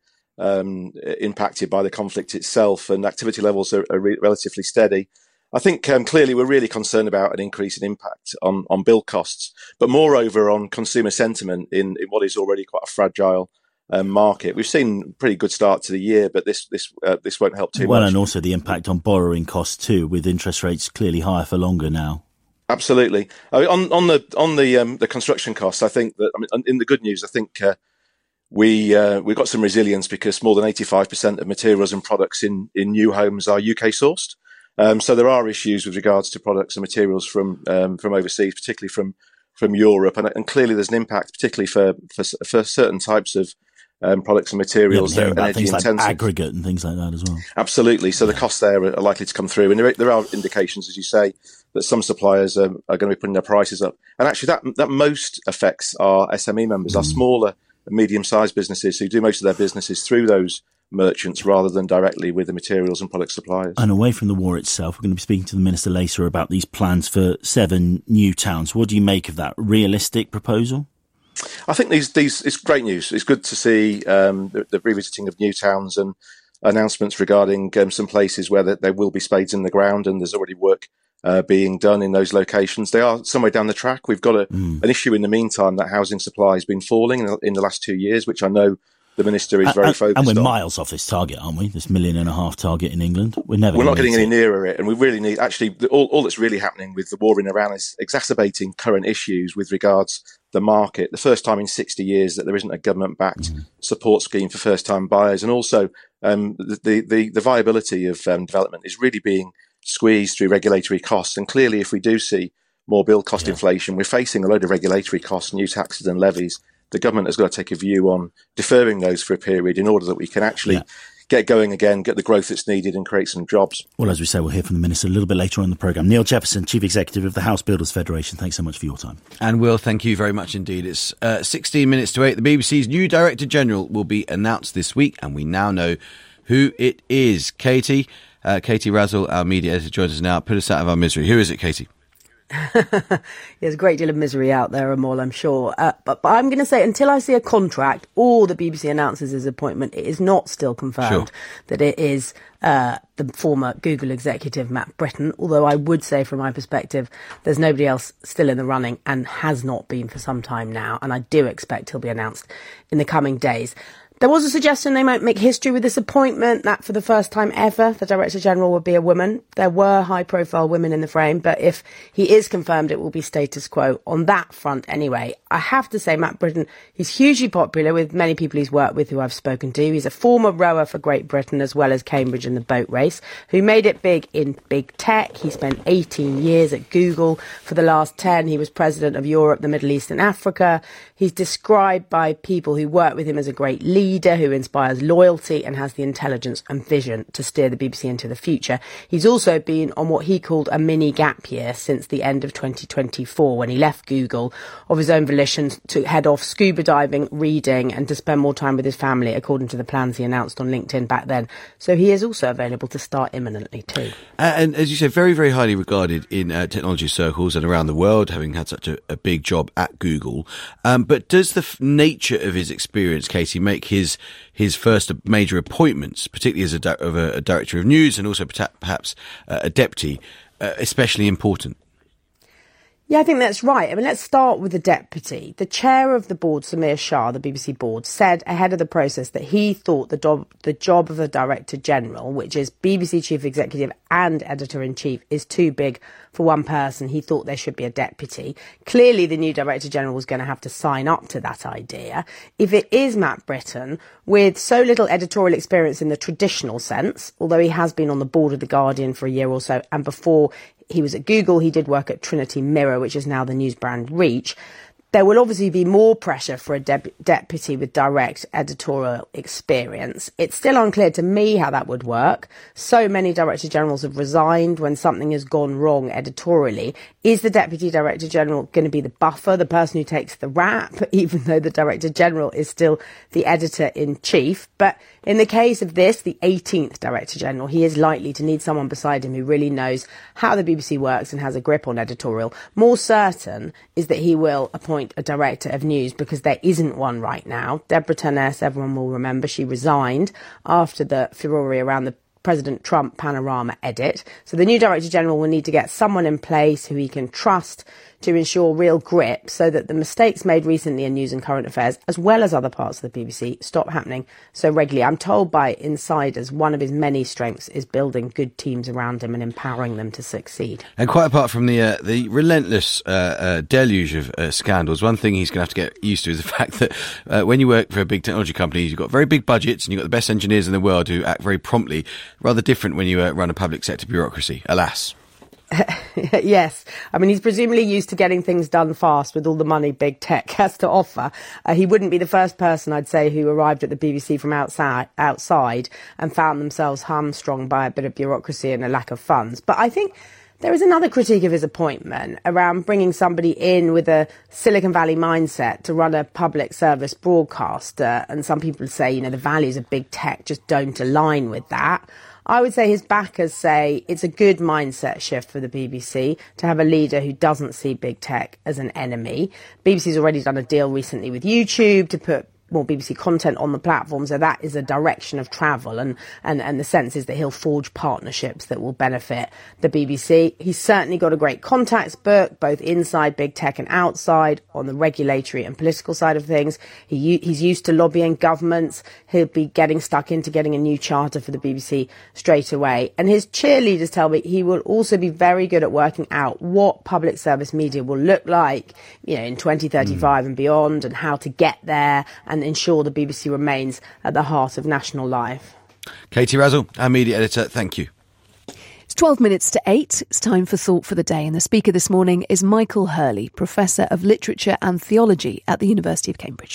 Speaker 9: impacted by the conflict itself, and activity levels are relatively steady. I think clearly we're really concerned about an increase in impact on bill costs, but moreover on consumer sentiment in what is already quite a fragile market. We've seen a pretty good start to the year, but this won't help too much.
Speaker 15: Well, and also the impact on borrowing costs too, with interest rates clearly higher for longer now.
Speaker 9: Absolutely. I mean, on the construction costs, I think that in the good news, I think we've got some resilience because more than 85% of materials and products in new homes are UK sourced. So there are issues with regards to products and materials from overseas, particularly from Europe, and clearly there's an impact, particularly for certain types of products and materials that are energy intensive,
Speaker 15: like aggregate and things like that as well.
Speaker 9: Absolutely. So the costs there are likely to come through, and there are indications, as you say, that some suppliers are going to be putting their prices up. And actually, that most affects our SME members, our smaller and medium-sized businesses who do most of their businesses through those merchants rather than directly with the materials and product suppliers.
Speaker 15: And away from the war itself, we're going to be speaking to the Minister later about these plans for 7 new towns. What do you make of that realistic proposal?
Speaker 9: I think it's great news. It's good to see the revisiting of new towns and announcements regarding some places where there will be spades in the ground, and there's already work being done in those locations. They are somewhere down the track. We've got an issue in the meantime that housing supply has been falling in the last 2 years, which I know the Minister is very focused on.
Speaker 15: And we're miles off this target, aren't we? This 1.5 million target in England. We're not
Speaker 9: getting any nearer it. And we really need, actually, all that's really happening with the war in Iran is exacerbating current issues with regards the market. The first time in 60 years that there isn't a government-backed support scheme for first-time buyers. And also the viability of development is really being squeezed through regulatory costs. And clearly, if we do see more build cost inflation, we're facing a load of regulatory costs, new taxes and levies. The government has got to take a view on deferring those for a period in order that we can actually get going again, get the growth that's needed and create some jobs.
Speaker 15: Well, as we say, we'll hear from the Minister a little bit later on in the programme. Neil Jefferson, Chief Executive of the House Builders Federation, thanks so much for your time.
Speaker 5: And Will, thank you very much indeed. It's 16 minutes to 8. The BBC's new Director General will be announced this week, and we now know who it is. Katie Razzle, our media editor, joins us now. Put us out of our misery. Who is it, Katie?
Speaker 11: There's a great deal of misery out there, Amol, I'm sure. But I'm going to say, until I see a contract or the BBC announces his appointment, it is not still confirmed that it is the former Google executive, Matt Britton. Although I would say, from my perspective, there's nobody else still in the running and has not been for some time now. And I do expect he'll be announced in the coming days. There was a suggestion they might make history with this appointment, that for the first time ever, the Director General would be a woman. There were high-profile women in the frame, but if he is confirmed, it will be status quo on that front anyway. I have to say, Matt Britton, he's hugely popular with many people he's worked with who I've spoken to. He's a former rower for Great Britain as well as Cambridge in the boat race, who made it big in big tech. He spent 18 years at Google. For the last 10, he was President of Europe, the Middle East and Africa. He's described by people who work with him as a great leader who inspires loyalty and has the intelligence and vision to steer the BBC into the future. He's also been on what he called a mini gap year since the end of 2024, when he left Google of his own volition to head off scuba diving, reading and to spend more time with his family, according to the plans he announced on LinkedIn back then. So he is also available to start imminently too.
Speaker 5: And as you say, very, very highly regarded in technology circles and around the world, having had such a big job at Google. But does the nature of his experience, Katie, make his first major appointments, particularly as a director of news and also perhaps a deputy, especially important?
Speaker 11: Yeah, I think that's right. I mean, let's start with the deputy. The chair of the board, Samir Shah, the BBC board, said ahead of the process that he thought the job of the Director General, which is BBC Chief Executive and Editor-in-Chief, is too big for one person. He thought there should be a deputy. Clearly, the new Director General was going to have to sign up to that idea. If it is Matt Britton, with so little editorial experience in the traditional sense, although he has been on the board of The Guardian for a year or so, and before he was at Google, he did work at Trinity Mirror, which is now the news brand Reach. There will obviously be more pressure for a deputy with direct editorial experience. It's still unclear to me how that would work. So many Director Generals have resigned when something has gone wrong editorially. Is the Deputy Director General going to be the buffer, the person who takes the rap, even though the Director General is still the Editor-in-Chief? But in the case of this, the 18th Director General, he is likely to need someone beside him who really knows how the BBC works and has a grip on editorial. More certain is that he will appoint a Director of News, because there isn't one right now. Deborah Turness, everyone will remember, she resigned after the furore around the President Trump Panorama edit. So the new Director General will need to get someone in place who he can trust to ensure real grip so that the mistakes made recently in news and current affairs, as well as other parts of the BBC, stop happening so regularly. I'm told by insiders one of his many strengths is building good teams around him and empowering them to succeed.
Speaker 5: And quite apart from the relentless deluge of scandals, one thing he's going to have to get used to is the fact that when you work for a big technology company, you've got very big budgets and you've got the best engineers in the world who act very promptly. Rather different when you run a public sector bureaucracy, alas.
Speaker 11: Yes. I mean, he's presumably used to getting things done fast with all the money big tech has to offer. He wouldn't be the first person, I'd say, who arrived at the BBC from outside and found themselves hamstrung by a bit of bureaucracy and a lack of funds. But I think there is another critique of his appointment around bringing somebody in with a Silicon Valley mindset to run a public service broadcaster. And some people say, the values of big tech just don't align with that. I would say his backers say it's a good mindset shift for the BBC to have a leader who doesn't see big tech as an enemy. BBC's already done a deal recently with YouTube to put more BBC content on the platform, so that is a direction of travel, and the sense is that he'll forge partnerships that will benefit the BBC. He's certainly got a great contacts book, both inside big tech and outside, on the regulatory and political side of things. He's used to lobbying governments. He'll be getting stuck into getting a new charter for the BBC straight away. And his cheerleaders tell me he will also be very good at working out what public service media will look like, in 2035 and beyond, and how to get there and ensure the BBC remains at the heart of national life.
Speaker 5: Katie Razzle, our media editor, thank you.
Speaker 4: It's 12 minutes to 8. It's time for Thought for the Day. And the speaker this morning is Michael Hurley, Professor of Literature and Theology at the University of Cambridge.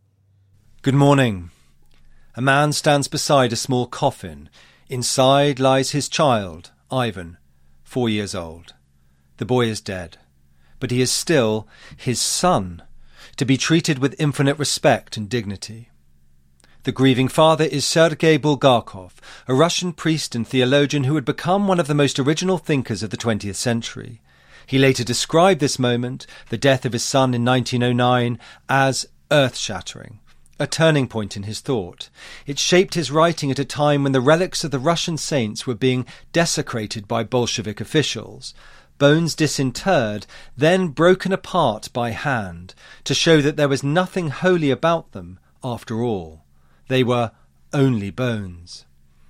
Speaker 12: Good morning. A man stands beside a small coffin. Inside lies his child, Ivan, 4 years old. The boy is dead, but he is still his son, to be treated with infinite respect and dignity. The grieving father is Sergei Bulgakov, a Russian priest and theologian who had become one of the most original thinkers of the 20th century. He later described this moment, the death of his son in 1909, as earth-shattering, a turning point in his thought. It shaped his writing at a time when the relics of the Russian saints were being desecrated by Bolshevik officials, bones disinterred, then broken apart by hand, to show that there was nothing holy about them after all. They were only bones.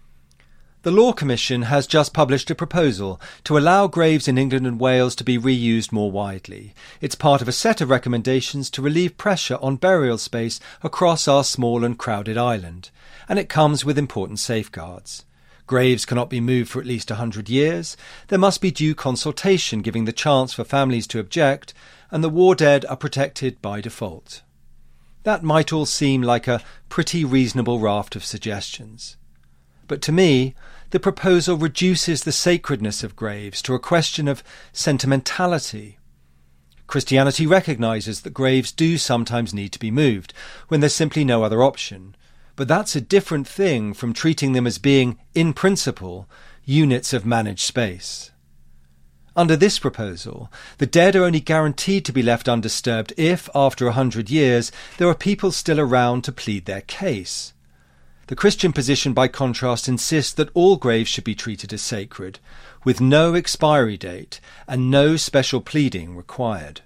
Speaker 12: The Law Commission has just published a proposal to allow graves in England and Wales to be reused more widely. It's part of a set of recommendations to relieve pressure on burial space across our small and crowded island, and it comes with important safeguards. Graves cannot be moved for at least 100 years, there must be due consultation giving the chance for families to object, and the war dead are protected by default. That might all seem like a pretty reasonable raft of suggestions. But to me, the proposal reduces the sacredness of graves to a question of sentimentality. Christianity recognises that graves do sometimes need to be moved, when there's simply no other option. But that's a different thing from treating them as being, in principle, units of managed space. Under this proposal, the dead are only guaranteed to be left undisturbed if, after 100 years, there are people still around to plead their case. The Christian position, by contrast, insists that all graves should be treated as sacred, with no expiry date and no special pleading required.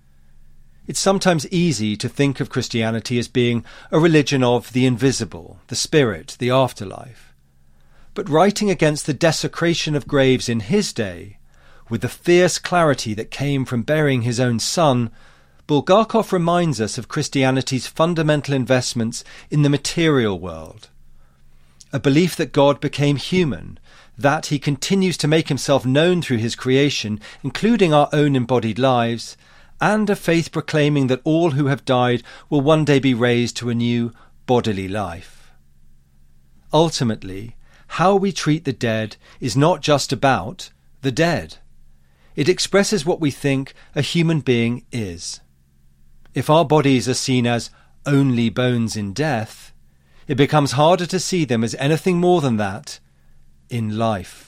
Speaker 12: It's sometimes easy to think of Christianity as being a religion of the invisible, the spirit, the afterlife. But writing against the desecration of graves in his day, with the fierce clarity that came from burying his own son, Bulgakov reminds us of Christianity's fundamental investments in the material world. A belief that God became human, that he continues to make himself known through his creation, including our own embodied lives, and a faith proclaiming that all who have died will one day be raised to a new bodily life. Ultimately, how we treat the dead is not just about the dead. It expresses what we think a human being is. If our bodies are seen as only bones in death, it becomes harder to see them as anything more than that in life.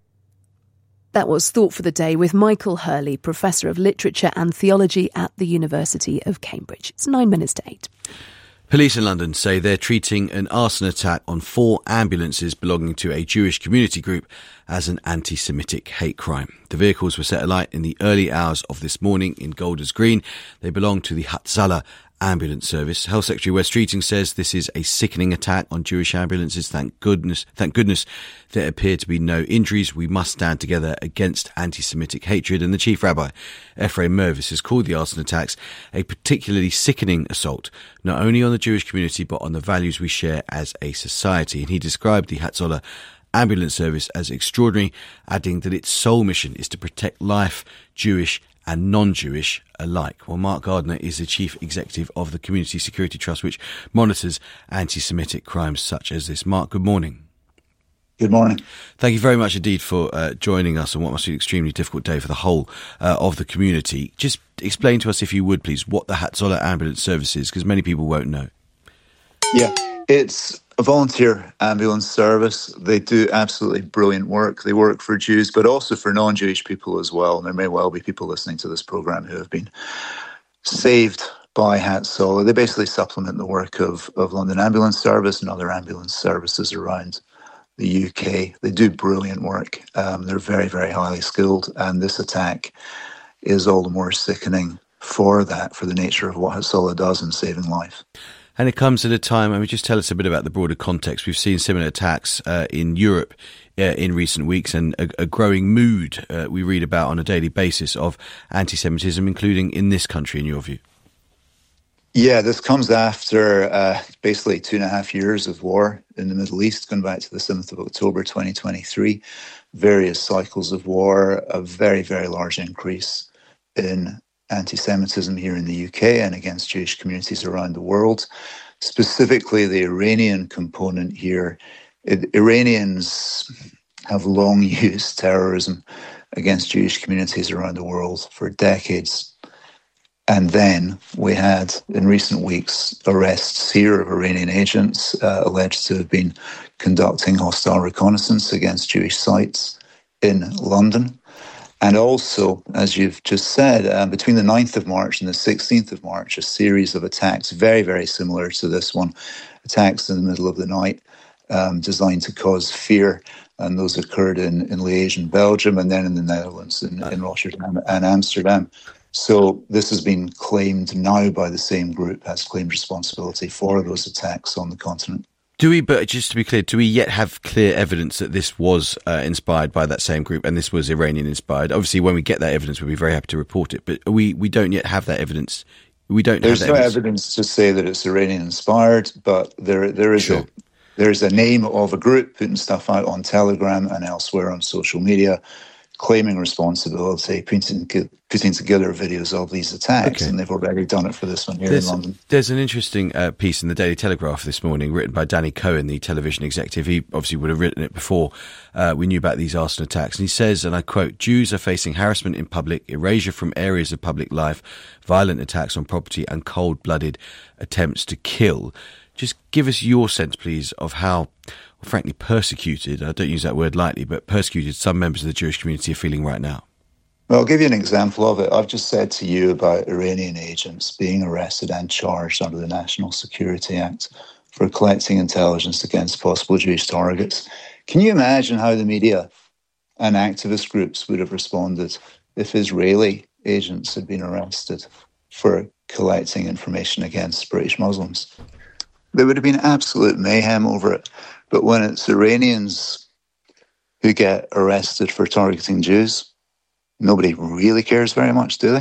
Speaker 4: That was Thought for the Day with Michael Hurley, Professor of Literature and Theology at the University of Cambridge. It's 9 minutes to 8.
Speaker 5: Police in London say they're treating an arson attack on 4 ambulances belonging to a Jewish community group as an anti-Semitic hate crime. The vehicles were set alight in the early hours of this morning in Golders Green. They belong to the Hatzalah ambulance service. Health Secretary Wes Streeting says this is a sickening attack on Jewish ambulances. Thank goodness there appear to be no injuries. We must stand together against anti-Semitic hatred. And the Chief Rabbi, Ephraim Mervis, has called the arson attacks a particularly sickening assault, not only on the Jewish community, but on the values we share as a society. And he described the Hatzalah ambulance service as extraordinary, adding that its sole mission is to protect life, Jewish and non-Jewish alike. Well, Mark Gardner is the Chief Executive of the Community Security Trust, which monitors anti-Semitic crimes such as this. Mark, good morning.
Speaker 13: Good morning.
Speaker 5: Thank you very much indeed for joining us on what must be an extremely difficult day for the whole of the community. Just explain to us, if you would please, what the Hatzalah ambulance service is, because many people won't know.
Speaker 13: Yeah, it's a volunteer ambulance service. They do absolutely brilliant work. They work for Jews, but also for non-Jewish people as well. And there may well be people listening to this programme who have been saved by Hatzalah. They basically supplement the work of London Ambulance Service and other ambulance services around the UK. They do brilliant work. They're very, very highly skilled. And this attack is all the more sickening for that, for the nature of what Hatzalah does in saving life.
Speaker 5: And it comes at a time, I mean, just tell us a bit about the broader context. We've seen similar attacks in Europe in recent weeks, and a growing mood we read about on a daily basis of anti-Semitism, including in this country, in your view.
Speaker 13: Yeah, this comes after basically 2.5 years of war in the Middle East, going back to the 7th of October 2023, various cycles of war, a very, very large increase in anti-Semitism here in the UK and against Jewish communities around the world. Specifically, the Iranian component here. Iranians have long used terrorism against Jewish communities around the world for decades. And then we had, in recent weeks, arrests here of Iranian agents alleged to have been conducting hostile reconnaissance against Jewish sites in London. And also, as you've just said, between the 9th of March and the 16th of March, a series of attacks, very, very similar to this one, attacks in the middle of the night, designed to cause fear. And those occurred in Liège in Belgium, and then in the Netherlands, in Rotterdam and Amsterdam. So this has been claimed now by the same group, has claimed responsibility for those attacks on the continent.
Speaker 5: But just to be clear, do we yet have clear evidence that this was inspired by that same group and this was Iranian inspired? Obviously, when we get that evidence, we'll be very happy to report it. But we don't yet have that evidence. There's
Speaker 13: no evidence to say that it's Iranian inspired, but there is a name of a group putting stuff out on Telegram and elsewhere on social media, claiming responsibility, putting together videos of these attacks, and they've already done it for this one here in London.
Speaker 5: There's an interesting piece in the Daily Telegraph this morning written by Danny Cohen, the television executive. He obviously would have written it before we knew about these arson attacks. And he says, and I quote, "Jews are facing harassment in public, erasure from areas of public life, violent attacks on property and cold-blooded attempts to kill." Just give us your sense, please, of how, frankly, persecuted, I don't use that word lightly, but persecuted some members of the Jewish community are feeling right now.
Speaker 13: Well, I'll give you an example of it. I've just said to you about Iranian agents being arrested and charged under the National Security Act for collecting intelligence against possible Jewish targets. Can you imagine how the media and activist groups would have responded if Israeli agents had been arrested for collecting information against British Muslims? There would have been absolute mayhem over it. But when it's Iranians who get arrested for targeting Jews, nobody really cares very much, do they?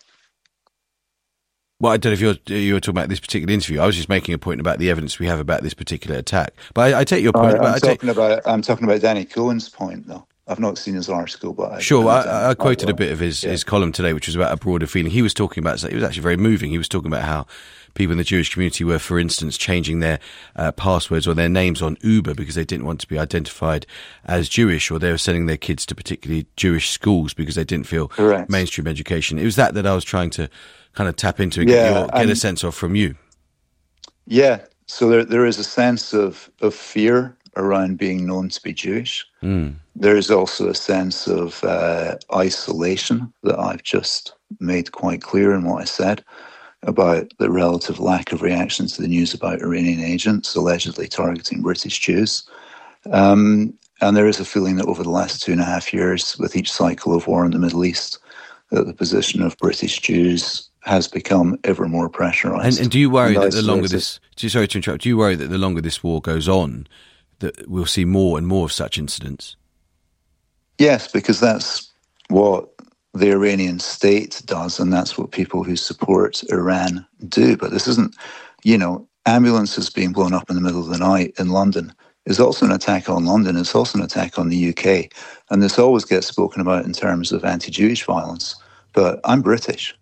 Speaker 5: Well, I don't know if you were talking about this particular interview. I was just making a point about the evidence we have about this particular attack. But I take your point.
Speaker 13: I'm talking about Danny Cohen's point, though. I've not seen his article, but
Speaker 5: I quoted a bit of his column today, which was about a broader feeling. He was talking about, it was actually very moving. He was talking about how people in the Jewish community were, for instance, changing their passwords or their names on Uber because they didn't want to be identified as Jewish, or they were sending their kids to particularly Jewish schools because they didn't feel mainstream education. It was that I was trying to kind of tap into and get a sense of from you.
Speaker 13: Yeah, so there is a sense of fear around being known to be Jewish. There is also a sense of isolation that I've just made quite clear in what I said. about the relative lack of reaction to the news about Iranian agents allegedly targeting British Jews. And there is a feeling that over the last 2.5 years, with each cycle of war in the Middle East, that the position of British Jews has become ever more pressurised.
Speaker 5: And do you worry that the longer this... Sorry to interrupt. Do you worry that the longer this war goes on, that we'll see more and more of such incidents?
Speaker 13: Yes, because that's what the Iranian state does, and that's what people who support Iran do. But this isn't, ambulances being blown up in the middle of the night in London is also an attack on London. It's also an attack on the UK. And this always gets spoken about in terms of anti-Jewish violence. But I'm British.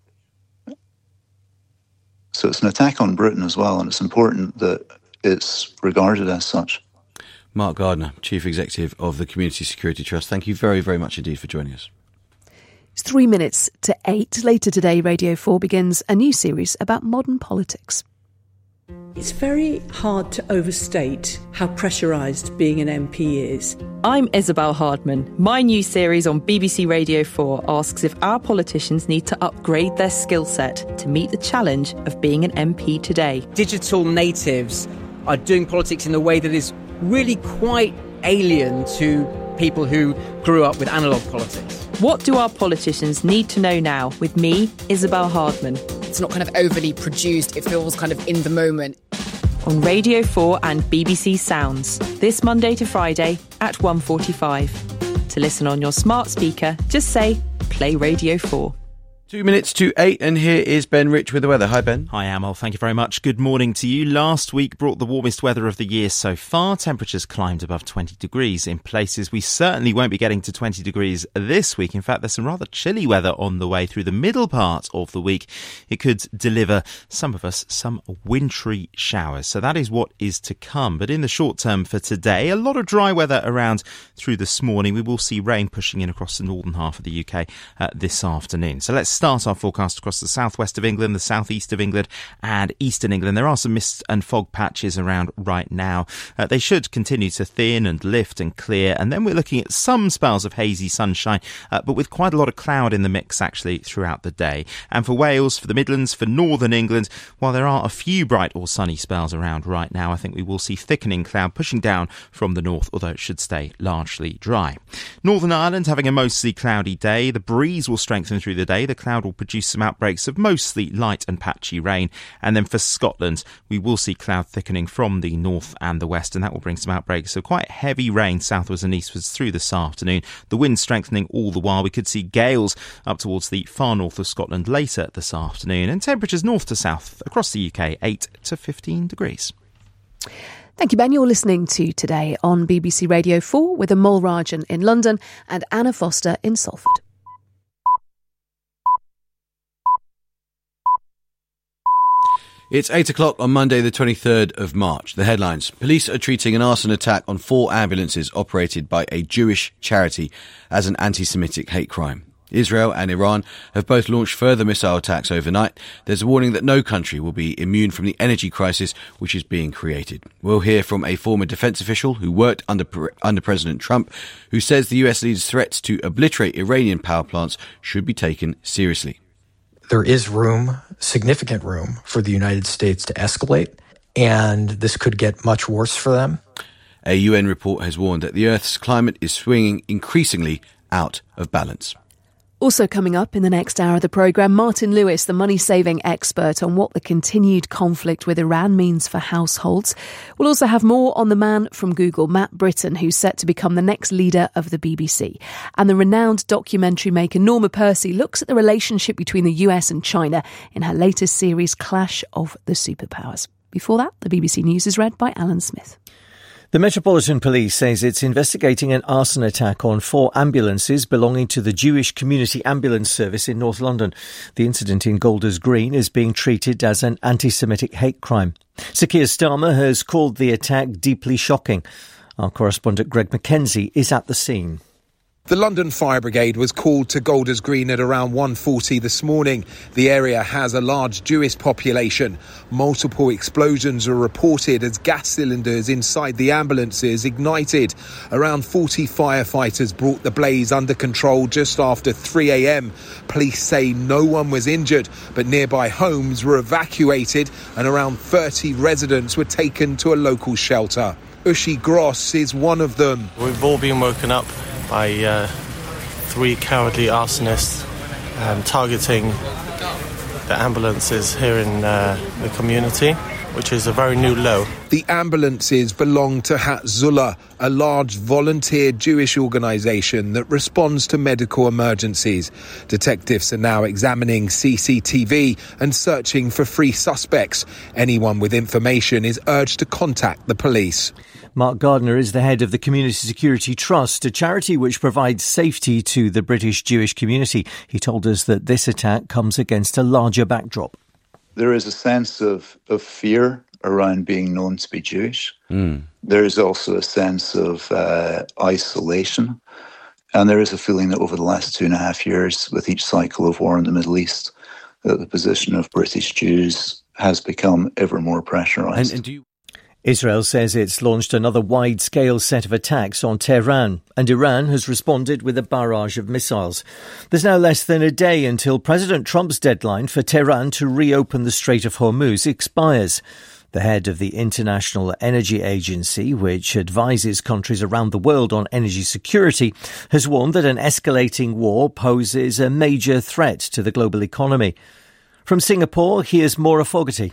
Speaker 13: So it's an attack on Britain as well, and it's important that it's regarded as such.
Speaker 5: Mark Gardner, Chief Executive of the Community Security Trust, thank you very, very much indeed for joining us.
Speaker 4: It's 3 minutes to 8. Later today, Radio 4 begins a new series about modern politics.
Speaker 10: It's very hard to overstate how pressurised being an MP is.
Speaker 22: I'm Isabel Hardman. My new series on BBC Radio 4 asks if our politicians need to upgrade their skill set to meet the challenge of being an MP today.
Speaker 23: Digital natives are doing politics in a way that is really quite alien to people who grew up with analogue politics.
Speaker 22: What do our politicians need to know now? With me, Isabel Hardman.
Speaker 24: It's not kind of overly produced, it feels kind of in the moment.
Speaker 22: On Radio 4 and BBC Sounds, this Monday to Friday at 1:45. To listen on your smart speaker, just say, play Radio 4.
Speaker 5: 2 minutes to 8, and here is Ben Rich with the weather. Hi, Ben.
Speaker 25: Hi, Amal. Thank you very much. Good morning to you. Last week brought the warmest weather of the year so far. Temperatures climbed above 20 degrees in places. We certainly won't be getting to 20 degrees this week. In fact, there's some rather chilly weather on the way through the middle part of the week. It could deliver some of us some wintry showers. So that is what is to come. But in the short term for today, a lot of dry weather around through this morning. We will see rain pushing in across the northern half of the UK this afternoon. So let's start our forecast across the southwest of England, the southeast of England and eastern England. There are some mist and fog patches around right now. They should continue to thin and lift and clear, and then we're looking at some spells of hazy sunshine, but with quite a lot of cloud in the mix actually throughout the day. And for Wales, for the Midlands, for northern England, while there are a few bright or sunny spells around right now, I think we will see thickening cloud pushing down from the north, although it should stay largely dry. Northern Ireland having a mostly cloudy day. The breeze will strengthen through the day. The cloud will produce some outbreaks of mostly light and patchy rain. And then for Scotland, we will see cloud thickening from the north and the west, and that will bring some outbreaks of quite heavy rain southwards and eastwards through this afternoon. The wind strengthening all the while. We could see gales up towards the far north of Scotland later this afternoon, and temperatures north to south across the UK 8 to 15 degrees.
Speaker 4: Thank you, Ben. You're listening to Today on BBC Radio 4 with Amol Rajan in London and Anna Foster in Salford.
Speaker 5: It's 8 o'clock on Monday, the 23rd of March. The headlines. Police are treating an arson attack on 4 ambulances operated by a Jewish charity as an anti-Semitic hate crime. Israel and Iran have both launched further missile attacks overnight. There's a warning that no country will be immune from the energy crisis which is being created. We'll hear from a former defence official who worked under President Trump, who says the US leader's threats to obliterate Iranian power plants should be taken seriously.
Speaker 26: There is room, significant room, for the United States to escalate, and this could get much worse for them.
Speaker 5: A UN report has warned that the Earth's climate is swinging increasingly out of balance.
Speaker 4: Also coming up in the next hour of the programme, Martin Lewis, the money-saving expert, on what the continued conflict with Iran means for households. We'll also have more on the man from Google, Matt Britton, who's set to become the next leader of the BBC. And the renowned documentary maker Norma Percy looks at the relationship between the US and China in her latest series, Clash of the Superpowers. Before that, the BBC News is read by Alan Smith.
Speaker 3: The Metropolitan Police says it's investigating an arson attack on 4 ambulances belonging to the Jewish Community Ambulance Service in North London. The incident in Golders Green is being treated as an anti-Semitic hate crime. Sir Keir Starmer has called the attack deeply shocking. Our correspondent Greg Mackenzie is at the scene.
Speaker 1: The London Fire Brigade was called to Golders Green at around 1:40 this morning. The area has a large Jewish population. Multiple explosions were reported as gas cylinders inside the ambulances ignited. Around 40 firefighters brought the blaze under control just after 3 a.m. Police say no one was injured, but nearby homes were evacuated and around 30 residents were taken to a local shelter. Ushi Gross is one of them.
Speaker 2: We've all been woken up by 3 cowardly arsonists targeting the ambulances here in the community, which is a very new low.
Speaker 1: The ambulances belong to Hatzalah, a large volunteer Jewish organisation that responds to medical emergencies. Detectives are now examining CCTV and searching for 3 suspects. Anyone with information is urged to contact the police.
Speaker 3: Mark Gardner is the head of the Community Security Trust, a charity which provides safety to the British Jewish community. He told us that this attack comes against a larger backdrop.
Speaker 13: There is a sense of fear around being known to be Jewish. There is also a sense of isolation. And there is a feeling that over the last 2.5 years, with each cycle of war in the Middle East, that the position of British Jews has become ever more pressurised.
Speaker 3: Israel says it's launched another wide-scale set of attacks on Tehran, and Iran has responded with a barrage of missiles. There's now less than a day until President Trump's deadline for Tehran to reopen the Strait of Hormuz expires. The head of the International Energy Agency, which advises countries around the world on energy security, has warned that an escalating war poses a major threat to the global economy. From Singapore, here's Maura Fogarty.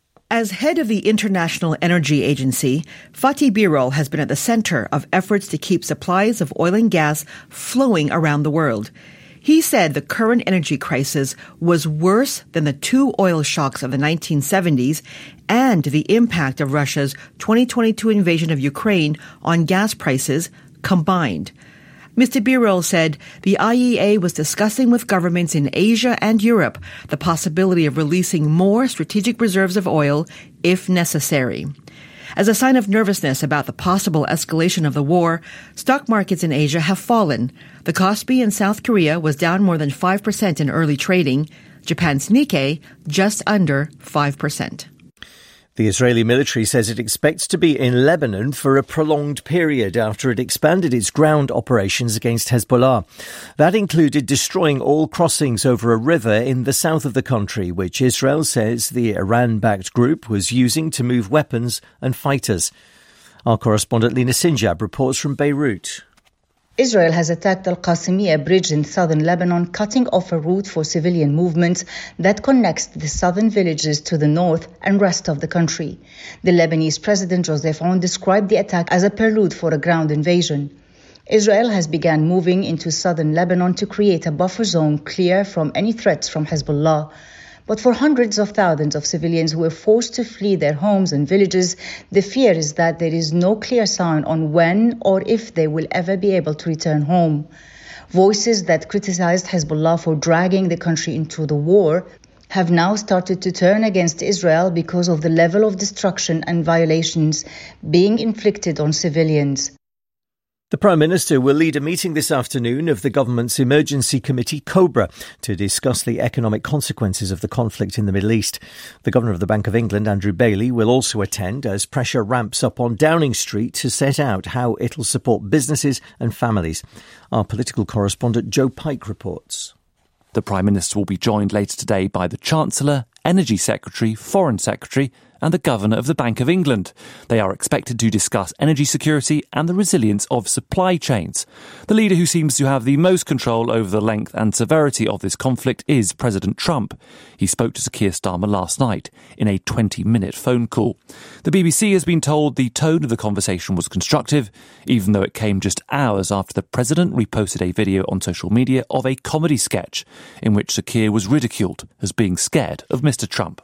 Speaker 14: As head of the International Energy Agency, Fatih Birol has been at the center of efforts to keep supplies of oil and gas flowing around the world. He said the current energy crisis was worse than the 2 oil shocks of the 1970s and the impact of Russia's 2022 invasion of Ukraine on gas prices combined. Mr. Birol said the IEA was discussing with governments in Asia and Europe the possibility of releasing more strategic reserves of oil if necessary. As a sign of nervousness about the possible escalation of the war, stock markets in Asia have fallen. The Kospi in South Korea was down more than 5% in early trading. Japan's Nikkei just under 5%.
Speaker 3: The Israeli military says it expects to be in Lebanon for a prolonged period after it expanded its ground operations against Hezbollah. That included destroying all crossings over a river in the south of the country, which Israel says the Iran-backed group was using to move weapons and fighters. Our correspondent Lina Sinjab reports from Beirut.
Speaker 16: Israel has attacked Al-Qasimiyya bridge in southern Lebanon, cutting off a route for civilian movement that connects the southern villages to the north and rest of the country. The Lebanese President Joseph Aoun described the attack as a prelude for a ground invasion. Israel has begun moving into southern Lebanon to create a buffer zone clear from any threats from Hezbollah. But for hundreds of thousands of civilians who were forced to flee their homes and villages, the fear is that there is no clear sign on when or if they will ever be able to return home. Voices that criticized Hezbollah for dragging the country into the war have now started to turn against Israel because of the level of destruction and violations being inflicted on civilians.
Speaker 3: The Prime Minister will lead a meeting this afternoon of the government's emergency committee, COBRA, to discuss the economic consequences of the conflict in the Middle East. The Governor of the Bank of England, Andrew Bailey, will also attend as pressure ramps up on Downing Street to set out how it'll support businesses and families. Our political correspondent Joe Pike reports.
Speaker 17: The Prime Minister will be joined later today by the Chancellor, Energy Secretary, Foreign Secretary and the Governor of the Bank of England. They are expected to discuss energy security and the resilience of supply chains. The leader who seems to have the most control over the length and severity of this conflict is President Trump. He spoke to Sir Keir Starmer last night in a 20-minute phone call. The BBC has been told the tone of the conversation was constructive, even though it came just hours after the President reposted a video on social media of a comedy sketch in which Sir Keir was ridiculed as being scared of Mr. Trump.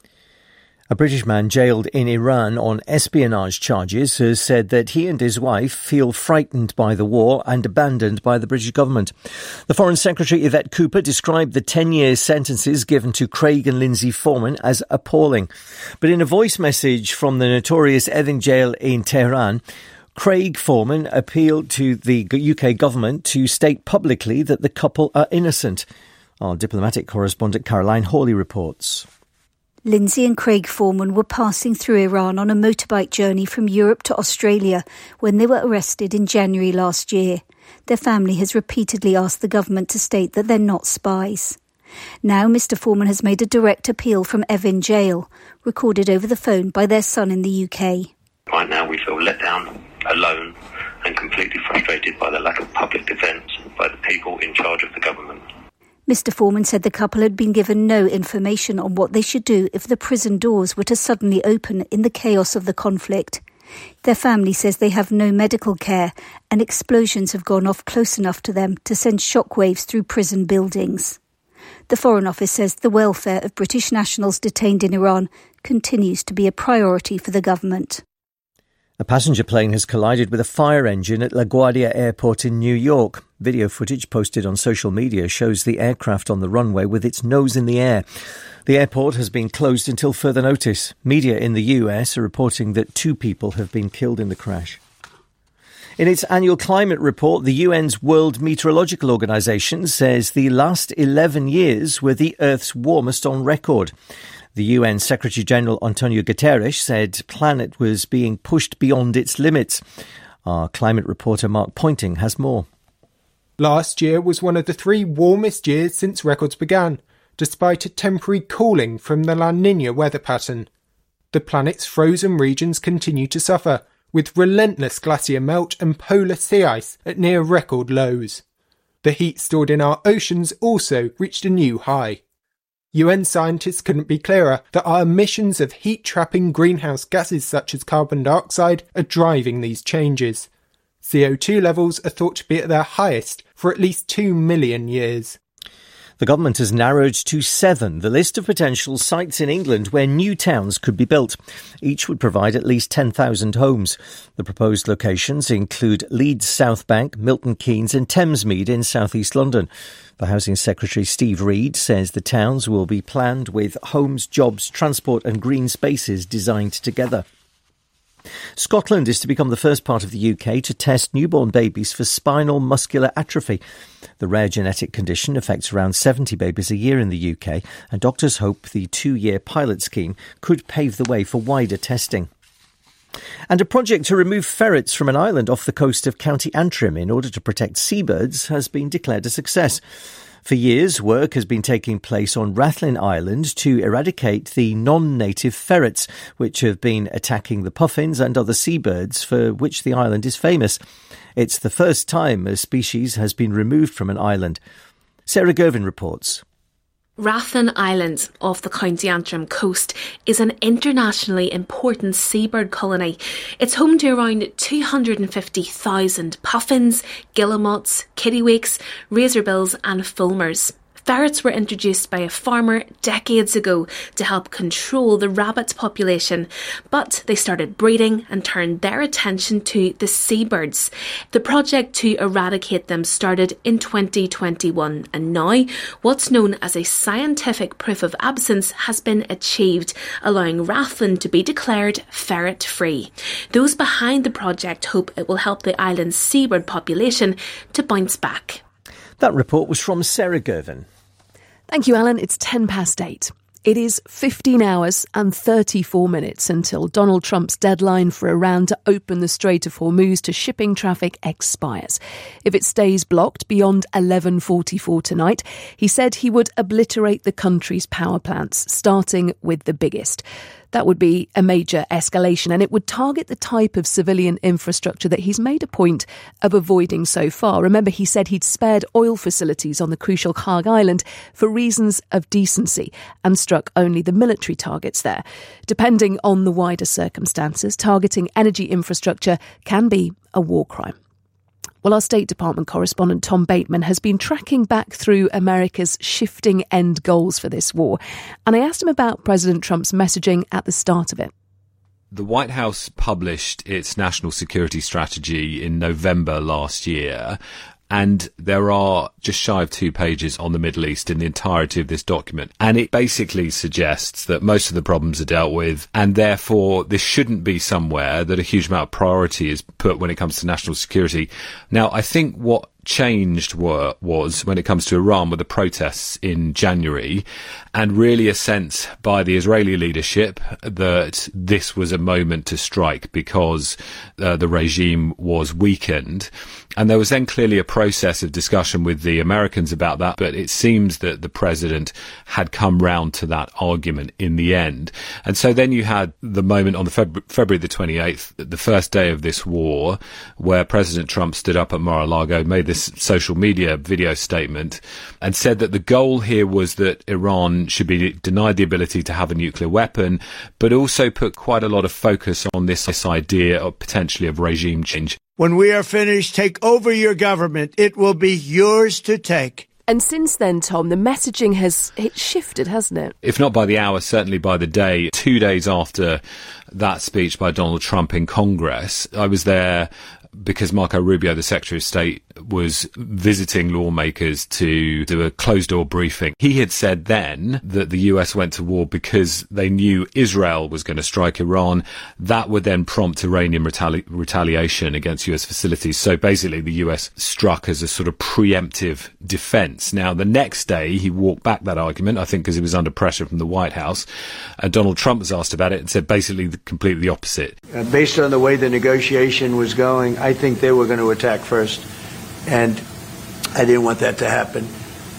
Speaker 3: A British man jailed in Iran on espionage charges has said that he and his wife feel frightened by the war and abandoned by the British government. The Foreign Secretary Yvette Cooper described the 10-year sentences given to Craig and Lindsay Foreman as appalling. But in a voice message from the notorious Evin jail in Tehran, Craig Foreman appealed to the UK government to state publicly that the couple are innocent. Our diplomatic correspondent Caroline Hawley reports.
Speaker 6: Lindsay and Craig Foreman were passing through Iran on a motorbike journey from Europe to Australia when they were arrested in January last year. Their family has repeatedly asked the government to state that they're not spies. Now Mr Foreman has made a direct appeal from Evin Jail, recorded over the phone by their son in the UK.
Speaker 7: Right now we feel let down, alone and completely frustrated by the lack of public defence by the people in charge of the government.
Speaker 6: Mr Foreman said the couple had been given no information on what they should do if the prison doors were to suddenly open in the chaos of the conflict. Their family says they have no medical care and explosions have gone off close enough to them to send shockwaves through prison buildings. The Foreign Office says the welfare of British nationals detained in Iran continues to be a priority for the government.
Speaker 3: A passenger plane has collided with a fire engine at LaGuardia Airport in New York. Video footage posted on social media shows the aircraft on the runway with its nose in the air. The airport has been closed until further notice. Media in the US are reporting that 2 people have been killed in the crash. In its annual climate report, the UN's World Meteorological Organization says the last 11 years were the Earth's warmest on record. The UN Secretary-General Antonio Guterres said the planet was being pushed beyond its limits. Our climate reporter Mark Pointing has more.
Speaker 18: Last year was one of the 3 warmest years since records began, despite a temporary cooling from the La Niña weather pattern. The planet's frozen regions continue to suffer, with relentless glacier melt and polar sea ice at near record lows. The heat stored in our oceans also reached a new high. UN scientists couldn't be clearer that our emissions of heat-trapping greenhouse gases such as carbon dioxide are driving these changes. CO2 levels are thought to be at their highest for at least 2 million years.
Speaker 3: The government has narrowed to 7 the list of potential sites in England where new towns could be built. Each would provide at least 10,000 homes. The proposed locations include Leeds South Bank, Milton Keynes and Thamesmead in South East London. The Housing Secretary Steve Reed says the towns will be planned with homes, jobs, transport and green spaces designed together. Scotland is to become the first part of the UK to test newborn babies for spinal muscular atrophy. The rare genetic condition affects around 70 babies a year in the UK, and doctors hope the 2-year pilot scheme could pave the way for wider testing. And a project to remove ferrets from an island off the coast of County Antrim in order to protect seabirds has been declared a success. For years, work has been taking place on Rathlin Island to eradicate the non-native ferrets, which have been attacking the puffins and other seabirds for which the island is famous. It's the first time a species has been removed from an island. Sarah Gervin reports.
Speaker 19: Rathlin Island, off the County Antrim coast, is an internationally important seabird colony. It's home to around 250,000 puffins, guillemots, kittiwakes, razorbills and fulmars. Ferrets were introduced by a farmer decades ago to help control the rabbit population, but they started breeding and turned their attention to the seabirds. The project to eradicate them started in 2021, and now what's known as a scientific proof of absence has been achieved, allowing Rathlin to be declared ferret-free. Those behind the project hope it will help the island's seabird population to bounce back.
Speaker 3: That report was from Sarah Gervin.
Speaker 4: Thank you, Alan. It's 8:10. It is 15 hours and 34 minutes until Donald Trump's deadline for Iran to open the Strait of Hormuz to shipping traffic expires. If it stays blocked beyond 11:44 tonight, he said he would obliterate the country's power plants, starting with the biggest. That would be a major escalation, and it would target the type of civilian infrastructure that he's made a point of avoiding so far. Remember, he said he'd spared oil facilities on the crucial Kharg Island for reasons of decency and struck only the military targets there. Depending on the wider circumstances, targeting energy infrastructure can be a war crime. Well, our State Department correspondent Tom Bateman has been tracking back through America's shifting end goals for this war, and I asked him about President Trump's messaging at the start of it.
Speaker 20: The White House published its national security strategy in November last year,
Speaker 8: And there are just shy of 2 pages on the Middle East in the entirety of this document. And it basically suggests that most of the problems are dealt with, and therefore this shouldn't be somewhere that a huge amount of priority is put when it comes to national security. Now, I think what changed was when it comes to Iran with the protests in January, and really a sense by the Israeli leadership that this was a moment to strike because the regime was weakened. And there was then clearly a process of discussion with the Americans about that, but it seems that the president had come round to that argument in the end. And so then you had the moment on the February the 28th, the first day of this war, where President Trump stood up at Mar-a-Lago, made this social media video statement, and said that the goal here was that Iran should be denied the ability to have a nuclear weapon, but also put quite a lot of focus on this idea of potentially of regime change.
Speaker 9: When we are finished, take over your government. It will be yours to take.
Speaker 4: And since then, Tom, the messaging has shifted, hasn't it?
Speaker 8: If not by the hour, certainly by the day. 2 days after that speech by Donald Trump in Congress, I was there because Marco Rubio, the Secretary of State, was visiting lawmakers to do a closed-door briefing. He had said then that the US went to war because they knew Israel was going to strike Iran. That would then prompt Iranian retaliation against US facilities. So basically the US struck as a sort of preemptive defence. Now, the next day, he walked back that argument, I think because he was under pressure from the White House. Donald Trump was asked about it and said basically completely the opposite.
Speaker 9: Based on the way the negotiation was going, I think they were going to attack first. And I didn't want that to happen.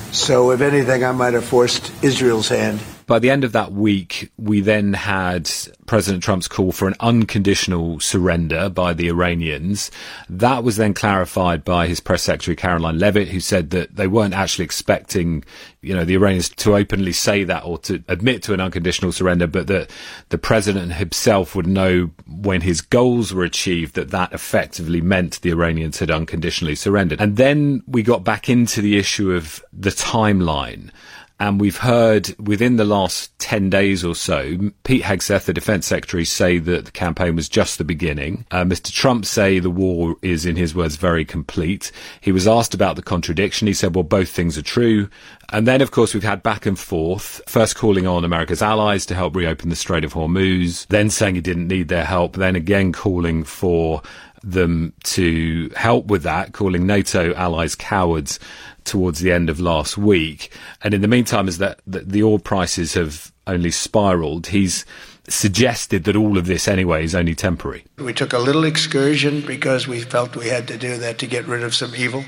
Speaker 9: So if anything, I might have forced Israel's hand.
Speaker 8: By the end of that week, we then had President Trump's call for an unconditional surrender by the Iranians. That was then clarified by his press secretary, Caroline Leavitt, who said that they weren't actually expecting, the Iranians to openly say that or to admit to an unconditional surrender, but that the president himself would know when his goals were achieved that effectively meant the Iranians had unconditionally surrendered. And then we got back into the issue of the timeline. And we've heard within the last 10 days or so, Pete Hegseth, the defence secretary, say that the campaign was just the beginning. Mr. Trump say the war is, in his words, very complete. He was asked about the contradiction. He said, well, both things are true. And then, of course, we've had back and forth, first calling on America's allies to help reopen the Strait of Hormuz, then saying he didn't need their help, then again calling for them to help with that, calling NATO allies cowards towards the end of last week. And in the meantime, as that the oil prices have only spiraled, he's suggested that all of this anyway is only temporary.
Speaker 9: We took a little excursion because we felt we had to do that to get rid of some evil.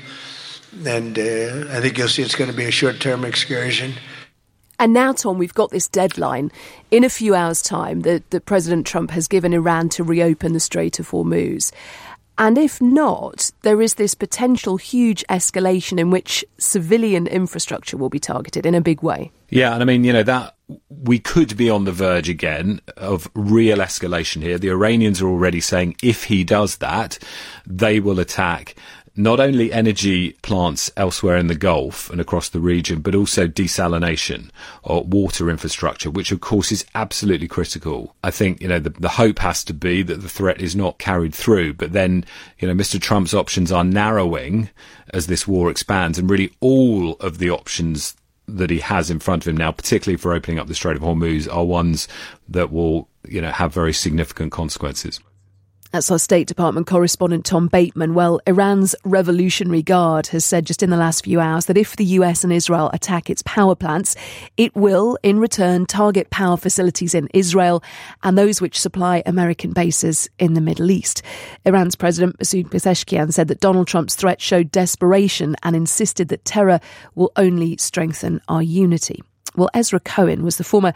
Speaker 9: And I think you'll see it's going to be a short-term excursion.
Speaker 4: And now, Tom, we've got this deadline. In a few hours' time, that President Trump has given Iran to reopen the Strait of Hormuz. And if not, there is this potential huge escalation in which civilian infrastructure will be targeted in a big way.
Speaker 8: Yeah, and I mean, that we could be on the verge again of real escalation here. The Iranians are already saying if he does that, they will attack not only energy plants elsewhere in the Gulf and across the region, but also desalination or water infrastructure, which of course is absolutely critical. I think, the hope has to be that the threat is not carried through, but then, Mr. Trump's options are narrowing as this war expands, and really all of the options that he has in front of him now, particularly for opening up the Strait of Hormuz, are ones that will, have very significant consequences.
Speaker 4: That's our State Department correspondent Tom Bateman. Well, Iran's Revolutionary Guard has said just in the last few hours that if the US and Israel attack its power plants, it will, in return, target power facilities in Israel and those which supply American bases in the Middle East. Iran's President Masoud Pezeshkian said that Donald Trump's threat showed desperation and insisted that terror will only strengthen our unity. Well, Ezra Cohen is a former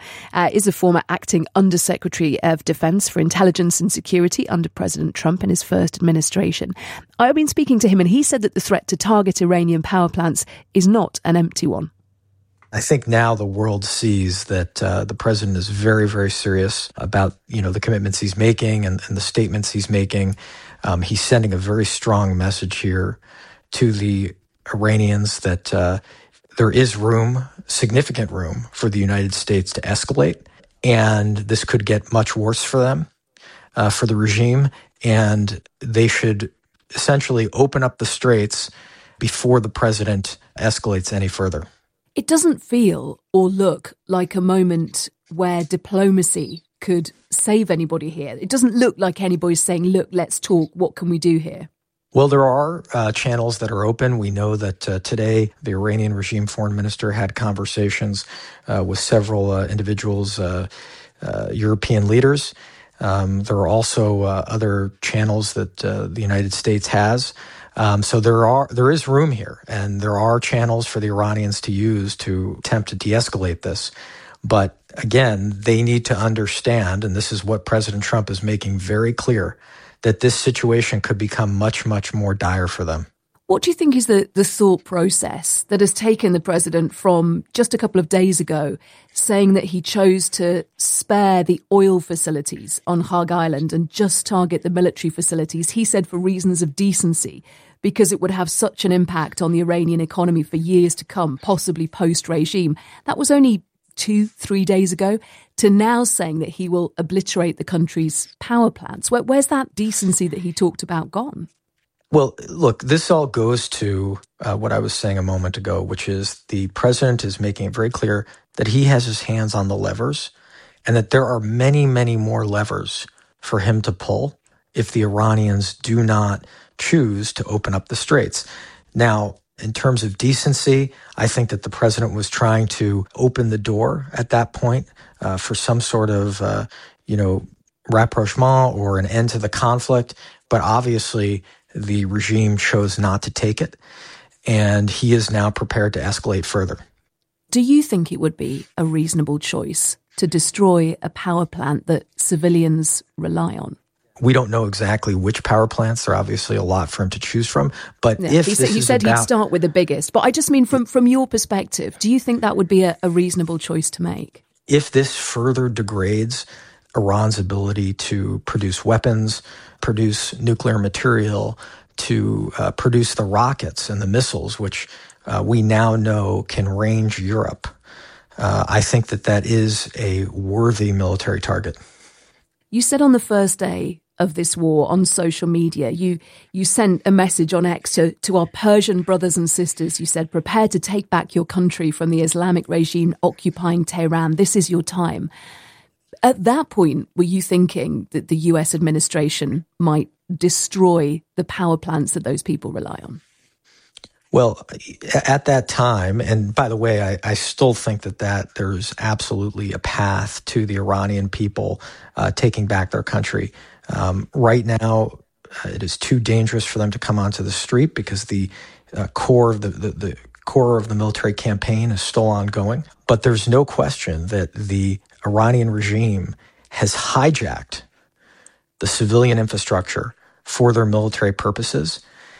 Speaker 4: acting Undersecretary of Defense for Intelligence and Security under President Trump in his first administration. I've been speaking to him and he said that the threat to target Iranian power plants is not an empty one.
Speaker 26: I think now the world sees that the president is very, very serious about, the commitments he's making and the statements he's making. He's sending a very strong message here to the Iranians that there is significant room for the United States to escalate, and this could get much worse for them, for the regime, and they should essentially open up the straits before the president escalates any further.
Speaker 4: It doesn't feel or look like a moment where diplomacy could save anybody here. It doesn't look like anybody's saying, look, let's talk. What can we do here?
Speaker 26: Well, there are channels that are open. We know that today the Iranian regime foreign minister had conversations with several individuals, European leaders. There are also other channels that the United States has. So there is room here, and there are channels for the Iranians to use to attempt to de-escalate this. But again, they need to understand, and this is what President Trump is making very clear, that this situation could become much, much more dire for them.
Speaker 4: What do you think is the thought process that has taken the president from just a couple of days ago saying that he chose to spare the oil facilities on Hog Island and just target the military facilities? He said for reasons of decency, because it would have such an impact on the Iranian economy for years to come, possibly post-regime. That was only 2-3 days ago, to now saying that he will obliterate the country's power plants. Where's that decency that he talked about gone?
Speaker 26: Well, look, this all goes to what I was saying a moment ago, which is the president is making it very clear that he has his hands on the levers and that there are many, many more levers for him to pull if the Iranians do not choose to open up the straits. Now, in terms of decency, I think that the president was trying to open the door at that point for some sort of, rapprochement or an end to the conflict. But obviously, the regime chose not to take it, and he is now prepared to escalate further.
Speaker 4: Do you think it would be a reasonable choice to destroy a power plant that civilians rely on?
Speaker 26: We don't know exactly which power plants. There are obviously a lot for him to choose from. But if
Speaker 4: he said he'd start with the biggest. But I just mean from your perspective, do you think that would be a reasonable choice to make?
Speaker 26: If this further degrades Iran's ability to produce weapons, produce nuclear material, to produce the rockets and the missiles, which we now know can range Europe, I think that is a worthy military target.
Speaker 4: You said on the first day of this war on social media, you sent a message on X to our Persian brothers and sisters. You said, prepare to take back your country from the Islamic regime occupying Tehran. This is your time. At that point, were you thinking that the US administration might destroy the power plants that those people rely on?
Speaker 26: Well, at that time, and by the way, I still think that there's absolutely a path to the Iranian people taking back their country. Right now, it is too dangerous for them to come onto the street because the core of the core of the military campaign is still ongoing. But there's no question that the Iranian regime has hijacked the civilian infrastructure for their military purposes.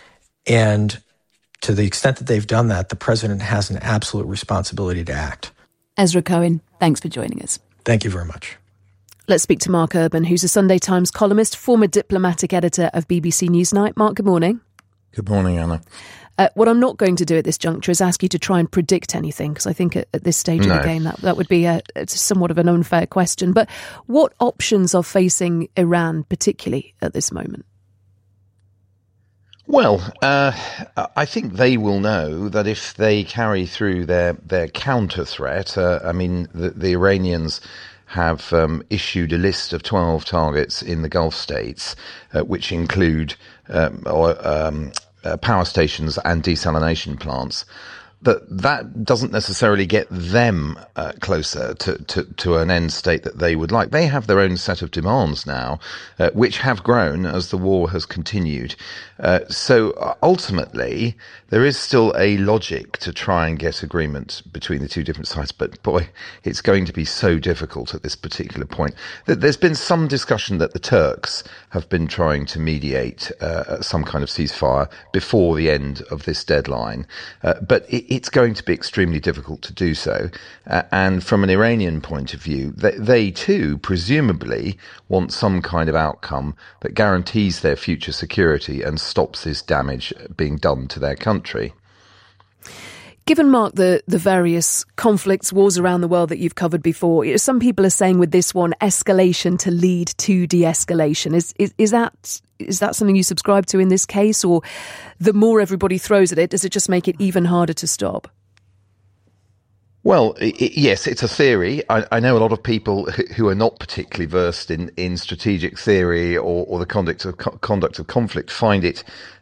Speaker 26: And to the extent that they've done that, the president has an absolute responsibility to act.
Speaker 4: Ezra Cohen, thanks for joining us.
Speaker 26: Thank you very much.
Speaker 4: Let's speak to Mark Urban, who's a Sunday Times columnist, former diplomatic editor of BBC Newsnight. Mark, good morning.
Speaker 10: Good morning, Anna.
Speaker 4: What I'm not going to do at this juncture is ask you to try and predict anything, because I think at this stage of the game that would be it's somewhat of an unfair question. But what options are facing Iran particularly at this moment?
Speaker 10: Well, I think they will know that if they carry through their counter threat, the Iranians have issued a list of 12 targets in the Gulf states, which include power stations and desalination plants. That doesn't necessarily get them closer to an end state that they would like. They have their own set of demands now, which have grown as the war has continued. So ultimately, there is still a logic to try and get agreement between the two different sides. But boy, it's going to be so difficult at this particular point. There's been some discussion that the Turks have been trying to mediate some kind of ceasefire before the end of this deadline. But it's going to be extremely difficult to do so. And from an Iranian point of view, they too presumably want some kind of outcome that guarantees their future security and stops this damage being done to their country.
Speaker 4: Given, Mark, the various conflicts, wars around the world that you've covered before, some people are saying with this one, escalation to lead to de-escalation. Is that something you subscribe to in this case? Or the more everybody throws at it, does it just make it even harder to stop?
Speaker 10: Well, yes, it's a theory. I know a lot of people who are not particularly versed in strategic theory or the conduct of conflict find it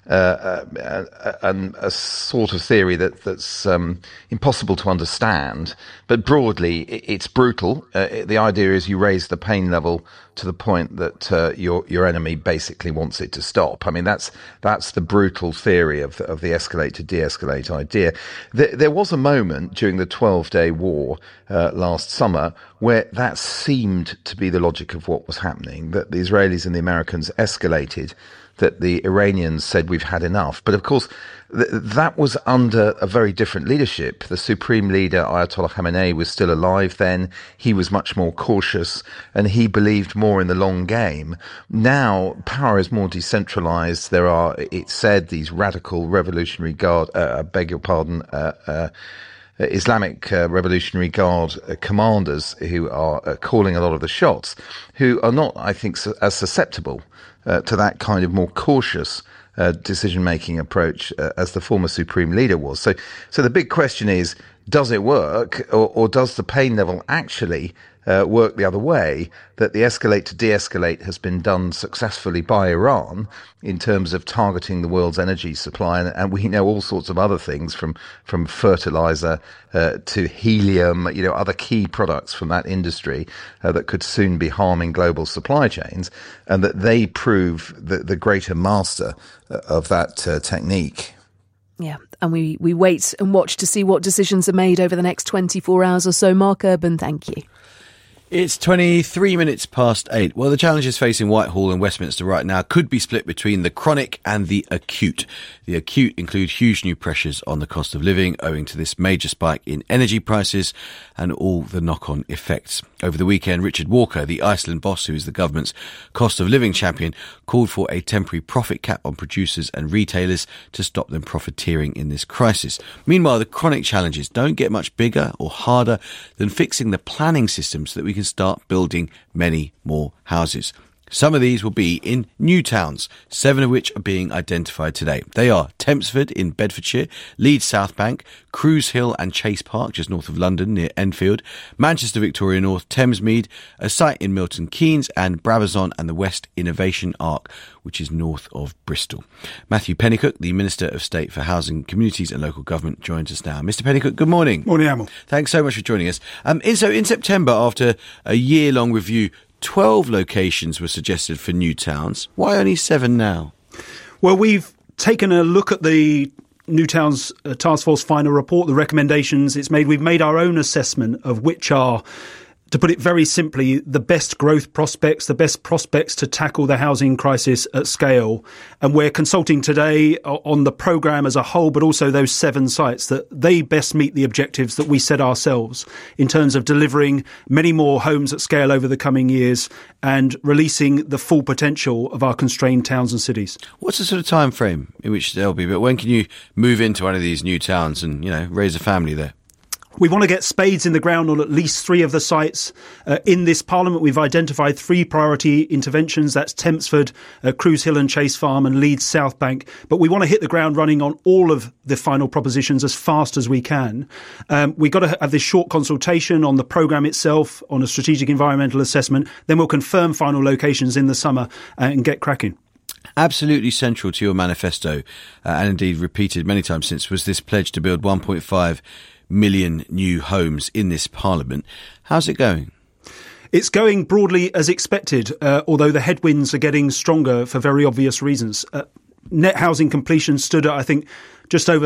Speaker 10: a sort of theory that's impossible to understand. But broadly, it's brutal. The idea is you raise the pain level to the point that your enemy basically wants it to stop. I mean, that's the brutal theory of the escalate to de-escalate idea. There was a moment during the 12-day war last summer where that seemed to be the logic of what was happening, that the Israelis and the Americans escalated, that the Iranians said we've had enough. But of course, that was under a very different leadership. The supreme leader, Ayatollah Khamenei, was still alive then. He was much more cautious and he believed more in the long game. Now, power is more decentralized. There are, it's said, these radical Revolutionary Guard, Islamic Revolutionary Guard commanders who are calling a lot of the shots, who are not, I think, as susceptible to that kind of more cautious decision-making approach as the former supreme leader was. So the big question is, does it work, or does the pain level actually work the other way, that the escalate to de-escalate has been done successfully by Iran in terms of targeting the world's energy supply, and we know all sorts of other things from fertilizer to helium, other key products from that industry that could soon be harming global supply chains, and that they prove the greater master of that technique.
Speaker 4: Yeah, and we wait and watch to see what decisions are made over the next 24 hours or so. Mark Urban, thank you.
Speaker 5: It's 23 minutes past 8. Well, the challenges facing Whitehall and Westminster right now could be split between the chronic and the acute. The acute include huge new pressures on the cost of living owing to this major spike in energy prices and all the knock-on effects. Over the weekend, Richard Walker, the Iceland boss who is the government's cost of living champion, called for a temporary profit cap on producers and retailers to stop them profiteering in this crisis. Meanwhile, the chronic challenges don't get much bigger or harder than fixing the planning system so that we can start building many more houses. Some of these will be in new towns, 7 of which are being identified today. They are Tempsford in Bedfordshire, Leeds South Bank, Cruise Hill and Chase Park, just north of London near Enfield, Manchester Victoria North, Thamesmead, a site in Milton Keynes, and Brabazon and the West Innovation Arc, which is north of Bristol. Matthew Pennycook, the Minister of State for Housing, Communities and Local Government, joins us now. Mr. Pennycook, good morning.
Speaker 11: Morning, Amel.
Speaker 5: Thanks so much for joining us. So in September, after a year-long review, 12 locations were suggested for new towns. Why only 7 now?
Speaker 11: Well, we've taken a look at the New Towns Task Force final report, the recommendations it's made. We've made our own assessment of which are, to put it very simply, the best growth prospects, the best prospects to tackle the housing crisis at scale. And we're consulting today on the programme as a whole, but also those 7 sites that they best meet the objectives that we set ourselves in terms of delivering many more homes at scale over the coming years and releasing the full potential of our constrained towns and cities.
Speaker 5: What's the sort of time frame in which they'll be? But when can you move into one of these new towns and, raise a family there?
Speaker 11: We want to get spades in the ground on at least 3 of the sites. In this Parliament, we've identified 3 priority interventions. That's Tempsford, Cruise Hill and Chase Farm and Leeds South Bank. But we want to hit the ground running on all of the final propositions as fast as we can. We've got to have this short consultation on the programme itself, on a strategic environmental assessment. Then we'll confirm final locations in the summer and get cracking.
Speaker 5: Absolutely central to your manifesto, and indeed repeated many times since, was this pledge to build 1.5 million new homes in this Parliament. How's it going?
Speaker 11: It's going broadly as expected, although the headwinds are getting stronger for very obvious reasons. Net housing completion stood at, I think, just over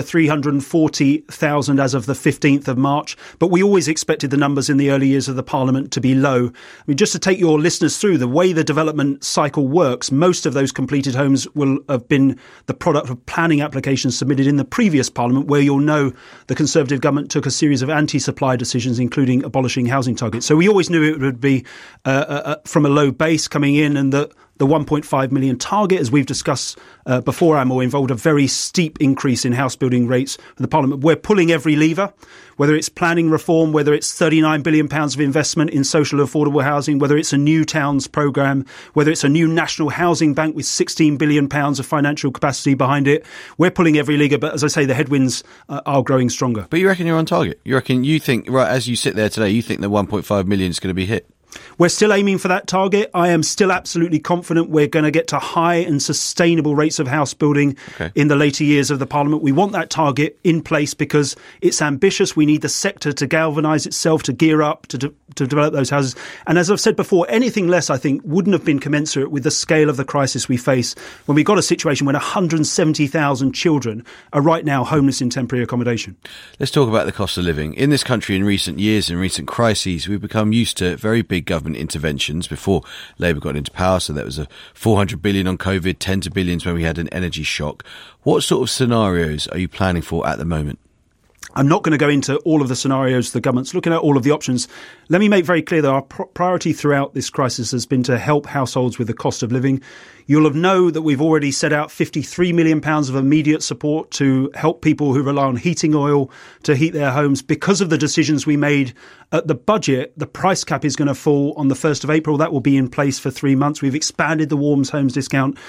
Speaker 11: 340,000 as of the 15th of March. But we always expected the numbers in the early years of the Parliament to be low. I mean, just to take your listeners through the way the development cycle works, most of those completed homes will have been the product of planning applications submitted in the previous Parliament, where you'll know the Conservative government took a series of anti-supply decisions, including abolishing housing targets. So we always knew it would be from a low base coming in, and the 1.5 million target, as we've discussed before, Amor, involved a very steep increase in house building rates from the Parliament. We're pulling every lever, whether it's planning reform, whether it's £39 billion of investment in social affordable housing, whether it's a new towns programme, whether it's a new national housing bank with £16 billion of financial capacity behind it. We're pulling every lever, but as I say, the headwinds are growing stronger.
Speaker 5: But you reckon you're on target? You think, right, as you sit there today, you think the 1.5 million is going to be hit?
Speaker 11: We're still aiming for that target. I am still absolutely confident we're going to get to high and sustainable rates of house building in the later years of the Parliament. We want that target in place because it's ambitious. We need the sector to galvanise itself, to gear up, to develop those houses. And as I've said before, anything less, I think, wouldn't have been commensurate with the scale of the crisis we face when we've got a situation when 170,000 children are right now homeless in temporary accommodation.
Speaker 5: Let's talk about the cost of living. In this country in recent years, in recent crises, we've become used to very big government interventions before Labour got into power. So that was a 400 billion on COVID, tens of billions when we had an energy shock. What sort of scenarios are you planning for at the moment?
Speaker 11: I'm not going to go into all of the scenarios the government's looking at, all of the options. Let me make very clear that our priority throughout this crisis has been to help households with the cost of living. You'll have known that we've already set out £53 million of immediate support to help people who rely on heating oil to heat their homes. Because of the decisions we made at the budget, the price cap is going to fall on the 1st of April. That will be in place for 3 months. We've expanded the Warms Homes discount.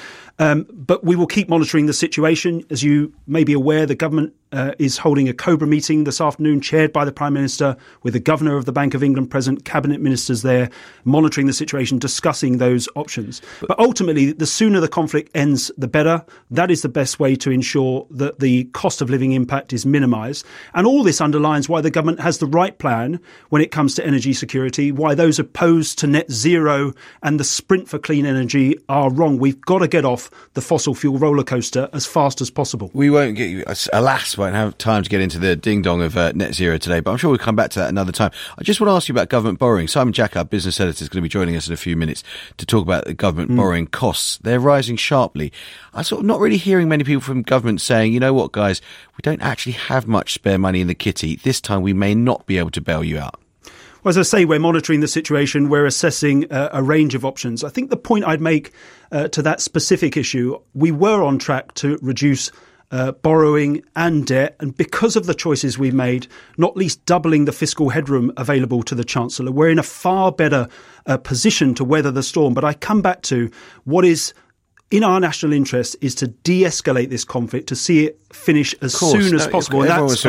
Speaker 11: But we will keep monitoring the situation. As you may be aware, the government is holding a COBRA meeting this afternoon, chaired by the Prime Minister, with the Governor of the Bank of England present, cabinet ministers there, monitoring the situation, discussing those options. But ultimately, the sooner the conflict ends, the better. That is the best way to ensure that the cost of living impact is minimised. And all this underlines why the government has the right plan when it comes to energy security, why those opposed to net zero and the sprint for clean energy are wrong. We've got to get off the fossil fuel roller coaster as fast as possible.
Speaker 5: We won't get you, alas, won't have time to get into the ding-dong of net zero today, but I'm sure we'll come back to that another time. I just want to ask you about government borrowing. Simon Jack, our business editor, is going to be joining us in a few minutes to talk about the government borrowing costs. They're rising sharply. I'm sort of not really hearing many people from government saying, you know what, guys, we don't actually have much spare money in the kitty. This time we may not be able to bail you out.
Speaker 11: Well, as I say, we're monitoring the situation. We're assessing a range of options. I think the point I'd make to that specific issue, we were on track to reduce borrowing and debt. And because of the choices we made, not least doubling the fiscal headroom available to the Chancellor, we're in a far better position to weather the storm. But I come back to what is in our national interest is to de-escalate this conflict, to see it finish as soon as possible.
Speaker 5: And that's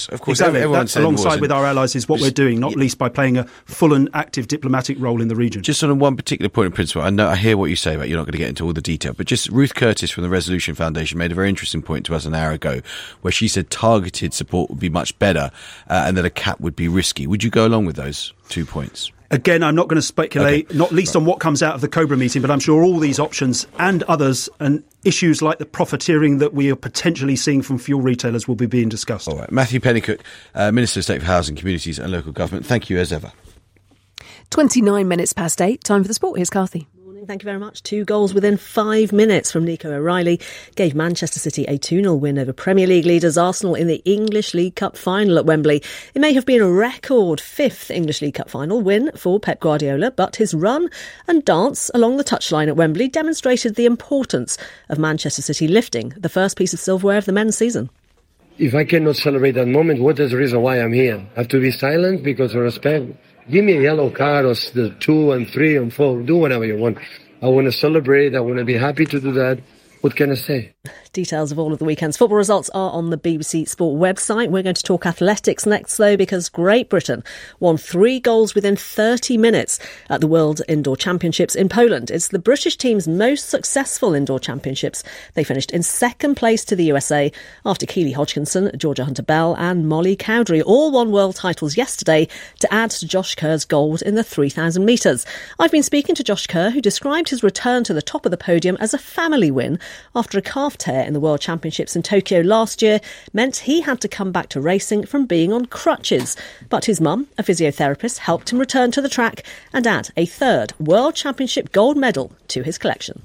Speaker 11: alongside with our allies is what we're doing, not least by playing a full and active diplomatic role in the region.
Speaker 5: Just on one particular point of principle, I hear what you say about you're not going to get into all the detail, but just Ruth Curtis from the Resolution Foundation made a very interesting point to us an hour ago, where she said targeted support would be much better and that a cap would be risky. Would you go along with those 2 points?
Speaker 11: Again, I'm not going to speculate, not least on what comes out of the COBRA meeting, but I'm sure all these options and others and issues like the profiteering that we are potentially seeing from fuel retailers will be being discussed.
Speaker 5: All right. Matthew Pennycook, Minister of State for Housing, Communities and Local Government, thank you as ever.
Speaker 4: 29 minutes past 8, time for the sport. Here's Carthy.
Speaker 12: Thank you very much. 2 goals within 5 minutes from Nico O'Reilly gave Manchester City a 2-0 win over Premier League leaders Arsenal in the English League Cup final at Wembley. It may have been a record 5th English League Cup final win for Pep Guardiola, but his run and dance along the touchline at Wembley demonstrated the importance of Manchester City lifting the first piece of silverware of the men's season.
Speaker 15: If I cannot celebrate that moment, what is the reason why I'm here? I have to be silent because of respect? Give me a yellow card or the 2 and 3 and 4. Do whatever you want. I want to celebrate. I want to be happy to do that. What can I say?
Speaker 12: Details of all of the weekend's football results are on the BBC Sport website. We're going to talk athletics next, though, because Great Britain won 3 goals within 30 minutes at the World Indoor Championships in Poland. It's the British team's most successful indoor championships. They finished in second place to the USA after Keely Hodgkinson, Georgia Hunter-Bell and Molly Cowdery all won world titles yesterday to add to Josh Kerr's gold in the 3,000 metres. I've been speaking to Josh Kerr, who described his return to the top of the podium as a family win after a calf tear in the World Championships in Tokyo last year meant he had to come back to racing from being on crutches. But his mum, a physiotherapist, helped him return to the track and add a 3rd World Championship gold medal to his collection.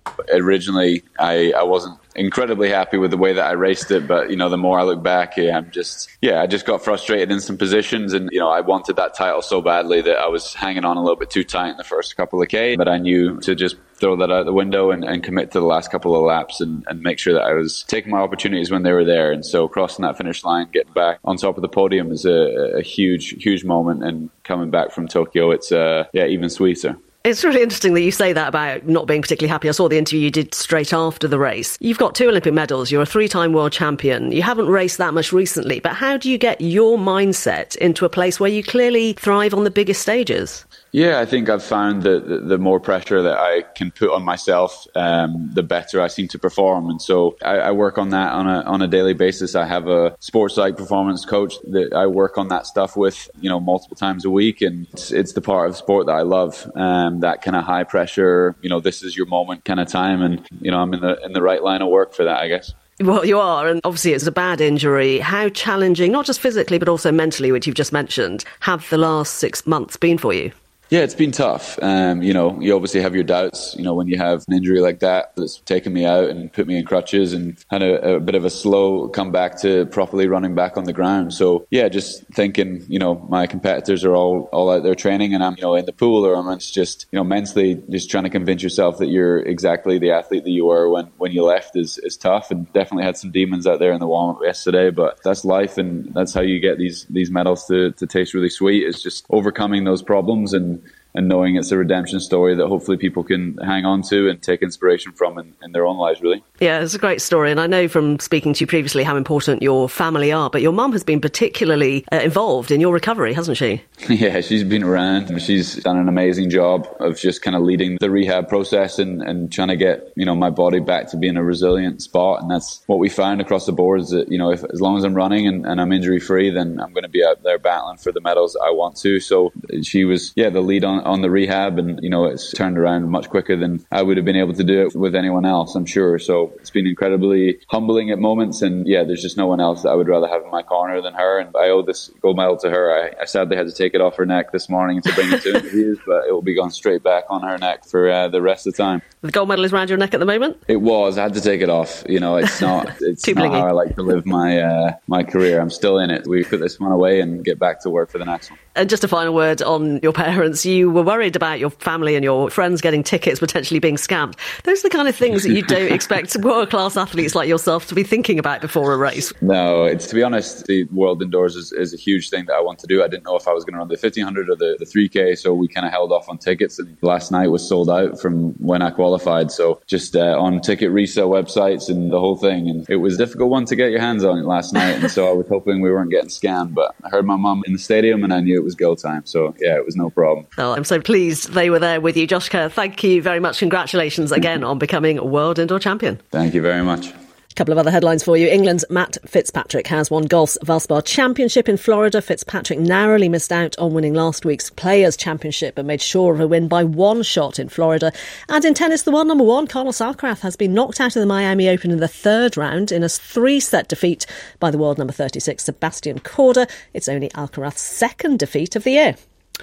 Speaker 20: Originally, I wasn't incredibly happy with the way that I raced it, but the more I look back, I just got frustrated in some positions, and I wanted that title so badly that I was hanging on a little bit too tight in the first couple of K, but I knew to just throw that out the window and commit to the last couple of laps and make sure that I was taking my opportunities when they were there. And so crossing that finish line, getting back on top of the podium is a huge moment, and coming back from Tokyo, it's even sweeter.
Speaker 12: It's really interesting that you say that about not being particularly happy. I saw the interview you did straight after the race. You've got 2 Olympic medals. You're a 3-time world champion. You haven't raced that much recently, but how do you get your mindset into a place where you clearly thrive on the biggest stages?
Speaker 20: Yeah, I think I've found that the more pressure that I can put on myself, the better I seem to perform. And so I work on that on a daily basis. I have a sports psych performance coach that I work on that stuff with, multiple times a week. And it's the part of sport that I love, that kind of high pressure, this is your moment kind of time. And, I'm in the right line of work for that, I guess.
Speaker 12: Well, you are, and obviously it's a bad injury. How challenging, not just physically, but also mentally, which you've just mentioned, have the last 6 months been for you?
Speaker 20: Yeah, it's been tough. You obviously have your doubts, when you have an injury like that that's taken me out and put me in crutches and had a bit of a slow come back to properly running back on the ground. So, yeah, just thinking, my competitors are all out there training and I'm, in the pool, or I'm just, mentally just trying to convince yourself that you're exactly the athlete that you were when you left is tough, and definitely had some demons out there in the warm-up yesterday, but that's life, and that's how you get these medals to taste really sweet, is just overcoming those problems and knowing it's a redemption story that hopefully people can hang on to and take inspiration from in their own lives, really.
Speaker 12: Yeah, it's a great story. And I know from speaking to you previously how important your family are, but your mum has been particularly involved in your recovery, hasn't she?
Speaker 20: Yeah, she's been around. She's done an amazing job of just kind of leading the rehab process and trying to get, my body back to being a resilient spot. And that's what we found across the board, is that, as long as I'm running and I'm injury free, then I'm going to be out there battling for the medals I want to. So she was, the lead on the rehab, and it's turned around much quicker than I would have been able to do it with anyone else, I'm sure. So it's been incredibly humbling at moments, and there's just no one else that I would rather have in my corner than her, and I owe this gold medal to her. I sadly had to take it off her neck this morning to bring it to interviews, but it will be gone straight back on her neck for the rest of the time.
Speaker 12: The gold medal is around your neck at the moment?
Speaker 20: It was. I had to take it off. It's not not how I like to live my career. I'm still in it. We put this one away and get back to work for the next one.
Speaker 12: And just a final word on your parents. You were worried about your family and your friends getting tickets potentially being scammed. Those are the kind of things that you don't expect world-class athletes like yourself to be thinking about before a race.
Speaker 20: No, to be honest, the World Indoors is a huge thing that I want to do. I didn't know if I was going to run the 1500 or the 3K, so we kind of held off on tickets. And last night was sold out from when I qualified, so just on ticket resale websites and the whole thing. And it was a difficult one to get your hands on last night, and so I was hoping we weren't getting scammed. But I heard my mum in the stadium, and I knew it was go time. So yeah, it was no problem.
Speaker 12: Well, I'm so pleased they were there with you. Josh Kerr, thank you very much. Congratulations again on becoming World Indoor Champion.
Speaker 20: Thank you very much.
Speaker 12: A couple of other headlines for you. England's Matt Fitzpatrick has won golf's Valspar Championship in Florida. Fitzpatrick narrowly missed out on winning last week's Players' Championship, but made sure of a win by one shot in Florida. And in tennis, the world number one, Carlos Alcaraz, has been knocked out of the Miami Open in the third round in a 3-set defeat by the world number 36, Sebastian Korda. It's only Alcaraz's second defeat of the year.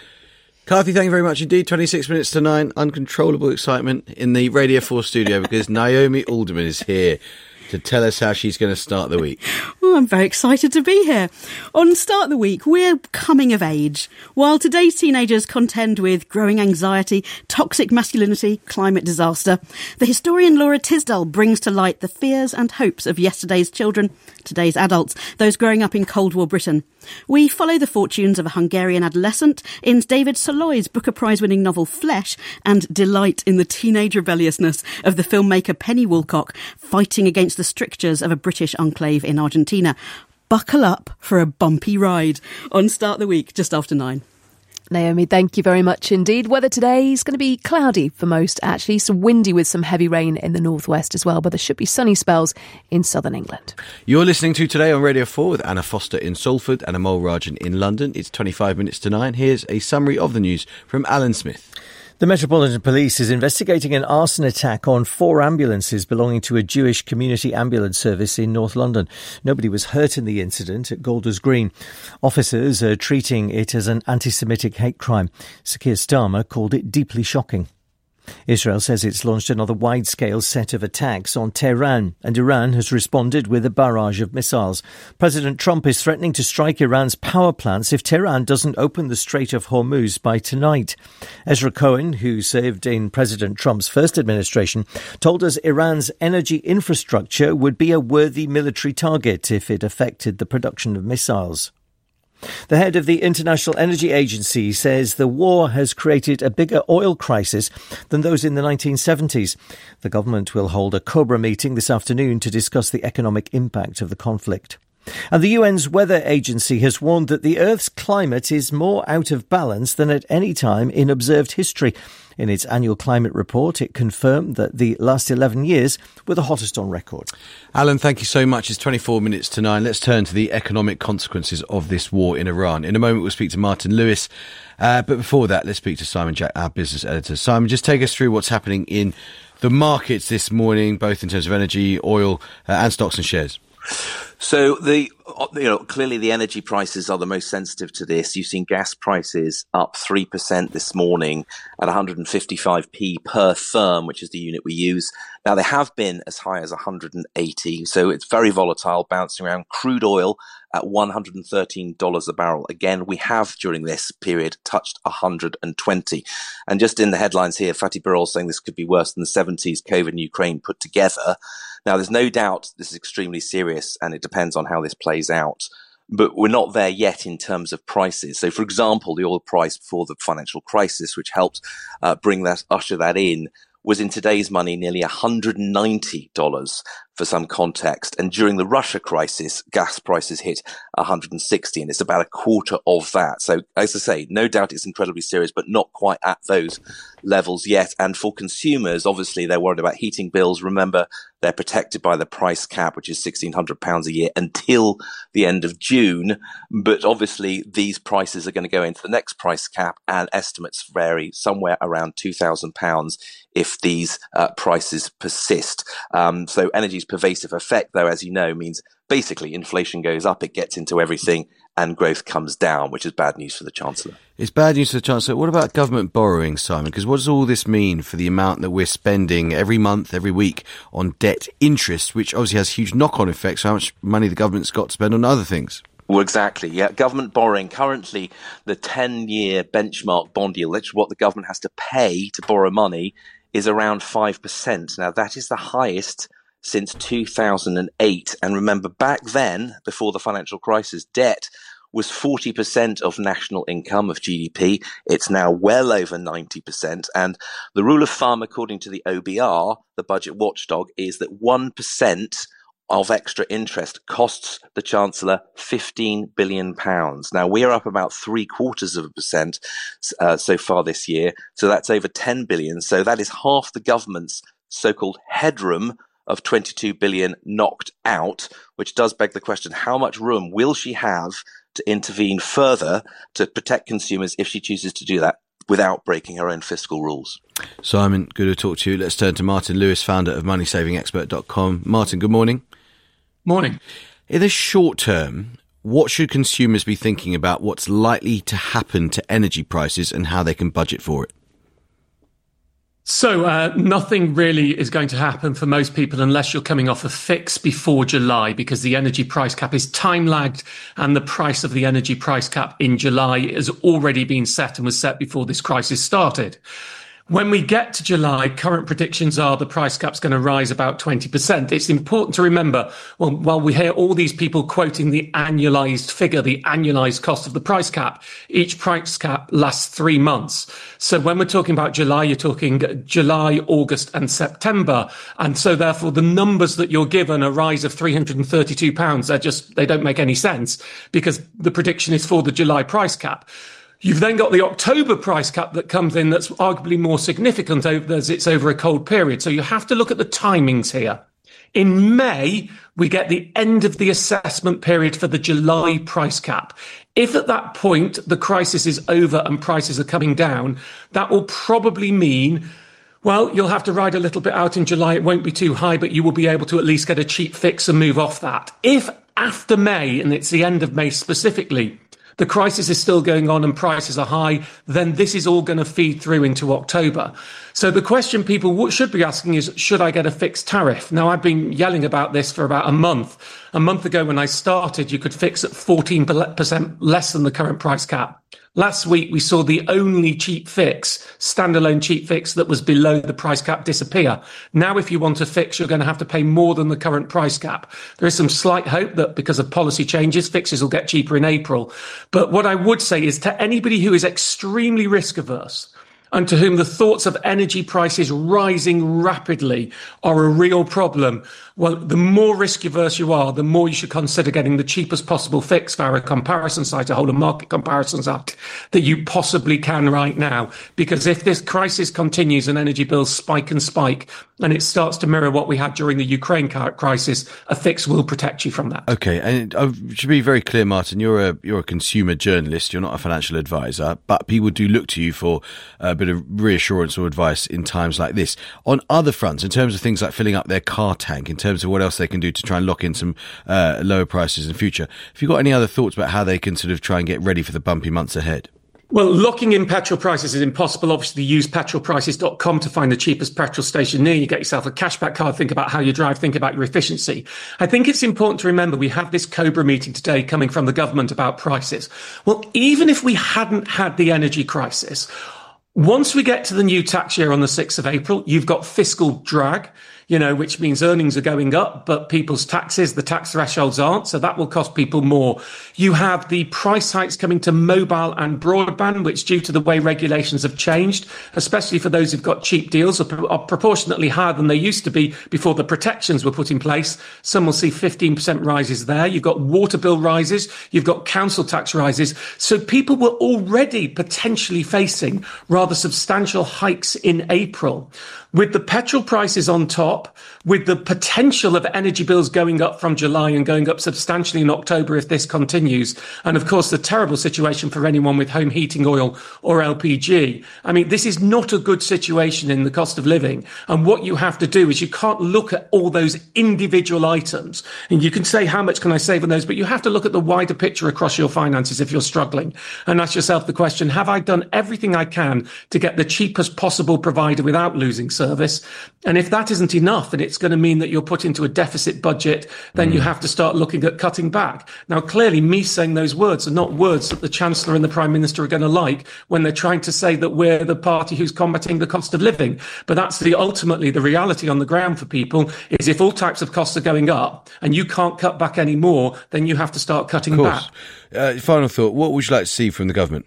Speaker 5: Kathy, thank you very much indeed. 26 minutes to 9, uncontrollable excitement in the Radio 4 studio because Naomi Alderman is here to tell us how she's going to start the week.
Speaker 21: Well, I'm very excited to be here. On Start the Week, we're coming of age. While today's teenagers contend with growing anxiety, toxic masculinity, climate disaster, the historian Laura Tisdale brings to light the fears and hopes of yesterday's children, today's adults, those growing up in Cold War Britain. We follow the fortunes of a Hungarian adolescent in David Soloy's Booker Prize-winning novel Flesh, and delight in the teenage rebelliousness of the filmmaker Penny Woolcock fighting against the strictures of a British enclave in Argentina. Buckle up for a bumpy ride on Start the Week, just after 9.
Speaker 4: Naomi, thank you very much indeed. Weather today is going to be cloudy for most, actually. Some windy with some heavy rain in the northwest as well, but there should be sunny spells in southern England.
Speaker 5: You're listening to Today on Radio 4 with Anna Foster in Salford and Amol Rajan in London. It's 25 minutes to 9. Here's a summary of the news from Alan Smith.
Speaker 3: The Metropolitan Police is investigating an arson attack on 4 ambulances belonging to a Jewish community ambulance service in North London. Nobody was hurt in the incident at Golders Green. Officers are treating it as an anti-Semitic hate crime. Sir Keir Starmer called it deeply shocking. Israel says it's launched another wide-scale set of attacks on Tehran, and Iran has responded with a barrage of missiles. President Trump is threatening to strike Iran's power plants if Tehran doesn't open the Strait of Hormuz by tonight. Ezra Cohen, who served in President Trump's first administration, told us Iran's energy infrastructure would be a worthy military target if it affected the production of missiles. The head of the International Energy Agency says the war has created a bigger oil crisis than those in the 1970s. The government will hold a Cobra meeting this afternoon to discuss the economic impact of the conflict. And the UN's weather agency has warned that the Earth's climate is more out of balance than at any time in observed history. In its annual climate report, it confirmed that the last 11 years were the hottest on record.
Speaker 5: Alan, thank you so much. It's 24 minutes to 9. Let's turn to the economic consequences of this war in Iran. In a moment, we'll speak to Martin Lewis. But before that, let's speak to Simon Jack, our business editor. Simon, just take us through what's happening in the markets this morning, both in terms of energy, oil, and stocks and shares.
Speaker 1: So clearly the energy prices are the most sensitive to this. You've seen gas prices up 3% this morning at 155p per therm, which is the unit we use. Now they have been as high as 180, so it's very volatile, bouncing around. Crude oil at $113 a barrel. Again, we have during this period touched 120. And just in the headlines here, Fatih Birol saying this could be worse than the 70s COVID and Ukraine put together. Now, there's no doubt this is extremely serious, and it depends on how this plays out. But we're not there yet in terms of prices. So, for example, the oil price before the financial crisis, which helped usher that in, was in today's money nearly $190 for some context. And during the Russia crisis, gas prices hit 160, and it's about a quarter of that. So, as I say, no doubt it's incredibly serious, but not quite at those levels yet. And for consumers, obviously, they're worried about heating bills. Remember, they're protected by the price cap, which is £1,600 a year until the end of June. But obviously, these prices are going to go into the next price cap, and estimates vary somewhere around £2,000 if these prices persist. So energy's pervasive effect, though, as you know, means basically inflation goes up, it gets into everything, and growth comes down, which is bad news for the Chancellor.
Speaker 5: It's bad news for the Chancellor. What about government borrowing, Simon? Because what does all this mean for the amount that we're spending every month, every week on debt interest, which obviously has huge knock-on effects, how much money the government's got to spend on other things?
Speaker 1: Well, exactly. Yeah, government borrowing. Currently, the 10-year benchmark bond yield, which is what the government has to pay to borrow money, is around 5%. Now, that is the highest since 2008. And remember, back then, before the financial crisis, debt was 40% of national income, of GDP. It's now well over 90%. And the rule of thumb, according to the OBR, the budget watchdog, is that 1% of extra interest costs the Chancellor £15 billion. Now, we're up about 0.75% so far this year. So that's over 10 billion. So that is half the government's so-called headroom of 22 billion knocked out, which does beg the question, how much room will she have to intervene further to protect consumers if she chooses to do that without breaking her own fiscal rules?
Speaker 5: Simon, good to talk to you. Let's turn to Martin Lewis, founder of MoneySavingExpert.com. Martin, good morning.
Speaker 2: Morning.
Speaker 5: In the short term, what should consumers be thinking about what's likely to happen to energy prices and how they can budget for it?
Speaker 2: So nothing really is going to happen for most people unless you're coming off a fix before July, because the energy price cap is time lagged and the price of the energy price cap in July has already been set and was set before this crisis started. When we get to July, current predictions are the price cap's going to rise about 20%. It's important to remember, well, while we hear all these people quoting the annualized figure, the annualized cost of the price cap, each price cap lasts 3 months. So when we're talking about July, you're talking July, August and September. And so therefore the numbers that you're given, a rise of £332, they don't make any sense because the prediction is for the July price cap. You've then got the October price cap that comes in that's arguably more significant as it's over a cold period. So you have to look at the timings here. In May, we get the end of the assessment period for the July price cap. If at that point the crisis is over and prices are coming down, that will probably mean, well, you'll have to ride a little bit out in July. It won't be too high, but you will be able to at least get a cheap fix and move off that. If after May, and it's the end of May specifically, the crisis is still going on and prices are high, then this is all going to feed through into October. So the question people should be asking is, should I get a fixed tariff? Now, I've been yelling about this for about a month. A month ago when I started, you could fix at 14% less than the current price cap. Last week, we saw the only cheap fix, standalone cheap fix that was below the price cap disappear. Now, if you want to fix, you're going to have to pay more than the current price cap. There is some slight hope that because of policy changes, fixes will get cheaper in April. But what I would say is to anybody who is extremely risk averse, and to whom the thoughts of energy prices rising rapidly are a real problem, well, the more risk-averse you are, the more you should consider getting the cheapest possible fix via a comparison site, a whole of market comparisons act, that you possibly can right now. Because if this crisis continues and energy bills spike, and it starts to mirror what we had during the Ukraine crisis, a fix will protect you from that.
Speaker 5: Okay, and to be very clear, Martin, you're a consumer journalist, you're not a financial advisor, but people do look to you for a bit of reassurance or advice in times like this. On other fronts, in terms of things like filling up their car tank, in terms of what else they can do to try and lock in some lower prices in the future, have you got any other thoughts about how they can sort of try and get ready for the bumpy months ahead?
Speaker 2: Well, locking in petrol prices is impossible. Obviously, use petrolprices.com to find the cheapest petrol station near you. Get yourself a cashback card. Think about how you drive. Think about your efficiency. I think it's important to remember we have this COBRA meeting today coming from the government about prices. Well, even if we hadn't had the energy crisis, once we get to the new tax year on the 6th of April, you've got fiscal drag, which means earnings are going up, but people's taxes, the tax thresholds aren't. So that will cost people more. You have the price hikes coming to mobile and broadband, which due to the way regulations have changed, especially for those who've got cheap deals, are proportionately higher than they used to be before the protections were put in place. Some will see 15% rises there. You've got water bill rises. You've got council tax rises. So people were already potentially facing rather substantial hikes in April. With the petrol prices on top, with the potential of energy bills going up from July and going up substantially in October if this continues, and of course the terrible situation for anyone with home heating oil or LPG. I mean, this is not a good situation in the cost of living. And what you have to do is you can't look at all those individual items. And you can say, how much can I save on those? But you have to look at the wider picture across your finances if you're struggling and ask yourself the question, have I done everything I can to get the cheapest possible provider without losing service? And if that isn't enough, and it's going to mean that you're put into a deficit budget, then you have to start looking at cutting back. Now, clearly, me saying those words are not words that the Chancellor and the Prime Minister are going to like when they're trying to say that we're the party who's combating the cost of living. But that's ultimately the reality on the ground for people is if all types of costs are going up and you can't cut back any more, then you have to start cutting back.
Speaker 5: Final thought, what would you like to see from the government?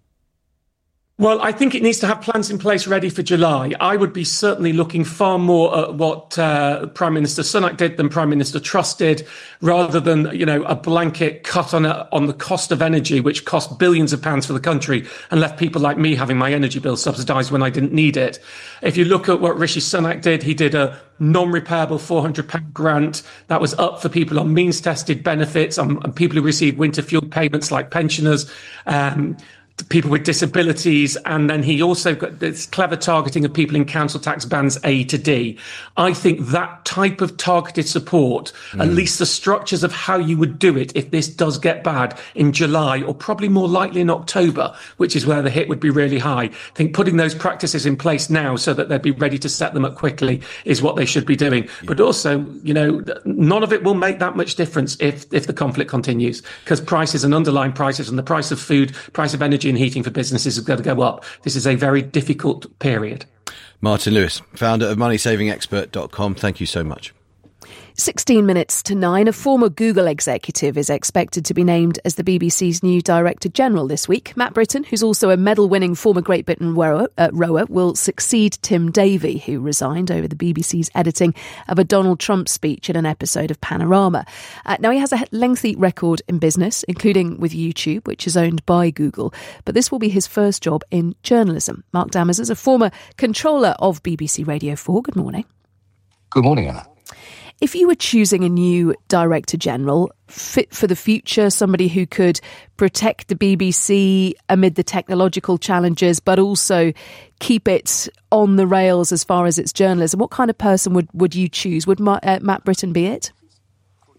Speaker 2: Well, I think it needs to have plans in place ready for July. I would be certainly looking far more at what Prime Minister Sunak did than Prime Minister Truss did, rather than, a blanket cut on the cost of energy, which cost billions of pounds for the country and left people like me having my energy bill subsidised when I didn't need it. If you look at what Rishi Sunak did, he did a non-repayable £400 grant that was up for people on means-tested benefits, and people who receive winter fuel payments like pensioners, people with disabilities, and then he also got this clever targeting of people in council tax bands A to D. I think that type of targeted support, at least the structures of how you would do it if this does get bad in July, or probably more likely in October, which is where the hit would be really high. I think putting those practices in place now so that they'd be ready to set them up quickly is what they should be doing. But also, none of it will make that much difference if the conflict continues, because prices and underlying prices and the price of food, price of energy and heating for businesses is going to go up. This is a very difficult period.
Speaker 5: Martin Lewis, founder of MoneySavingExpert.com. Thank you so much.
Speaker 4: 16 minutes to 9, a former Google executive is expected to be named as the BBC's new Director General this week. Matt Britton, who's also a medal-winning former Great Britain rower, will succeed Tim Davie, who resigned over the BBC's editing of a Donald Trump speech in an episode of Panorama. Now, he has a lengthy record in business, including with YouTube, which is owned by Google, but this will be his first job in journalism. Mark Dammers is a former controller of BBC Radio 4. Good morning.
Speaker 13: Good morning, Anna.
Speaker 4: If you were choosing a new Director General, fit for the future, somebody who could protect the BBC amid the technological challenges, but also keep it on the rails as far as its journalism, what kind of person would you choose? Would Matt Britton be it?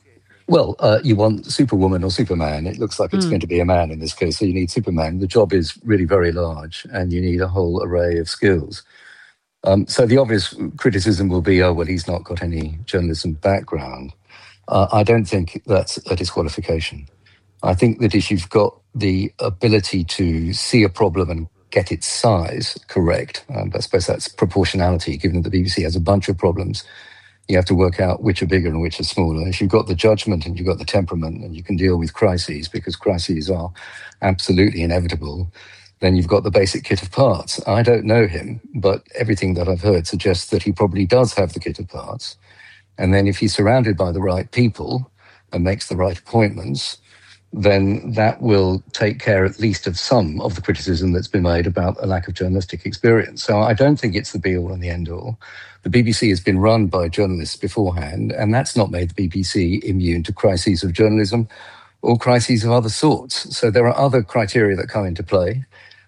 Speaker 13: Well, you want Superwoman or Superman. It looks like it's going to be a man in this case, so you need Superman. The job is really very large, and you need a whole array of skills. So the obvious criticism will be, oh, well, he's not got any journalism background. I don't think that's a disqualification. I think that if you've got the ability to see a problem and get its size correct, I suppose that's proportionality, given that the BBC has a bunch of problems, you have to work out which are bigger and which are smaller. If you've got the judgment and you've got the temperament and you can deal with crises, because crises are absolutely inevitable, then you've got the basic kit of parts. I don't know him, but everything that I've heard suggests that he probably does have the kit of parts. And then if he's surrounded by the right people and makes the right appointments, then that will take care at least of some of the criticism that's been made about a lack of journalistic experience. So I don't think it's the be-all and the end-all. The BBC has been run by journalists beforehand, and that's not made the BBC immune to crises of journalism or crises of other sorts. So there are other criteria that come into play,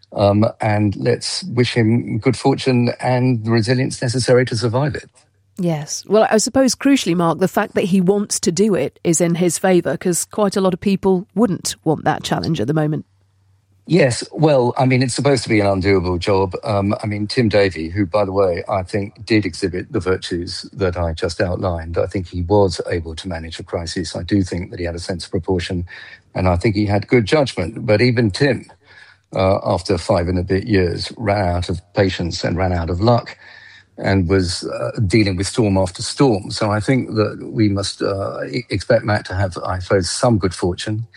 Speaker 13: and let's wish him good fortune and the resilience necessary to survive it.
Speaker 4: Yes. Well, I suppose crucially, Mark, the fact that he wants to do it is in his favour, because quite a lot of people wouldn't want that challenge at the moment.
Speaker 13: Yes. Well, I mean, it's supposed to be an undoable job. Tim Davie, who, by the way, I think did exhibit the virtues that I just outlined. I think he was able to manage a crisis. I do think that he had a sense of proportion, and I think he had good judgment. But even Tim, after 5 and a bit years, ran out of patience and ran out of luck, and was dealing with storm after storm. So I think that we must expect Matt to have, I suppose, some good fortune,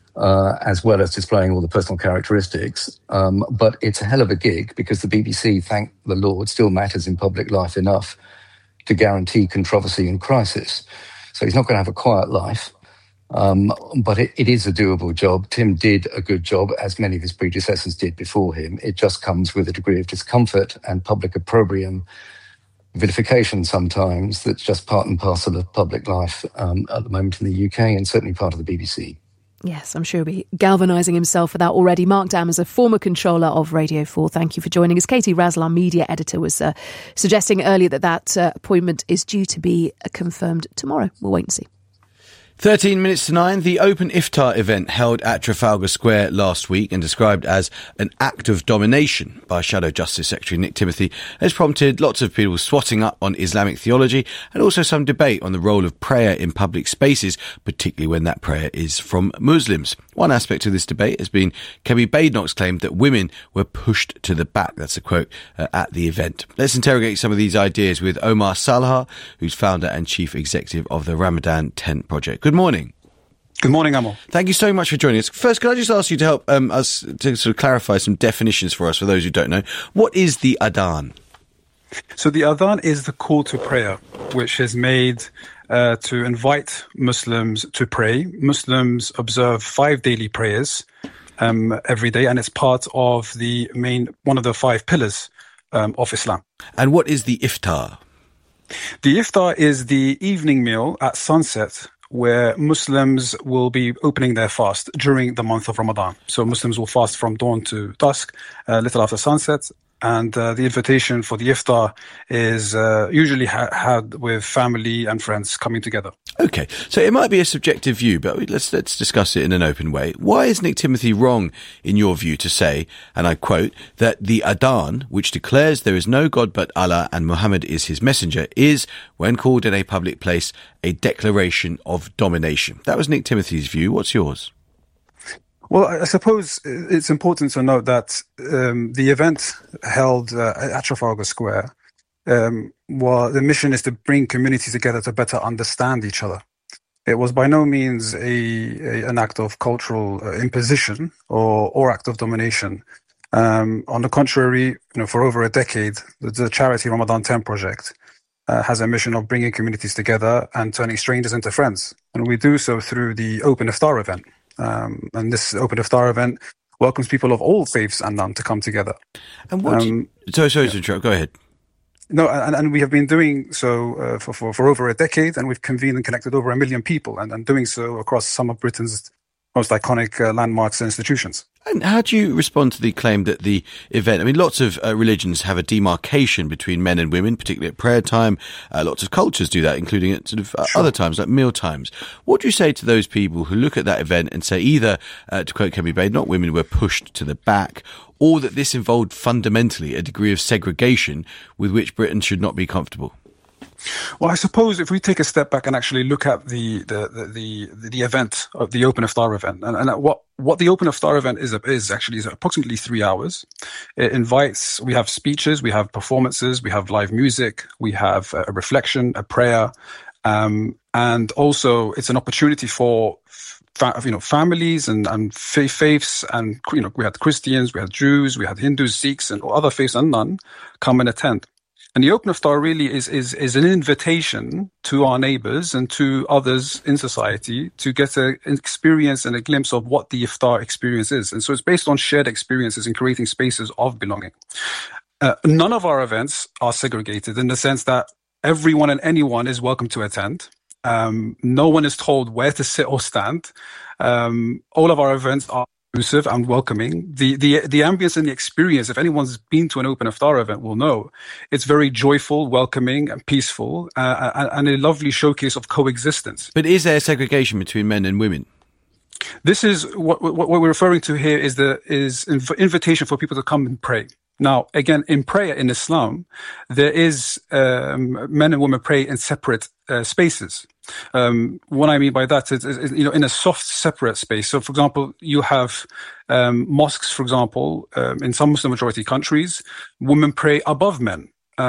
Speaker 13: as well as displaying all the personal characteristics. But it's a hell of a gig, because the BBC, thank the Lord, still matters in public life enough to guarantee controversy and crisis. So he's not going to have a quiet life. But it is a doable job. Tim did a good job, as many of his predecessors did before him. It just comes with a degree of discomfort and public opprobrium, vilification sometimes, that's just part and parcel of public life at the moment in the UK, and certainly part of the BBC.
Speaker 4: Yes, I'm sure he'll be galvanising himself for that already. Mark Dammers, a former controller of Radio 4, thank you for joining us. Katie Razzle, our media editor, was suggesting earlier that appointment is due to be confirmed tomorrow. We'll wait and see.
Speaker 5: 13 minutes to 9, the Open Iftar event held at Trafalgar Square last week and described as an act of domination by Shadow Justice Secretary Nick Timothy has prompted lots of people swatting up on Islamic theology and also some debate on the role of prayer in public spaces, particularly when that prayer is from Muslims. One aspect of this debate has been Kemi Badenoch's claim that women were pushed to the back, that's a quote, at the event. Let's interrogate some of these ideas with Omar Salha, who's founder and chief executive of the Ramadan Tent Project. Good morning.
Speaker 14: Good morning, Amal.
Speaker 5: Thank you so much for joining us. First, can I just ask you to help us to sort of clarify some definitions for us, for those who don't know. What is the Adhan?
Speaker 14: So the Adhan is the call to prayer, which is made to invite Muslims to pray. Muslims observe 5 daily prayers every day, and it's part of one of the 5 pillars of Islam.
Speaker 5: And what is the iftar?
Speaker 14: The iftar is the evening meal at sunset, where Muslims will be opening their fast during the month of Ramadan. So Muslims will fast from dawn to dusk, a little after sunset. And the invitation for the iftar is usually had with family and friends coming together.
Speaker 5: Okay, so it might be a subjective view, but let's discuss it in an open way. Why is Nick Timothy wrong, in your view, to say, and I quote, that the Adhan, which declares there is no God but Allah and Muhammad is his messenger, is, when called in a public place, a declaration of domination? That was Nick Timothy's view. What's yours?
Speaker 14: Well, I suppose it's important to note that the event held at Trafalgar Square, the mission is to bring communities together to better understand each other. It was by no means an act of cultural imposition or act of domination. On the contrary, for over a decade, the charity Ramadan Tent Project has a mission of bringing communities together and turning strangers into friends. And we do so through the Open Iftar event. And this Open Iftar event welcomes people of all faiths and none to come together.
Speaker 5: And what? Sorry to interrupt. Go ahead.
Speaker 14: No, and we have been doing so for over a decade, and we've convened and connected over 1 million people, and doing so across some of Britain's most iconic landmarks and institutions.
Speaker 5: And how do you respond to the claim that the event, I mean, lots of religions have a demarcation between men and women, particularly at prayer time. Lots of cultures do that, including at sort of other times, like meal times. What do you say to those people who look at that event and say either, to quote Kemi Bay, not women were pushed to the back, or that this involved fundamentally a degree of segregation with which Britain should not be comfortable?
Speaker 14: Well, I suppose if we take a step back and actually look at the event of the Open Iftar event, and what the Open Iftar event is approximately 3 hours. We have speeches, we have performances, we have live music, we have a reflection, a prayer, and also it's an opportunity for families and faiths, and we had Christians, we had Jews, we had Hindus, Sikhs, and other faiths and none come and attend. And the Open Iftar really is an invitation to our neighbours and to others in society to get an experience and a glimpse of what the Iftar experience is. And so it's based on shared experiences and creating spaces of belonging. None of our events are segregated in the sense that everyone and anyone is welcome to attend. No one is told where to sit or stand. All of our events are inclusive and welcoming. The ambience and the experience, if anyone's been to an Open Iftar event will know, it's very joyful, welcoming and peaceful, and a lovely showcase of coexistence.
Speaker 5: But is there segregation between men and women?
Speaker 14: This is what we're referring to here is invitation for people to come and pray. Now, again, in prayer in Islam, there is men and women pray in separate spaces. What I mean by that is, in a soft, separate space. So, for example, you have mosques, for example, in some Muslim majority countries, women pray above men.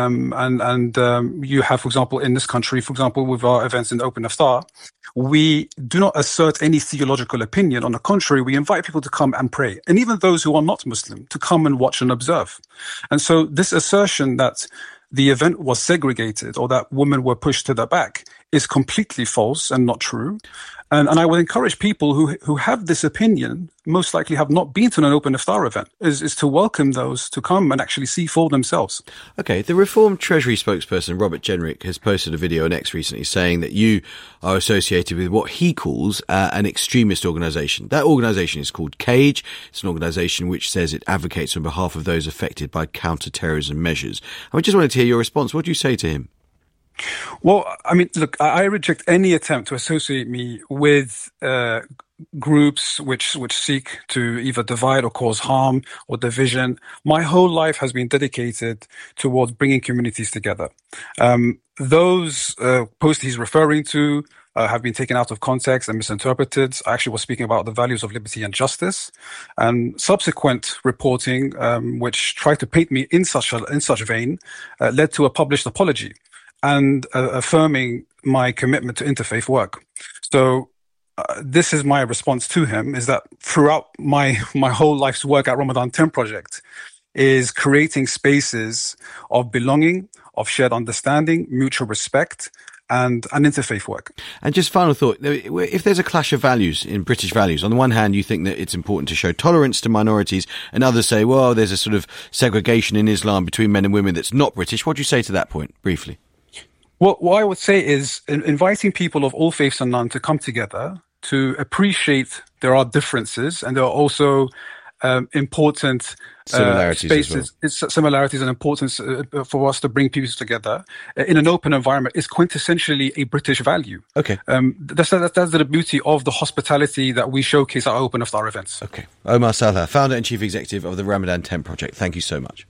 Speaker 14: And you have, for example, in this country, for example, with our events in Open Iftar, we do not assert any theological opinion. On the contrary, we invite people to come and pray. And even those who are not Muslim to come and watch and observe. And so this assertion that the event was segregated or that women were pushed to the back is completely false and not true. And I would encourage people who have this opinion, most likely have not been to an Open Iftar event, is to welcome those to come and actually see for themselves.
Speaker 5: Okay, the Reform Treasury spokesperson, Robert Jenrick, has posted a video on X recently saying that you are associated with what he calls an extremist organisation. That organisation is called CAGE. It's an organisation which says it advocates on behalf of those affected by counter-terrorism measures. And we just wanted to hear your response. What do you say to him?
Speaker 14: Well, I mean, look, I reject any attempt to associate me with groups which seek to either divide or cause harm or division. My whole life has been dedicated towards bringing communities together. Those posts he's referring to have been taken out of context and misinterpreted. I actually was speaking about the values of liberty and justice, and subsequent reporting, which tried to paint me in such a vein, led to a published apology and affirming my commitment to interfaith work. So this is my response to him, is that throughout my whole life's work at Ramadan 10 Project is creating spaces of belonging, of shared understanding, mutual respect, and interfaith work.
Speaker 5: And just final thought, if there's a clash of values in British values, on the one hand you think that it's important to show tolerance to minorities, and others say, well, there's a sort of segregation in Islam between men and women that's not British. What do you say to that point, briefly?
Speaker 14: Well, what I would say is inviting people of all faiths and none to come together to appreciate there are differences and there are also important
Speaker 5: similarities,
Speaker 14: similarities and importance for us to bring people together in an open environment is quintessentially a British value.
Speaker 5: Okay.
Speaker 14: That's the beauty of the hospitality that we showcase at our Open Iftar events.
Speaker 5: Okay. Omar Saleh, founder and chief executive of the Ramadan 10 Project. Thank you so much.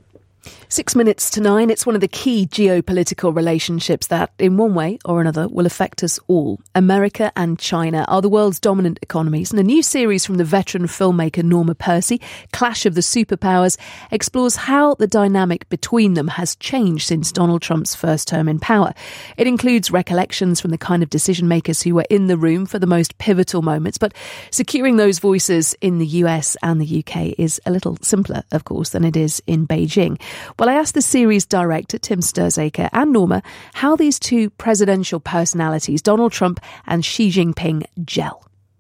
Speaker 4: 6 minutes to 9. It's one of the key geopolitical relationships that, in one way or another, will affect us all. America and China are the world's dominant economies, and a new series from the veteran filmmaker Norma Percy, Clash of the Superpowers, explores how the dynamic between them has changed since Donald Trump's first term in power. It includes recollections from the kind of decision makers who were in the room for the most pivotal moments, but securing those voices in the US and the UK is a little simpler, of course, than it is in Beijing. Well, I asked the series director, Tim Sturzaker, and Norma how these two presidential personalities, Donald Trump and Xi Jinping, gel.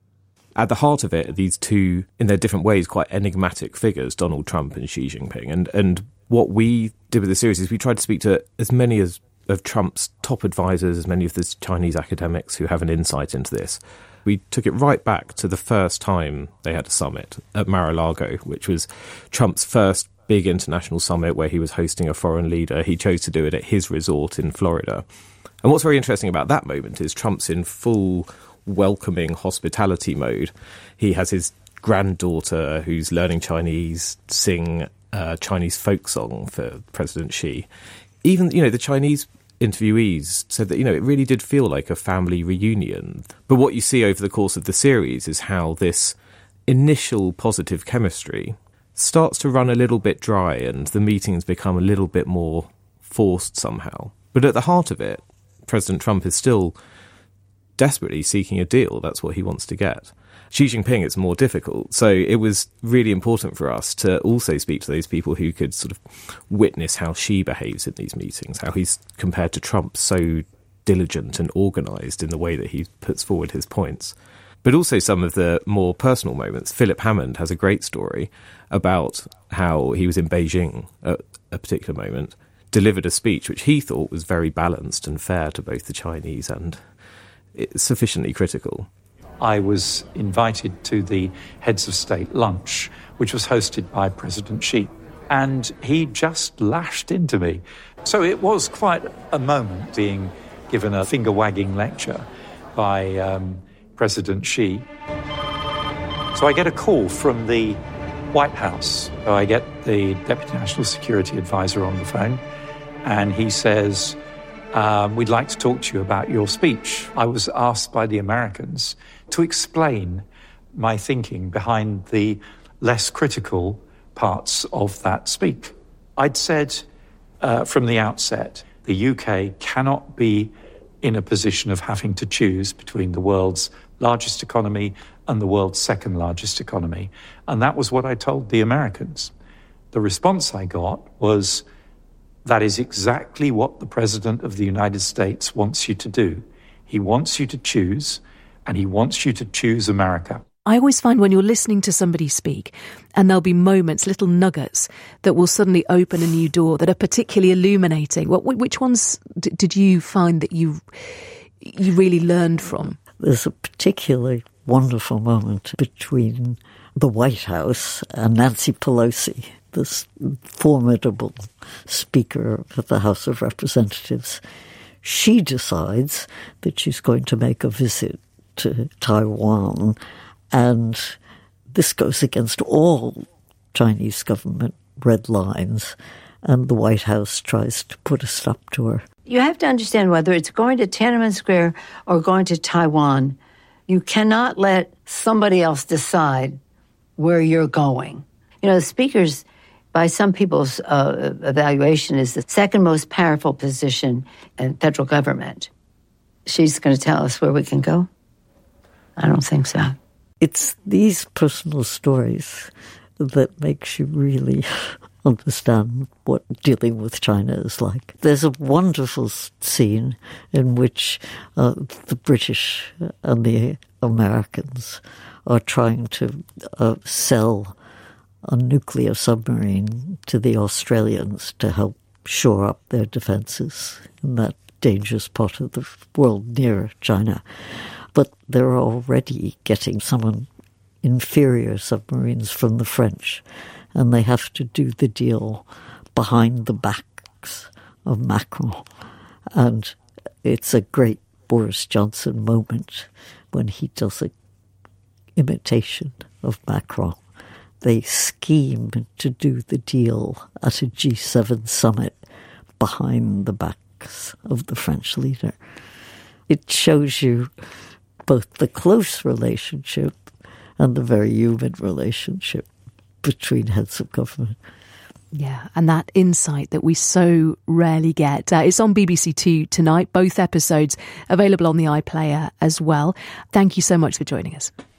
Speaker 16: At the heart of it are these two, in their different ways, quite enigmatic figures, Donald Trump and Xi Jinping. And what we did with the series is we tried to speak to as many as of Trump's top advisors, many of the Chinese academics who have an insight into this. We took it right back to the first time they had a summit at Mar-a-Lago, which was Trump's first big international summit where he was hosting a foreign leader. He chose to do it at his resort in Florida. And what's very interesting about that moment is Trump's in full welcoming hospitality mode. He has his granddaughter who's learning Chinese sing a Chinese folk song for President Xi. Even, the Chinese interviewees said that, it really did feel like a family reunion. But what you see over the course of the series is how this initial positive chemistry starts to run a little bit dry and the meetings become a little bit more forced somehow. But at the heart of it, President Trump is still desperately seeking a deal. That's what he wants to get. Xi Jinping, it's more difficult. So it was really important for us to also speak to those people who could sort of witness how Xi behaves in these meetings, how he's compared to Trump so diligent and organised in the way that he puts forward his points. But also some of the more personal moments. Philip Hammond has a great story about how he was in Beijing at a particular moment, delivered a speech which he thought was very balanced and fair to both the Chinese and sufficiently critical.
Speaker 7: I was invited to the Heads of State lunch, which was hosted by President Xi, and he just lashed into me. So it was quite a moment being given a finger-wagging lecture by President Xi. So I get a call from the White House. So I get the Deputy National Security Advisor on the phone, and he says, we'd like to talk to you about your speech. I was asked by the Americans to explain my thinking behind the less critical parts of that speech. I'd said from the outset, the UK cannot be in a position of having to choose between the world's largest economy and the world's second largest economy. And that was what I told the Americans. The response I got was, that is exactly what the President of the United States wants you to do. He wants you to choose, and he wants you to choose America.
Speaker 4: I always find when you're listening to somebody speak, and there'll be moments, little nuggets, that will suddenly open a new door that are particularly illuminating. Which ones did you find that you really learned from?
Speaker 17: There's a particularly wonderful moment between the White House and Nancy Pelosi, this formidable Speaker of the House of Representatives. She decides that she's going to make a visit to Taiwan, and this goes against all Chinese government red lines, and the White House tries to put a stop to her.
Speaker 22: You have to understand whether it's going to Tiananmen Square or going to Taiwan, you cannot let somebody else decide where you're going. The speakers, by some people's evaluation, is the second most powerful position in federal government. She's going to tell us where we can go? I don't think so.
Speaker 17: It's these personal stories that makes you really understand what dealing with China is like. There's a wonderful scene in which the British and the Americans are trying to sell a nuclear submarine to the Australians to help shore up their defences in that dangerous part of the world near China. But they're already getting some inferior submarines from the French, and they have to do the deal behind the backs of Macron. And it's a great Boris Johnson moment when he does an imitation of Macron. They scheme to do the deal at a G7 summit behind the backs of the French leader. It shows you both the close relationship and the very human relationship between heads of government.
Speaker 4: Yeah, and that insight that we so rarely get. It's on BBC Two tonight, both episodes available on the iPlayer as well. Thank you so much for joining us.